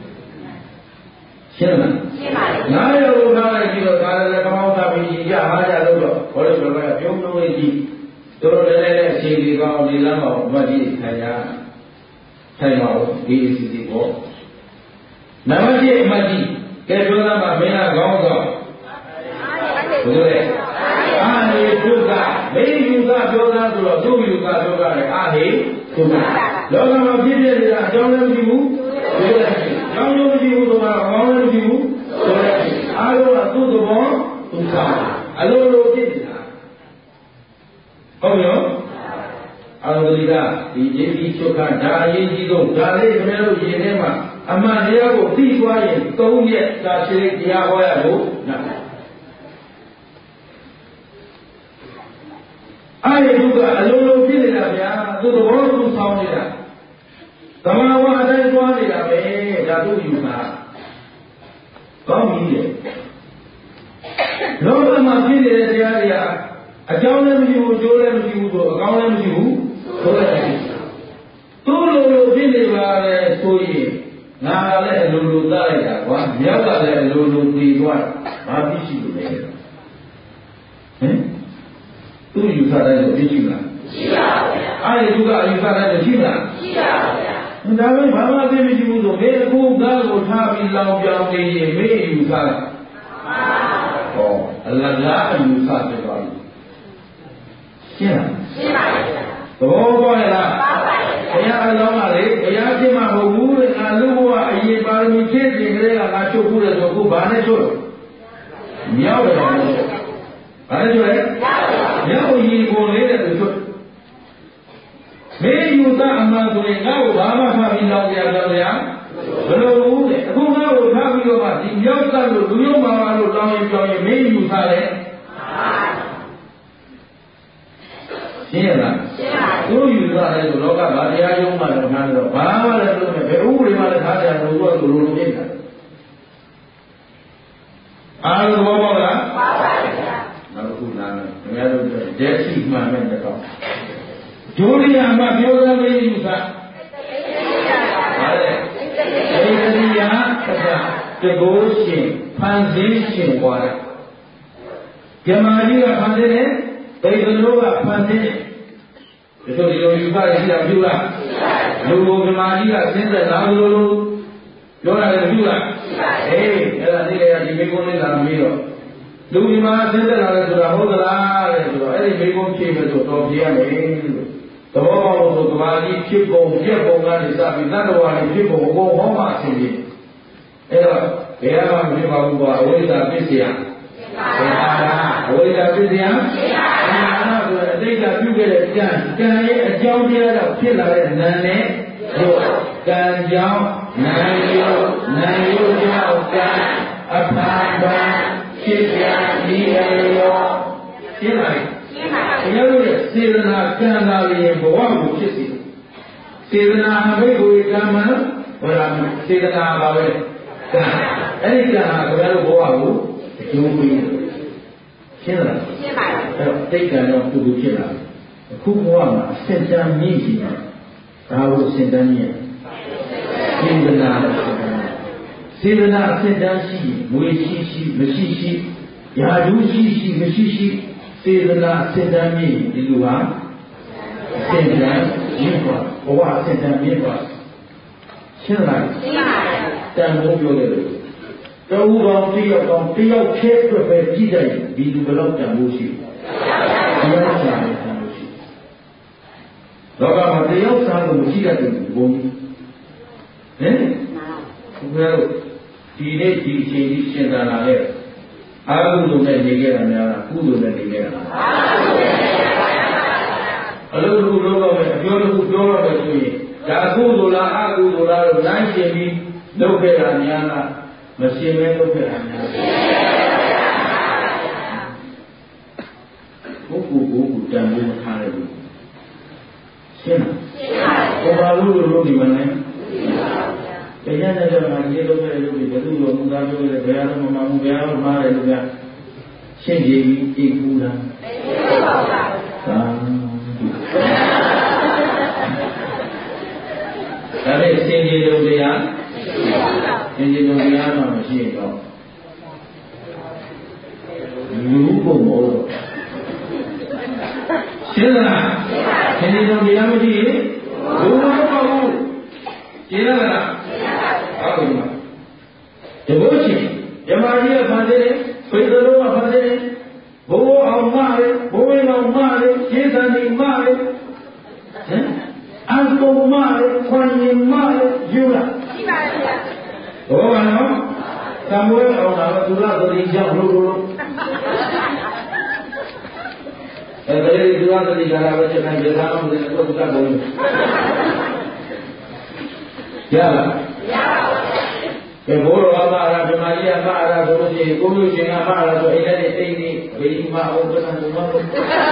ရှင်းလားရှင်းပါပြီ၅ယောက်ကိုထားလိုက်ပြီးတော့ဒါလည်းကောင်းတာပြီးရအားကြလို့တော့ဘောရီဘဝကပြုံးလို့ရည်တို့လည်းအချိန်ကြီးကောင်းဒီလမ်းမှာမတ်ကြီးထိုင်ရထိုင်ပါဦးဒီအစီအစီပေါ့နံပါတ်1အမတ်ကြီးကဲပြောသားမှာမင်းကကောင်းတော့ဘုရားအာဟိဒုက္ခမေယူကပြောသားဆိုတော့သူ့ယူကပြောတာလေအာဟိဒုက္ခလောကမှာဖြစ်ဖြစ်နေတာအကြောင်းလည်းမရှိဘူးဘုရားအကြောင်းလည်းမရှိဘူးဆိုတော့အကောင်းလည်းမရှိဘူးဘုရားအားလုံးကသူ့သဘောဒုက္ခအလိုလိုဖြစ်နေတာဟုတ်ရောအာဝတိကဒီယတိချုပ်ကဒါအရေးကြီးဆုံးဒါလေးခင်ဗျားတို့ယင်ထဲမှာအမှန်တရားကိုသိသွားရင်3ရက်သာရှိတရားဟောရလို့နာအဲ့ဒီဒုက္ခအလုံးလုံးဖြစ်နေတာဗျာသူ့သဘောသူဆောင်းနေတာသမာဝအတိုင်းသွားနေတာပဲဒါသူ့ယူတာကောင်းပြီလေလောကမှာဖြစ်နေတဲ့တရားတွေအကြောင်းလည်းမရှိဘူးကျိုးလည်းမရှိဘူးဆိုအကောင်းလည်းမရှိဘူးဆိုတဲ့သူ့လိုဖြစ်နေပါလေဆိုရင်ငါကလည်းအလိုလိုသားလိုက်တာကွာမြောက်ကလည်းအလိုလိုပြီးသွားဘာဖြစ်ရှိလို့လဲဟင်သူယူဆတဲ့ကိုသိရှိလားရှိပါဗျာအဲ့ဒီသူကအယူဆတဲ့ကိုရှိလားရှိပါဗျာဒါပဲဘာမှသိမရှိဘူးဆိုဘယ်အခုကားကိုထားပြီးလောင်ပြောင်းနေရင်မေးယူဆတာဟောအလကားအယူဆဖြစ်သွားပြီရှင်းလားရှင်းပါပြီသဘောပေါက်ရလားပေါက်ပါပြီဘုရားအလောင်းကလေဘုရားဖြစ်မှာမဟုတ်ဘူးတဲ့ငါလူဘဝအရေးပါရမီဖြည့်ခြင်းကလေးကငါချုပ်ဘူးလေဆိုအခုဘာနဲ့ချုပ်မြောက်တယ်ဘာနဲ့ချုပ်လဲမြောက်ရည်ကိုလေးတဲ့သူချုပ်မေယူသအမှန်ဆိုရင်ငါ့ကိုဘာမှထားပြီးလောင်းပြတော့ဗျာဘယ်လိုဘူးလေအခုငါ့ကိုထားပြီးတော့မှဒီမြောက်သလို့လူရုံမာလို့လောင်းရင်ပြောရင်မေယူသတယ်ရှင်းရလားရှင်းပါဘူးသူယူဆတယ်ဆိုလောကဘာတရားယုံမှလည်းနားတော့ဘာမှလည်းလုပ်နေဘယ်ဥပဒေမှလည်းထားကြလို့သူကသူလိုလိုပြနေတာအားလုံးဘောပေါက်လားပေါက်ပါဗျာနောက်ခုနားမယ်ခင်ဗျားတို့ဒဲရှိမှန်မဲ့တော့ဒုတိယမှာပြောရမယ့်ယူဆပါလေဒီကတိယတကိုးရှင်ဖန်ဆင်းရှင်ဟောတာဇမားကြီးကဖန်ဆင်းတယ်ဘယ်လိုကဖန်ဆင်းတယ်ဒီလိုယူဆရရှိတာပြုလားလူဘုရားကြီးကဆင်းသက်လာလို့ပြောရတယ်ပြုလားအေးအဲ့ဒါနေလေဒီမိကုန်းလေးလာပြီးတော့လူဒီမှာဆင်းသက်လာတယ်ဆိုတာဟုတ်သလားတဲ့ဆိုတော့အဲ့ဒီမိကုန်းဖြေမယ်ဆိုတော့ဖြေရမယ်လို့သဘောပေါက်လို့ကဘာကြီးဖြစ်ပုံပြက်ပုံကနေစပြီးသတ္တဝါတွေဖြစ်ပုံအကုန်ဟောမှအရှင်ကြီးအဲ့တော့ဘယ်မှမဖြစ်ပါဘူးကွာအဝိဇ္ဇာပစ္စယအဝိဇ္ဇာပစ္စယဆိုတဲ့အတိတ်ကပြုခဲ့တဲ့ကြံရဲ့အကြောကြောင့်တရားကြောင့်ဖြစ်လာတဲ့နာနဲ့ရုပ်ကံကြောင့်နာရုပ်နာရုပ်ကြောင့်ကံအဖာပံဖြစ်ပြန်ဒီအရောရှင်းပါလေရှင်းပါပါဘုရားတို့ရဲ့စေတနာကံသာလျင်ဘဝကိုဖြစ်စေစေတနာဘိက္ခုကမ္မဝရစေတနာပါပဲကံအဲ့ဒီကံဟာဘုရားတို့ဘဝကိုအကျိုးပေးတယ်ရှင်းလားရှင်းပါပါအဲ့တော့တိတ်ကံတော့ပုဂ္ဂိုလ်ဖြစ်လာအခုဘဝမှာအစစ်တမ်းမြင့်ရှိတာဒါကိုအစစ်တမ်းမြင့်စေတနာစေတနာအစစ်တမ်းရှိငွေရှိရှိမရှိရှိယာဓုရှိရှိမရှိရှိစေတနာအစစ်တမ်းမြင့်ဒီလိုဟာအစစ်တမ်းမြင့်ပါဘဝအစစ်တမ်းမြင့်ပါရှင်းလားရှင်းပါပါတန်ဖိုးပြောတယ်လို့တော်ဦးကောင်တယောက်ကောင်တယောက်ဖြဲအတွက်ပဲကြည့်တယ်ဒီလူဘယ်တော့တန်ဖိုးရှိတယ်ဘယ်တော့တန်ဖိုးရှိလောကမှာတယောက်စားလို့မရှိတဲ့သူဘုံဟင်ဘုရားတို့ဒီနေ့ဒီအချိန်ကြီးရှင်းတာလည်းအာဟုလိုနဲ့နေခဲ့တာများလားကုလိုနဲ့နေခဲ့တာအလုံးစုံလုံးတော့မယ်အပြောတစ်ခုပြောတော့မယ်ဆိုရင်ဒါကုလိုလားအကုလိုလားလို့နိုင်ရှင်းပြီးလုပ်ခဲ့တာများလားမရှင်းမဲလုပ်ခဲ့တာများဘုကူတန်ဖိုးမထားရဘူးရှင်းလားဘုရားလို့ဒီမှာနဲ့တရားနဲ့တော့ငါရေးလို့ပဲလုပ်ပြီးဘယ်သူလို့မသားလို့လဲဘယ်အားမှမမှန်ဘယ်အားမှမှားတယ်လို့ကရှင်းကြည့်ပြီးသိဘူးလားသိပါပါသာဒါနဲ့ရှင်းကြည့်လို့တရားရှင်းကြည့်လို့တရားမှမရှိတော့လူပုံမို့ရှင်းလားရှင်းကြည့်လို့တရားမရှိရင်လူမဟုတ်ဘူးရှင်းလားဟုတ်ကဲ့ဒီဘုရားဓမ္မကြီးကဖန်ဆင်းတယ်ဘိသလုံးကဖန်ဆင်းတယ်ဘိုးအောင်မတယ်ဘိုးဝင်အောင်မတယ်ရှင်းသန်ဒီမတယ်ဟမ်အကုံမတယ်ခွန်ရင်မတယ်ယူလားရှိပါရဲ့ဗျာဘောကနော်သံဝဲအောင်တာကသူရသတိကြောင့်လို့အဲဒီသူရသတိကလာပဲချက်နိုင်ကြတာမှမဟုတ်ဘူးသူကဘုံရလားရပါဘူးဘိုးတော်အမရာဓမ္မကြီးအမရာဆိုလို့ရှိရင်ကိုမျိုးရှင်အမရာဆိုအိမ်ထဲတိတ်နေဘယ်မှာအောင်ပစံလို့မဟုတ်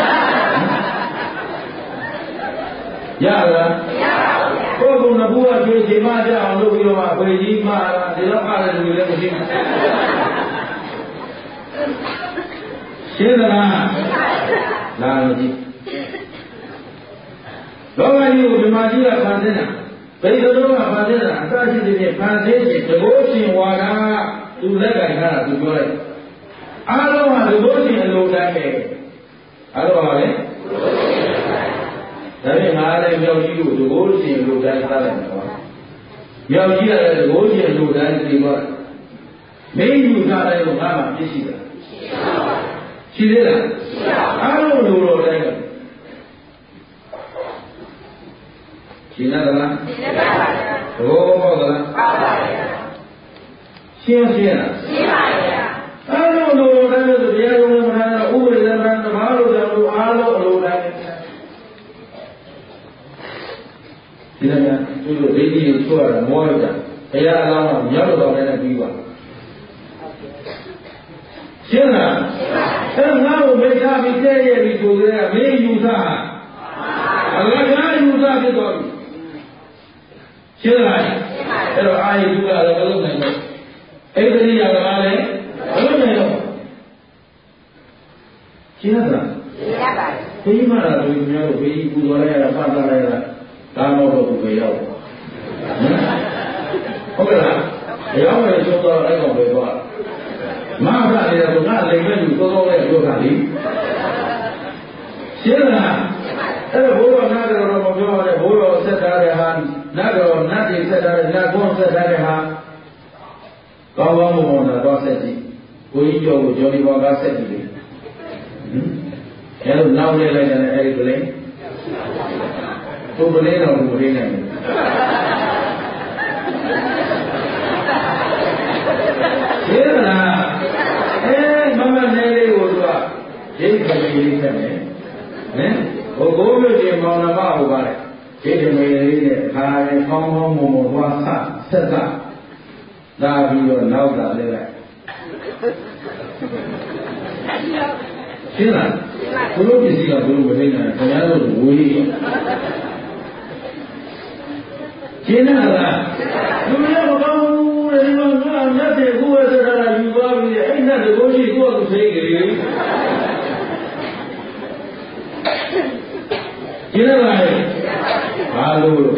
ရလားရပါဘူးကိုယ်ကဘူးကကျွေးချိန်မှကြအောင်လုပ်ပြီးတော့မှဘယ်ကြီးမှဒီတော့အားလည်းလူလည်းမရှိဘူးရှင်းသလားလာလို့ကြည့်လောကကြီးကိုဓမ္မကြီးကဖန်ဆင်းတာဘယ်လိုတော့ဖန်ဆင်းတာအစရှိတဲ့ဖန်ဆင်းခြင်းတဘောရှင်ဝါဒသူလက်ကင်ထားတာသူပြောလိုက်အားလုံးဟာတဘောရှင်အလိုတိုင်းပဲအားလုံးပါလေဒါပေမဲ့ငါလည်းမြောက်ကြီးကိုတဘောရှင်အလိုတိုင်းထားလိုက်တော့မြောက်ကြီးကလည်းတဘောရှင်အလိုတိုင်းသိပါမင်းယူထားတယ်လို့ငါမှပြည့်ရှိတာရှိသေးလားအားလုံးလိုတော့တိုင်းပဲရှင်းလားရှင်းပါပါဘုရားဘောလားပါပါရှင်းလားရှင်းပါပါအားလုံးလိုတိုင်းလို့တရားရုံးနဲ့မထားတော့ဥပဒေနဲ့တဘာလို့ကြောင့်လို့အားလုံးအလိုတိုင်းဒီနေ့ကသူတို့ဒိဋ္ဌိကိုချွတ်ရတာမောရတာတရားအလောင်းကမြောက်တော့လည်းပြီးပါရှင်းလားရှင်းပါအဲ့ငါ့ကိုမိသားပြီးတဲ့ရပြီးဆိုကြတဲ့မင်းယူသားအလကားယူသားဖြစ်သွားပြီရှင်းလားအဲ့တော့အာယုကလည်းမလုပ်နိုင်ဘူးဣန္ဒြိယကလည်းမလုပ်နိုင်တော့ရှင်းလားရှင်းပါပါဘယ်မှာလဲဒီမျိုးဘယ်ပူတော်လိုက်ရတာပတ်တာလိုက်ရတာဒါမှမဟုတ်ဘူးပဲရောက်ဟုတ်ကဲ့လားရောက်မယ်ဆိုတော့အဲ့ကောင်ပဲသွားမဟာကလည်းကငါလိမ်မဲ့လူသောသောနဲ့ပြောတာလीရှင်းလားအဲ့တော့ဘိုးတော်နာတော်မပြောရတဲ့ဘိုးတော်ဆက်ထားတဲ့ဟာနတ်တော်နတ်တွေဆက်ထားတဲ့နတ်ကွန်းဆက်ထားတဲ့ဟာကောင်းကောင်းမွန်မွန်တော့ဆက်ကြည့်ကိုကြီးကျော်ကိုကျော်ဒီဘောကဆက်ကြည့်လေအဲ့လိုနောက်လဲလိုက်တယ်အဲ့ဒီကလေးသူကလေးတော့ဘူးလေးနိုင်တယ်ရှင်းလားမမနဲလေးကိုသူကရိတ်ကလေးလေးဆက်မယ်ဟင်ကိုမျိုးချင်းမောင်နှမဟိုပါလေဒီတမေလေးနဲ့ခါရင်ကောင်းကောင်းမွန်မွန်သွားဆက်လာပြီးတော့နောက်တာလဲလိုက်ရှင်းလားဘုလို့ပစ္စည်းကဘုလို့မသိနိုင်ခင်ဗျားတို့ဝေးရှင်းလားလူလည်းမကောင်းဘူးလေဒီမှာငါမြတ်တဲ့ကိုယ်ရဲ့တရားယူသွားပြီးအဲ့နဲ့တကိုးရှိကိုယ့်ကိုသိကြတယ်ရှင်းလားဘာလို့ဘု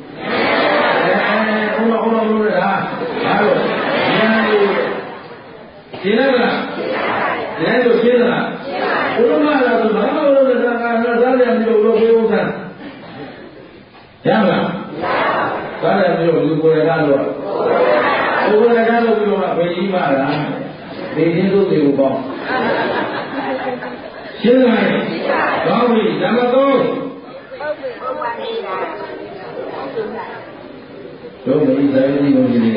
ရားလို့ဟာဘာလို့ရှင်းလားလဲလို့ရှင်းလားဘုရားလာတော့ဘာလို့လဲသာသားတယ်မျိုးလို့ပြောတာရမလားသားတယ်မျိုးလူကိုယ်ရတာလို့ကိုယ်ရတာလို့ပြောတာဘယ်ကြီးပါလားဒီရင်းတို့တွေကိုပေါင်းရှင်းလားကောင်းပြီဓမ္မသုံးတို့မင်းဆိုင်ဒီလိုကြီးနေ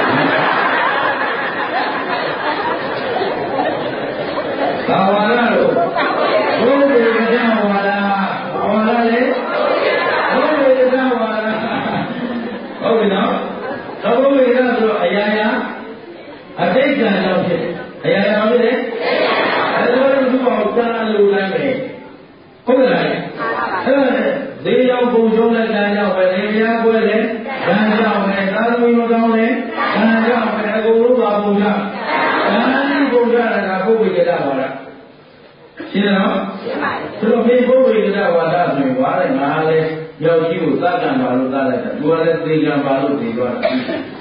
ဘာဝါရလို့ဘုရားကဝါရလေဘုရားကဝါရဟုတ်ပြီနော်သဘောဝိရဆိုတော့အရာရာအတိတ်ကံကြောင့်ဖြစ်အရာရာဖြစ်တယ်အဲဒါလို့သူ့အောင်တာလို့လိုက်မယ်ဟုတ်လားအဲ့ဒါလေကြောင့်ပုံဆုံးတဲ့ကံကြောင့်ပဲနေရာကွဲတယ်ကံကြောင့်ပဲသာသမီမကောင်းတယ်ကံကြောင့်ပဲအကုန်လုံးပါပုံကြပုံကြတာကပုဂ္ဂိုလ်ကြတာပါလားရှင်းလားရှင်းပါတယ်သူတို့ပြေပုဂ္ဂိုလ်ကြတာဝါဒဆိုရင်ဝါတဲ့ငါလည်းရောက်ကြီးကိုသတ်ကံပါလို့သတ်လိုက်တာသူကလည်းသိကံပါလို့သိသွားတာဟင်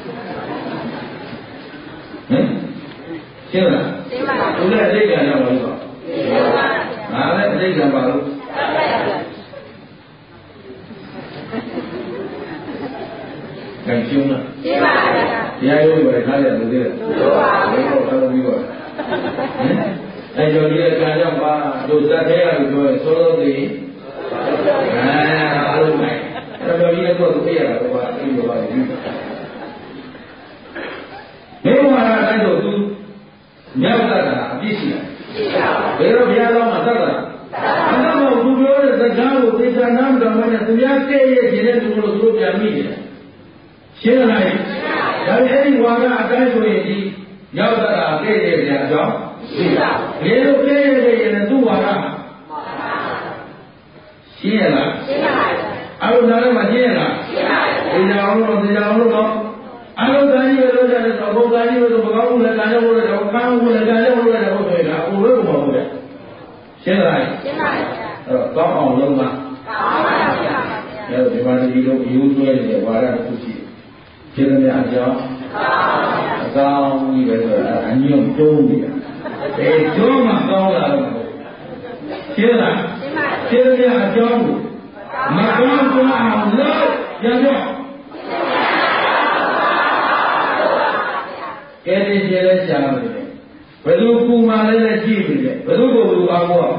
ရှင်းလားရှင်းပါဘူးသူလည်းသိကံရောက်လို့ဆိုငါလည်းသိကံပါလို့ကံရှင်းလားရှင်းပါဗျာတရားရုံးပဲခါရတယ်လို့သိတယ်ဟုတ်ပါဘူးဘယ်တော့ပြီးတော့အဲကြောင့်ဒီကံကြောင့်ပါတို့သတ်သေးရလို့ပြောရင်သောသောသိအားလုံးပဲအဲ့တော့ဒီကတော့သိရတာတော့အင်းတော့ပါပြီမေဝါဒတိုင်းတော့သူမြောက်တတ်တာအပြည့်ရှိတယ်ဘယ်တော့ဘုရားတော်မှာတတ်တာအဲ့တော့သူပြောတဲ့စကားကိုသေချာနားမတော်နဲ့သူများကဲ့ရဲ့ခြင်းနဲ့သူတို့ပြန်မိတယ်ရှင်းလားဒါပေမဲ့အဲ့ဒီဝါဒအတိုင်းဆိုရင်ဒီရောက်တာကဲ့ရဲ့ကြအကြောင်းရှိတာဘယ်လိုကဲ့ရဲ့ရင်သူ့ဝါဒရှင်းရလားရှင်းပါပြီအလုံးသားလည်းမရှင်းရလားရှင်းပါပြီဒီကြောင်လို့တော့အလုံးသားကြီးပဲလို့ကြတယ်ဆိုဘုရားကြီးလို့မကောင်းဘူးလည်းကံကြောင့်လို့တော့ကောင်းဘူးလည်းကံကြောင့်လို့တော့ဟုတ်တယ်ကအုံလို့မဟုတ်ဘူးရှင်းလားရှင်းပါပြီအဲ့တော့ကောင်းအောင်လုံးပါကောင်းပါပါဗျာအဲ့တော့ဒီမှာဒီလိုယူသွဲနေတဲ့ဝါဒတစ်ခုရှိရှင်းတယ်အကြောင်းအကောင်းကြီးပဲဆိုတာအညွန့်တုံးနေတာအဲကျိုးမှကောင်းလာတော့ရှင်းလားရှင်းတယ်အကြောင်းကိုမကောင်းဘူးအောင်လို့ရတော့ကဲဒီကျေလဲရှားနေတယ်ဘယ်သူကူမှလည်းကြည့်ပြီလေဘယ်သူကိုလူအောင်ပေါ့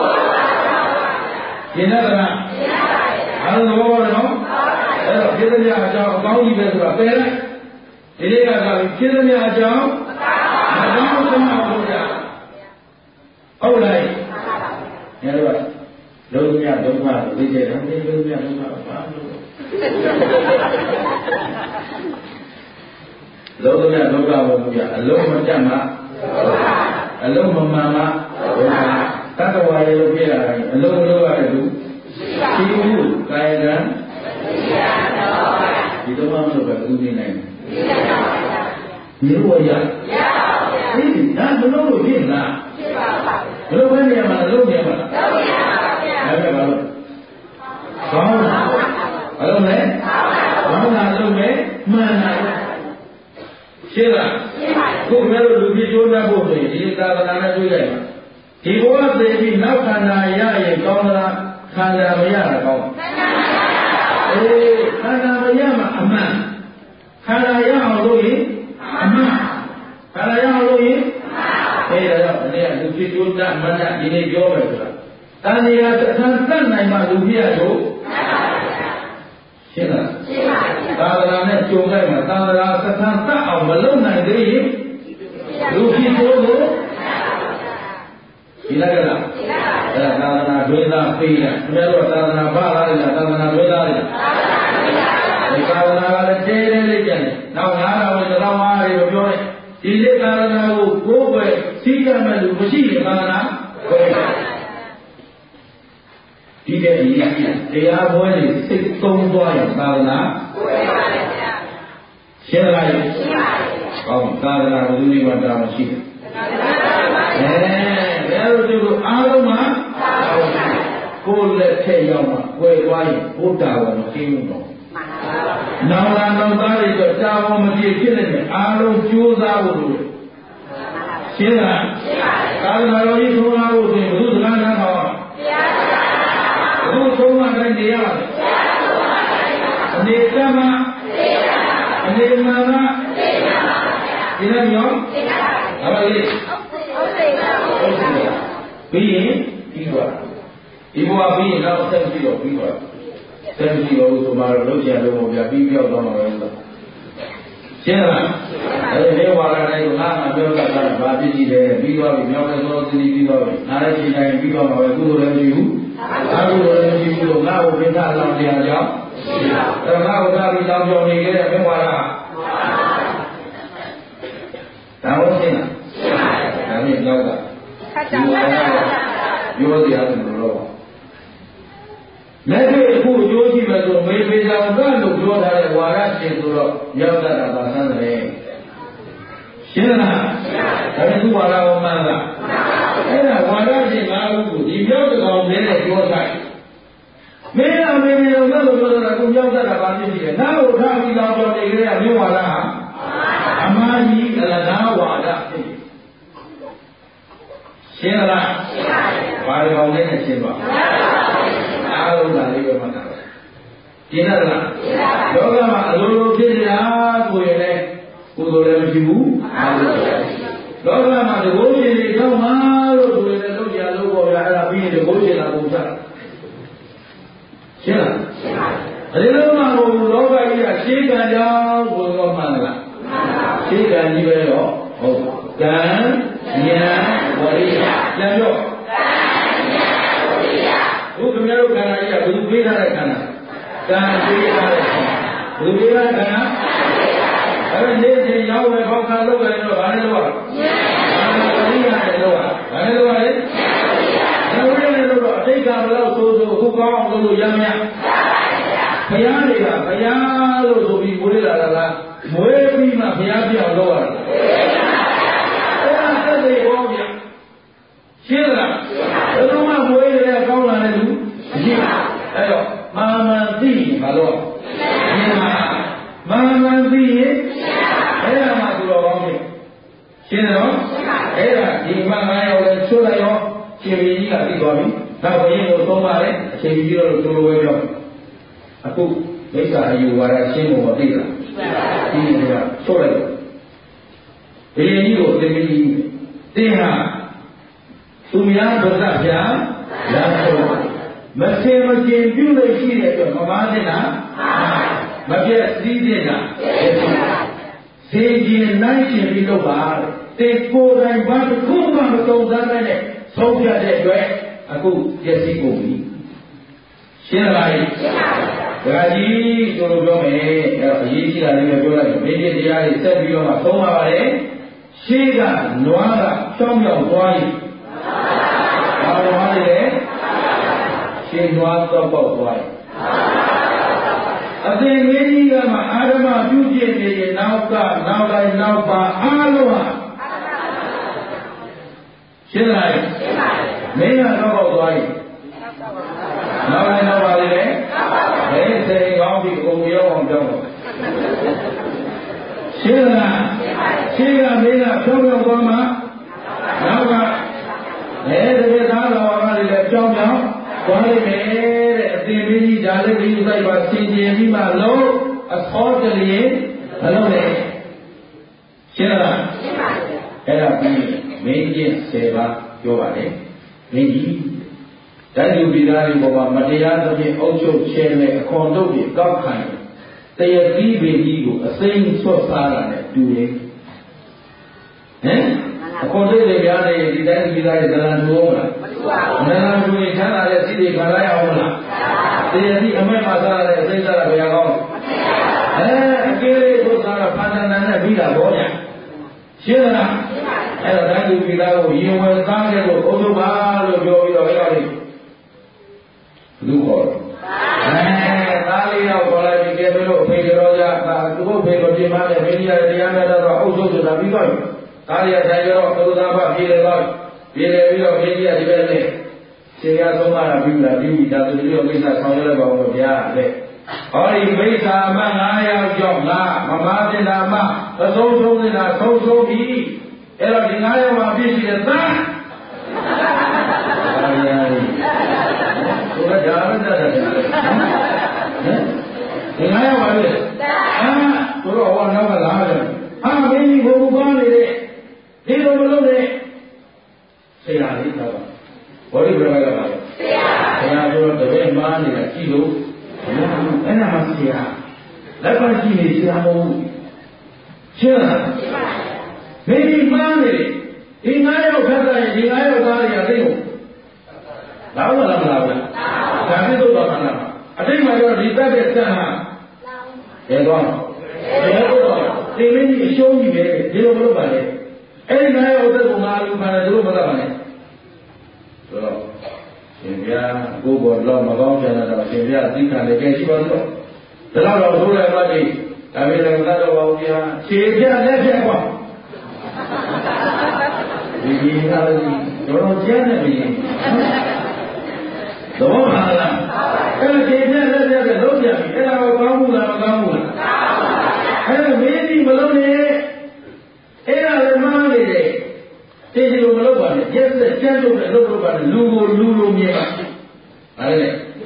ရှင်းတယ်လားရှင်းပါပြီအားလုံးသဘောပေါက်နော်အဲ့တော့ရှင်းတယ်အကြောင်းအကောင်းကြီးပဲဆိုတာပယ်လိုက်ဒီလေးကတော့ရှင်းတယ်အကြောင်းမကောင်းဘူးမှမဟုတ်ကြဟုတ်လားညတော့လုံးမြဒုက္ခကိုသိကြတယ်ဒီလုံးမြဒုက္ခဘာလို့လုံးမြဒုက္ခကိုမပြအလုံးမတတ်မှာအလုံးမမှန်မှာတတ္တဝါရေလို့ပြရတာအလုံးလုံးရတယ်သူရှိဘူးကာယကံဒီတော့မှမလို့ပဲသူနေနိုင်တယ်ဒီလိုရဒီဒါမလို့လို့ဖြစ်လားဖြစ်ပါပါဘယ်လိုပဲနေရာမှာလုံးနေမှာလုံးနေပါပါဗျာအဲ့ဒါဘာလို့ကောင်းလားဘာလို့လဲကောင်းတာလုံးပဲမှန်တာရှင်းလားရှင်းပါပြီခုမဲလို့လူကြီးကျိုးတတ်ဖို့ဆိုရင်ဒီသာသနာနဲ့တွေ့လိုက်ပါဒီဘဝသိပြီးနောက်ခန္ဓာရရင်ကောင်းလားခန္ဓာမရတာကောင်းခန္ဓာမရမှာအမှန်ခန္ဓာရအောင်လို့ရင်အမှန်ခန္ဓာရအောင်လို့ရင်အဲ့ဒါတော့ဒီကလူကြီးကျိုးတတ်မှန်တာဒီနေ့ပြောမယ်ဆိုတာတန်ရာတစ်ခါတတ်နိုင်မှလူကြီးရတော့ရှင်းလားရှင်းပါပြီသာသနာနဲ့ကြုံလိုက်မှာသာသနာစခန်းတတ်အောင်မလုပ်နိုင်သေးရင်လူကြီးကျိုးလို့ဒီလိုလားသာသနာတွင်းသားပေးတယ်ခင်ဗျားတို့သာသနာဘာလားလားသာသနာတွင်းသားတွေဒီသာသနာကလည်းတဲတဲလေးကျန်တယ်နောက်9000ဝင်1000မားတွေပြောတယ်ဒီလေးသာသနာကိုကိုယ်ပဲစီးရမယ်လို့မရှိရင်သာသနာဘယ်ဒီတဲ့အရေးကြီးတရားပွဲတွေစိတ်သုံးသွားရင်သာသနာရှင်းလားရှင်းပါပြီဟောသာသနာဘုရားနိဗ္ဗာန်တောင်းရှိတယ်ဘယ်လိုတို့အားလုံးမှာကိုယ်လက်ထက်ရောက်မှကွယ်သွားရင်ဘုဒ္ဓဝါမသိဘူးတော့နောင်လာနောက်သားတွေတော့တာဝန်မပြေဖြစ်နေတယ်အားလုံးကြိုးစားဖို့လိုတယ်ရှင်းလားသာသနာတော်ကြီးဆုံးလာဖို့ဆိုရင်ဘုရားစကားနားထောင်အောင်ဘုဆုံးမတိုင်းနေရပါတယ်အနေတမအနေမာမဒီလိုမျိုးဟာပါလေပြီးရင်ပြီးသွားဒီဘဝပြီးရင်တော့ဆက်ပြီးတော့ပြီးသွားဆက်ပြီးတော့ဆိုမှတော့လုံးချင်လုံးပေါ်ပြပြီးပြောက်သွားမှာပဲလို့ရှင်းလားအဲဒီဝါရတိုင်းကငါမှပြောတာကဘာဖြစ်ကြည့်လဲပြီးသွားပြီမြောက်တဲ့သောသတိပြီးသွားပြီနားလည်းချိန်တိုင်းပြီးသွားမှာပဲကုသိုလ်လည်းမရှိဘူးအကုသိုလ်လည်းမရှိဘူးလို့ငါ့ကိုပြင်းထလောင်တရားကြောင့်အဲငါ့ကိုသာပြီးတောင်းကြောင်းနေခဲ့တဲ့မြဝါရဒါဟုတ်ရှင်းလားဒါနဲ့နောက်ကဒီဝါရပြောတရားတယ်လို့လက်တွေ့အခုအကျိုးရှိမယ်ဆိုမေပေသာကလို့ပြောထားတဲ့ဝါရရှင်ဆိုတော့ရောက်တတ်တာပါဆန်းတယ်ရှင်းလားဒါပေမဲ့သူဝါရဝမှန်လားအဲ့ဒါဝါရရှင်၅ခုကိုဒီပြောတဲ့ကောင်လေးနဲ့ပြောထားမင်းကမေပေသာကလို့ပြောတာကိုရောက်တတ်တာပါဖြစ်ရှိတယ်ငါ့ကိုထားပြီးတော့ပြောနေကြတဲ့မြို့ဝါရဟာအမှားကြီးအလကားဝါဒဖြစ်ရှင်းလားရှင်းပါပြီဘာကောင်လေးနဲ့ရှင်းပါအားလုံးဒါလေးပဲမှတ်တာရှင်းလားလောကမှာအလိုလိုဖြစ်နေတာဆိုရင်လည်းကုသိုလ်လည်းမရှိဘူးအားလုံးလောကမှာဒီဘုန်းကြီးတွေကြောင့်မှလို့ဆိုရင်လည်းလုပ်ကြလို့ပေါ်ရအဲ့ဒါပြီးရင်ဒီဘုန်းကြီးလာပုံချရှင်းလားအဲဒီလိုမှဟိုလောကကြီးကရှင်းကံကြောင့်ဘုရားမှန်လားရှင်းကံကြီးပဲတော့ဟုတ်ကံဉာဏ်ဝရိယပြန်ပြောဘုခင်ဗျားတို့ခန္ဓာကြီးကဘယ်သူပေးထားတဲ့ခန္ဓာကံပေးထားတဲ့ခန္ဓာဘယ်သူပေးထားတဲ့ခန္ဓာအဲ့ဒါနေ့စဉ်ရောက်ပဲပေါက်ခါလုပ်တယ်တော့ဘာလဲတော့ဉာဏ်ဝရိယနဲ့တော့ဘာလဲတော့လေဉာဏ်ဝရိယနဲ့တော့အတိတ်ကဘယ်လောက်ဆိုအခုကောင်းအောင်လုပ်လို့ရမရဘုရားတွေကဘုရားလို့ဆိုပြီးမွေးလာတာလားမွေးပြီးမှဘုရားပြောင်းလုပ်ရတာအဲ့ဒါသက်သေဟောပြရှင်းလားဘယ်တော့မှမွေးရကောင်းလာတဲ့လူမရှိအဲ့တော့မာမန်သိဘာလို့ရှင်းလားမာမန်သိရင်အဲ့ဒါမှသူတော်ကောင်းပြီရှင်းတော့အဲ့ဒါဒီမှ9ရောက်လဲဆွလိုက်ရောရှင်ကြီးကသိသွားပြီနောက်ဘုရင်ကိုသုံးပါတယ်အချိန်ကြီးတော့သူလိုပဲပြောအခုမိစ္ဆာအယူဝါဒရှင်းဖို့မသိလားဒီကဆွလိုက်ဘုရင်ကြီးကိုသိပြီတင်းဟာသူများဒုက္ခပြာလာတော့မစင်မကျင်ပြုလို့ရှိတဲ့အတွက်မမားတဲ့နာမပြည့်စည်းတဲ့နာစေခြင်းနိုင်ရှင်ပြီးတော့ပါတေကိုယ်တိုင်ဘာတစ်ခုမှမတုံ့စားနဲ့ဆုံးဖြတ်တဲ့အတွက်အခုပြည့်စည်ကုန်ပြီရှင်းလားရှင်းပါပြီဒါကြီးတို့ပြောမယ်အဲ့တော့အရေးကြီးတာလေးပဲပြောလိုက်မင်းပြတရားတွေဆက်ပြီးတော့မှသုံးပါပါတယ်ရှေးကနွားကချောင်းမြောက်သွားရင်ဘာလို့ဟာလဲရှင်းသွားတော့ပေါ့သွားရင်အသင်မင်းကြီးကမှအာရမပြုကျင့်နေရင်နောက်တိုင်းနောက်ပါအားလုံးဟာရှင်းလားရှင်းပါပြီမင်းကတော့ပေါ့သွားရင်နောက်တိုင်းနောက်ပါလေဘယ်စိန်ကောင်းပြီးအကုန်ရောက်အောင်ကြောက်တော့ရှင်းလားရှင်းကမင်းကဖြောင်းဖြောင်းသွားမှနောက်ကတကယ်သားတော်ကလည်းကြောင်းကြောင်းသွားလိုက်မယ်တဲ့အသင်မင်းကြီးဒါလည်းဒီဥဆိုင်ပါဆင်ကျင်ပြီးမှလုံးအသောတလျင်မလုပ်နဲ့ရှင်းလားရှင်းပါပြီအဲ့ဒါပြီးမင်းကြီး10ပါးပြောပါလေမင်းကြီးတိုင်းသူပြည်သားတွေပေါ်မှာမတရားသဖြင့်အုပ်ချုပ်ချဲနဲ့အခွန်တို့ပြီးကောက်ခံတရသီးပင်ကြီးကိုအစိမ့်ဆွတ်စားတာနဲ့တူတယ်ဟမ်အခွန်တို့တွေများနေဒီတိုင်းသူပြည်သားတွေဇလံတူအောင်လားမတူ Nana dulu sana ada sini kalau yang awalnya, jadi kami masalah ada saya cara berjalan. Kiri itu sana pandangannya bila boleh, siapa? Ada yang bila yang mana itu, itu baru jauh jauh ini, dua. Tali yang kalau kita belok pergi roja, dua pergi di mana, media dia ada orang usul sudah bikin. Tali yang saya belok terus apa bila media di mana. Saya semua bila jatuh dia bisa sampai bawa dia le. Orang bisa mengayal jomla, memakai nama, sosok dia sosok ini, era dingaya wabis dia tak. Sudah jalan dah. Dingaya wabis. Sudah orang nama lain. Ini bukan ini. Ini belum ini. Saya ini tahu. Boleh berapa kali? Saya suruh terus mana dia kilo, enak masih ya. Lepas ini saya mau, siapa? Ini mana ni? Ini ayah kata, ini ayah kata yang itu. Lalu lama. Kami tu apa nama? Ada yang macam kita bersama. Ya tuan. Ini show ni dia belum balik. Ini ayah udah mengalu pada dulu berapa ni? Sehingga gubernur lalu magang jangan ada sehingga dikan dekat siapa tu. Dalam lalu surat lagi kami dengar bahawa dia sehingga lagi apa? Begini lagi, orang jangan begini. Tahu tak? Kalau sehingga lagi ada logik, kalau kamu lah. Kalau begini belum ni, lemah ni. Jadi lu belum ada, jadi jangan lu ada, lulu memang, ada.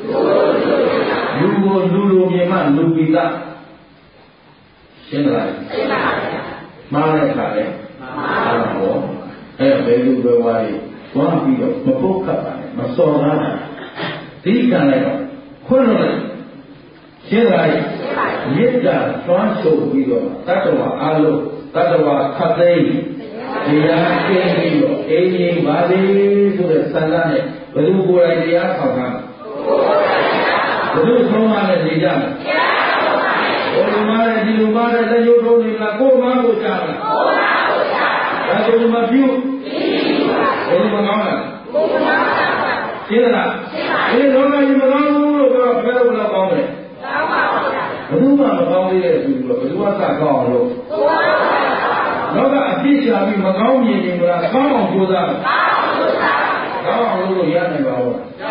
Lulu memang lu kita, siapa? Mana kali? Apa? Belu berwari, wah bila, membuka mana, masalah, tiga lagi, konon, siapa? Yeda, transfer bila, tatwa kadai. Dia kini ini balik sudah sana ni, baru boleh dia kawan. Baru semua ni dia. Orang rumah ada jodoh ni lah, kau mahu cakap. Lalu rumah view, orang mengawan. Siapa? Ini orang yang mengawan dulu, baru boleh kawan ni. Baru mengawan dia dulu, baru tak kawan dulu. Loga asyik lagi mengaum ini mula kaum juga. Kaum dulu yang ni bawa.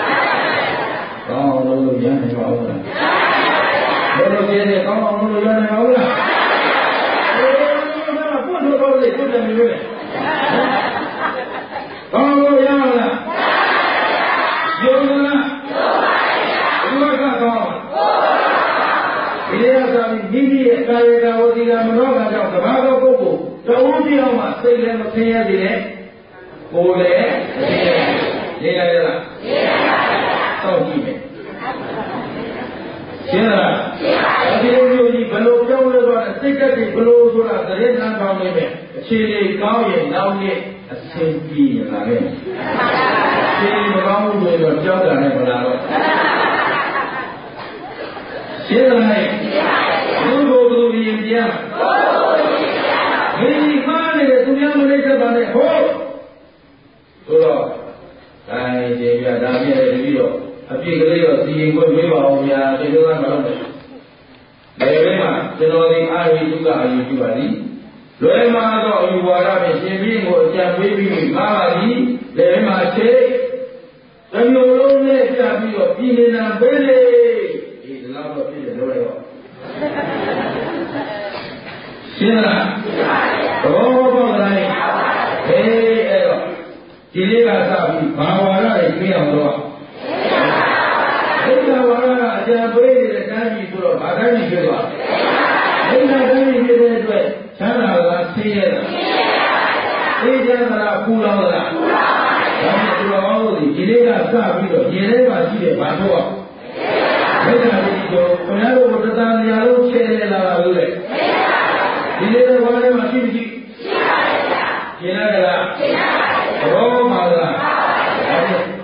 Lalu jadi kaum dulu yang ni bawa. Pun dulu kau ni pun jadi ni. Kaum dulu yang mana? Jauh mana? Dua kaum. Dia kami kaya kau tidak menolak kau kebaga kau. Jauh dia mah, saya macamnya dia, boleh, dia ada, tahu ni. Siapa? Jadi ni belum jauh lepas, sekarang ni belum sudah terjadi nampak ni. Ciri kau yang tahu ni, sempi yang lagi. Ciri kau tu yang jauh dah ni berlalu. Siapa ni? Guru yang dia. Ini mana ni? Dunia Malaysia mana? Ho, sudah. Kaya dia dah ni ada video. Tapi kalau dia pun memang dia orang malam ni. Memang jenis ayu juga ni. Memang ada ayu warna macam macam baby mama ni. Memang cek. Tapi orang ni dia video ini nak beli. Ini lama pilih orang. Siapa? Oh, boleh. Jadi rasa bawa lah ini yang doa. Kita bawa aja boleh dekat itu loh, ada ni juga. Kita ada ni kita tu, cara lah siapa? Ini cara pulau lah. Kami pulau ni, jadi rasa itu, jadi macam apa? Kita itu, kalau berdatang dia lu ceri lah boleh. Dia tu orang macam ni. Kena dah. Oh malah.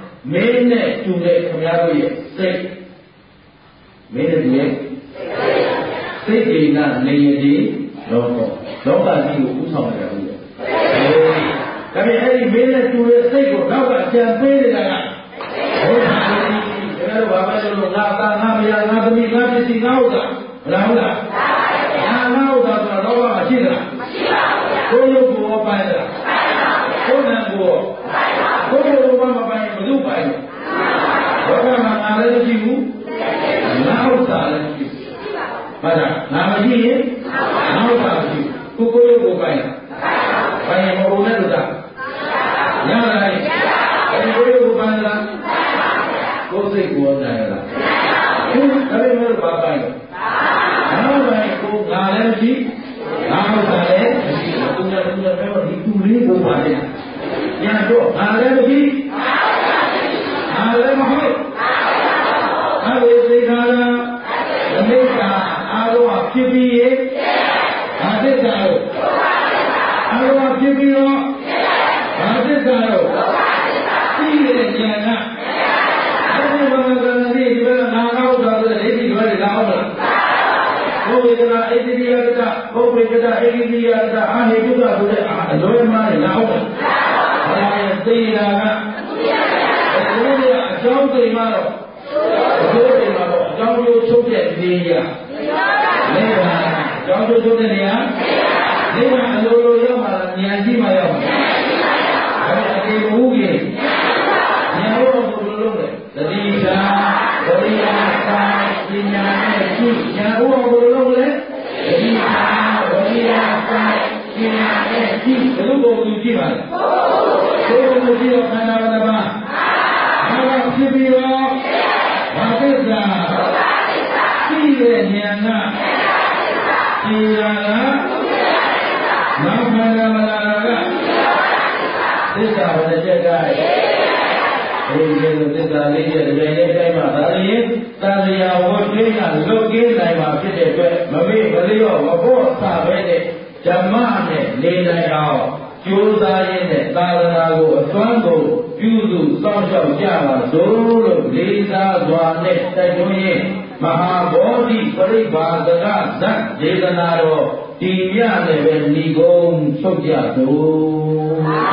တူတဲ့ခမရတို့ရဲ့စိတ်မင်းနဲ့တူရဲ့စိတ်ကိနာနေရည်လောကကြီးကိုဥဆောင်ကြတယ်ဒါပေမဲ့အဲ့ဒီမင်းနဲ့တူတဲ့စိတ်ကိုနောက်ကကြံပေးနေတာကဘုရားကြီးဒါတော့ဘာပဲလို့ငါသားငါမယားငါသမီးငါပစ္စည်းငါဥစ္စာမလားဟုတ်လားငါဥစ္စာဆိုတော့လောကမှာရှိသလားမရှိပါဘူးကိုယ်ရုပ်ကိုပိုင်လားကိုယ်နာကိုကိုယ်ရုပ်ဘာမပိုင်ဘယ်သူပိုင်လဲဘောကမှာငါလည်းမရှိဘူးငါဥစ္စာလည်းမရှိဘူးဟုတ်လားငါမရှိရင်ငါဥစ္စာမရှိဘူးကိုယ်ရုပ်ကိုပိုင်လားပိုင်ရင်မဟုတ်နဲ့လို့သာရလားအဲ့ဒီကိုယ်ရုပ်ကိုပိုင်လားကိုယ်စိတ်ကိုနိုင်လားဒါပေမဲ့ဘာပိုင်လဲငါပိုင်ကိုငါလည်းမရှိငါဥစ္စာလည်းမရှိဘူးသူကပြောဒီသူလေးကိုပါလေညာတော့ငါလည်းမရှိငါလည်းမဟုတ်အဲ့ဒီသိခါလာအနိစ္စအာရောဖြစ်ပြီးရဲ့ဘာသစ္စာလို့အာရောဖြစ်ပြီးတော့ဘာသစ္စာလို့သိတဲ့ဉာဏ်ကအဲ့ဒီဘာသာကနေဒီဘက်ကနာငါဥစ္စာဆိုတဲ့ဒိဋ္ဌိတွေလာအောင်လားဘုဝေဒနာဣတိယတ္တဘုဝေဒနာဣတိယတ္တအာဟိတုကဆိုတဲ့အလွယ်မှားလာအောင်လားဘာလဲသိတာကဘုရားအကြောင်းသိမှတော့ဘုရားသိမှတော့အကြောင်းကျိုးချုပ်တဲ့နေရာနိဗ္ဗာန်အကြောင်းကျိုးချုပ်တဲ့နေရာနိဗ္ဗာန်အလိုလိုရောက်မှာဉာဏ်ရှိမှရောက်မှာအဲ့ဒါအတေမဟုတ်ကြီးဉာဏ်တော့ဘယ်လိုလုပ်လဲသတိထားဝိရိယသာပညာနဲ့ကြည့်ဉာဏ်တော့ဘယ်လိုလုပ်လဲသတိထားဝိရိယသာပညာနဲ့ကြည့်ဘယ်လိုပုံကြည့်ပါလဲဘယ်လိုကြည့်တော့ခန္ဓာဝတ္တပါဘာဖြစ်ပြီးတော့ဘာသစ္စာသိတဲ့ဉာဏ်ကသိတာလားနာခန္ဓာမလာကသစ္စာဘယ်နဲ့ကြက်ကဲဒီလိုသစ္စာလေးရဲ့ဒီနေ့တိုင်းမှာဒါရင်သာလျာဝတ်ကိန်းကလွတ်ကင်းနိုင်မှာဖြစ်တဲ့အတွက်မမေ့မလျော့မပေါ့ဆပဲတဲ့ဓမ္မနဲ့နေနိုင်အောင်ကျိုးစားရင်းနဲ့သာသနာကိုအစွမ်းကုန်ပြုစုစောင့်ရှောက်ကြပါစို့လို့လေးစားစွာနဲ့တိုက်တွန်းရင်းမဟာဘောဓိပရိဘာသကဇတ်ဒေသနာတော်ဒီမြနဲ့ပဲဏိဂုံးချုပ်ကြစို့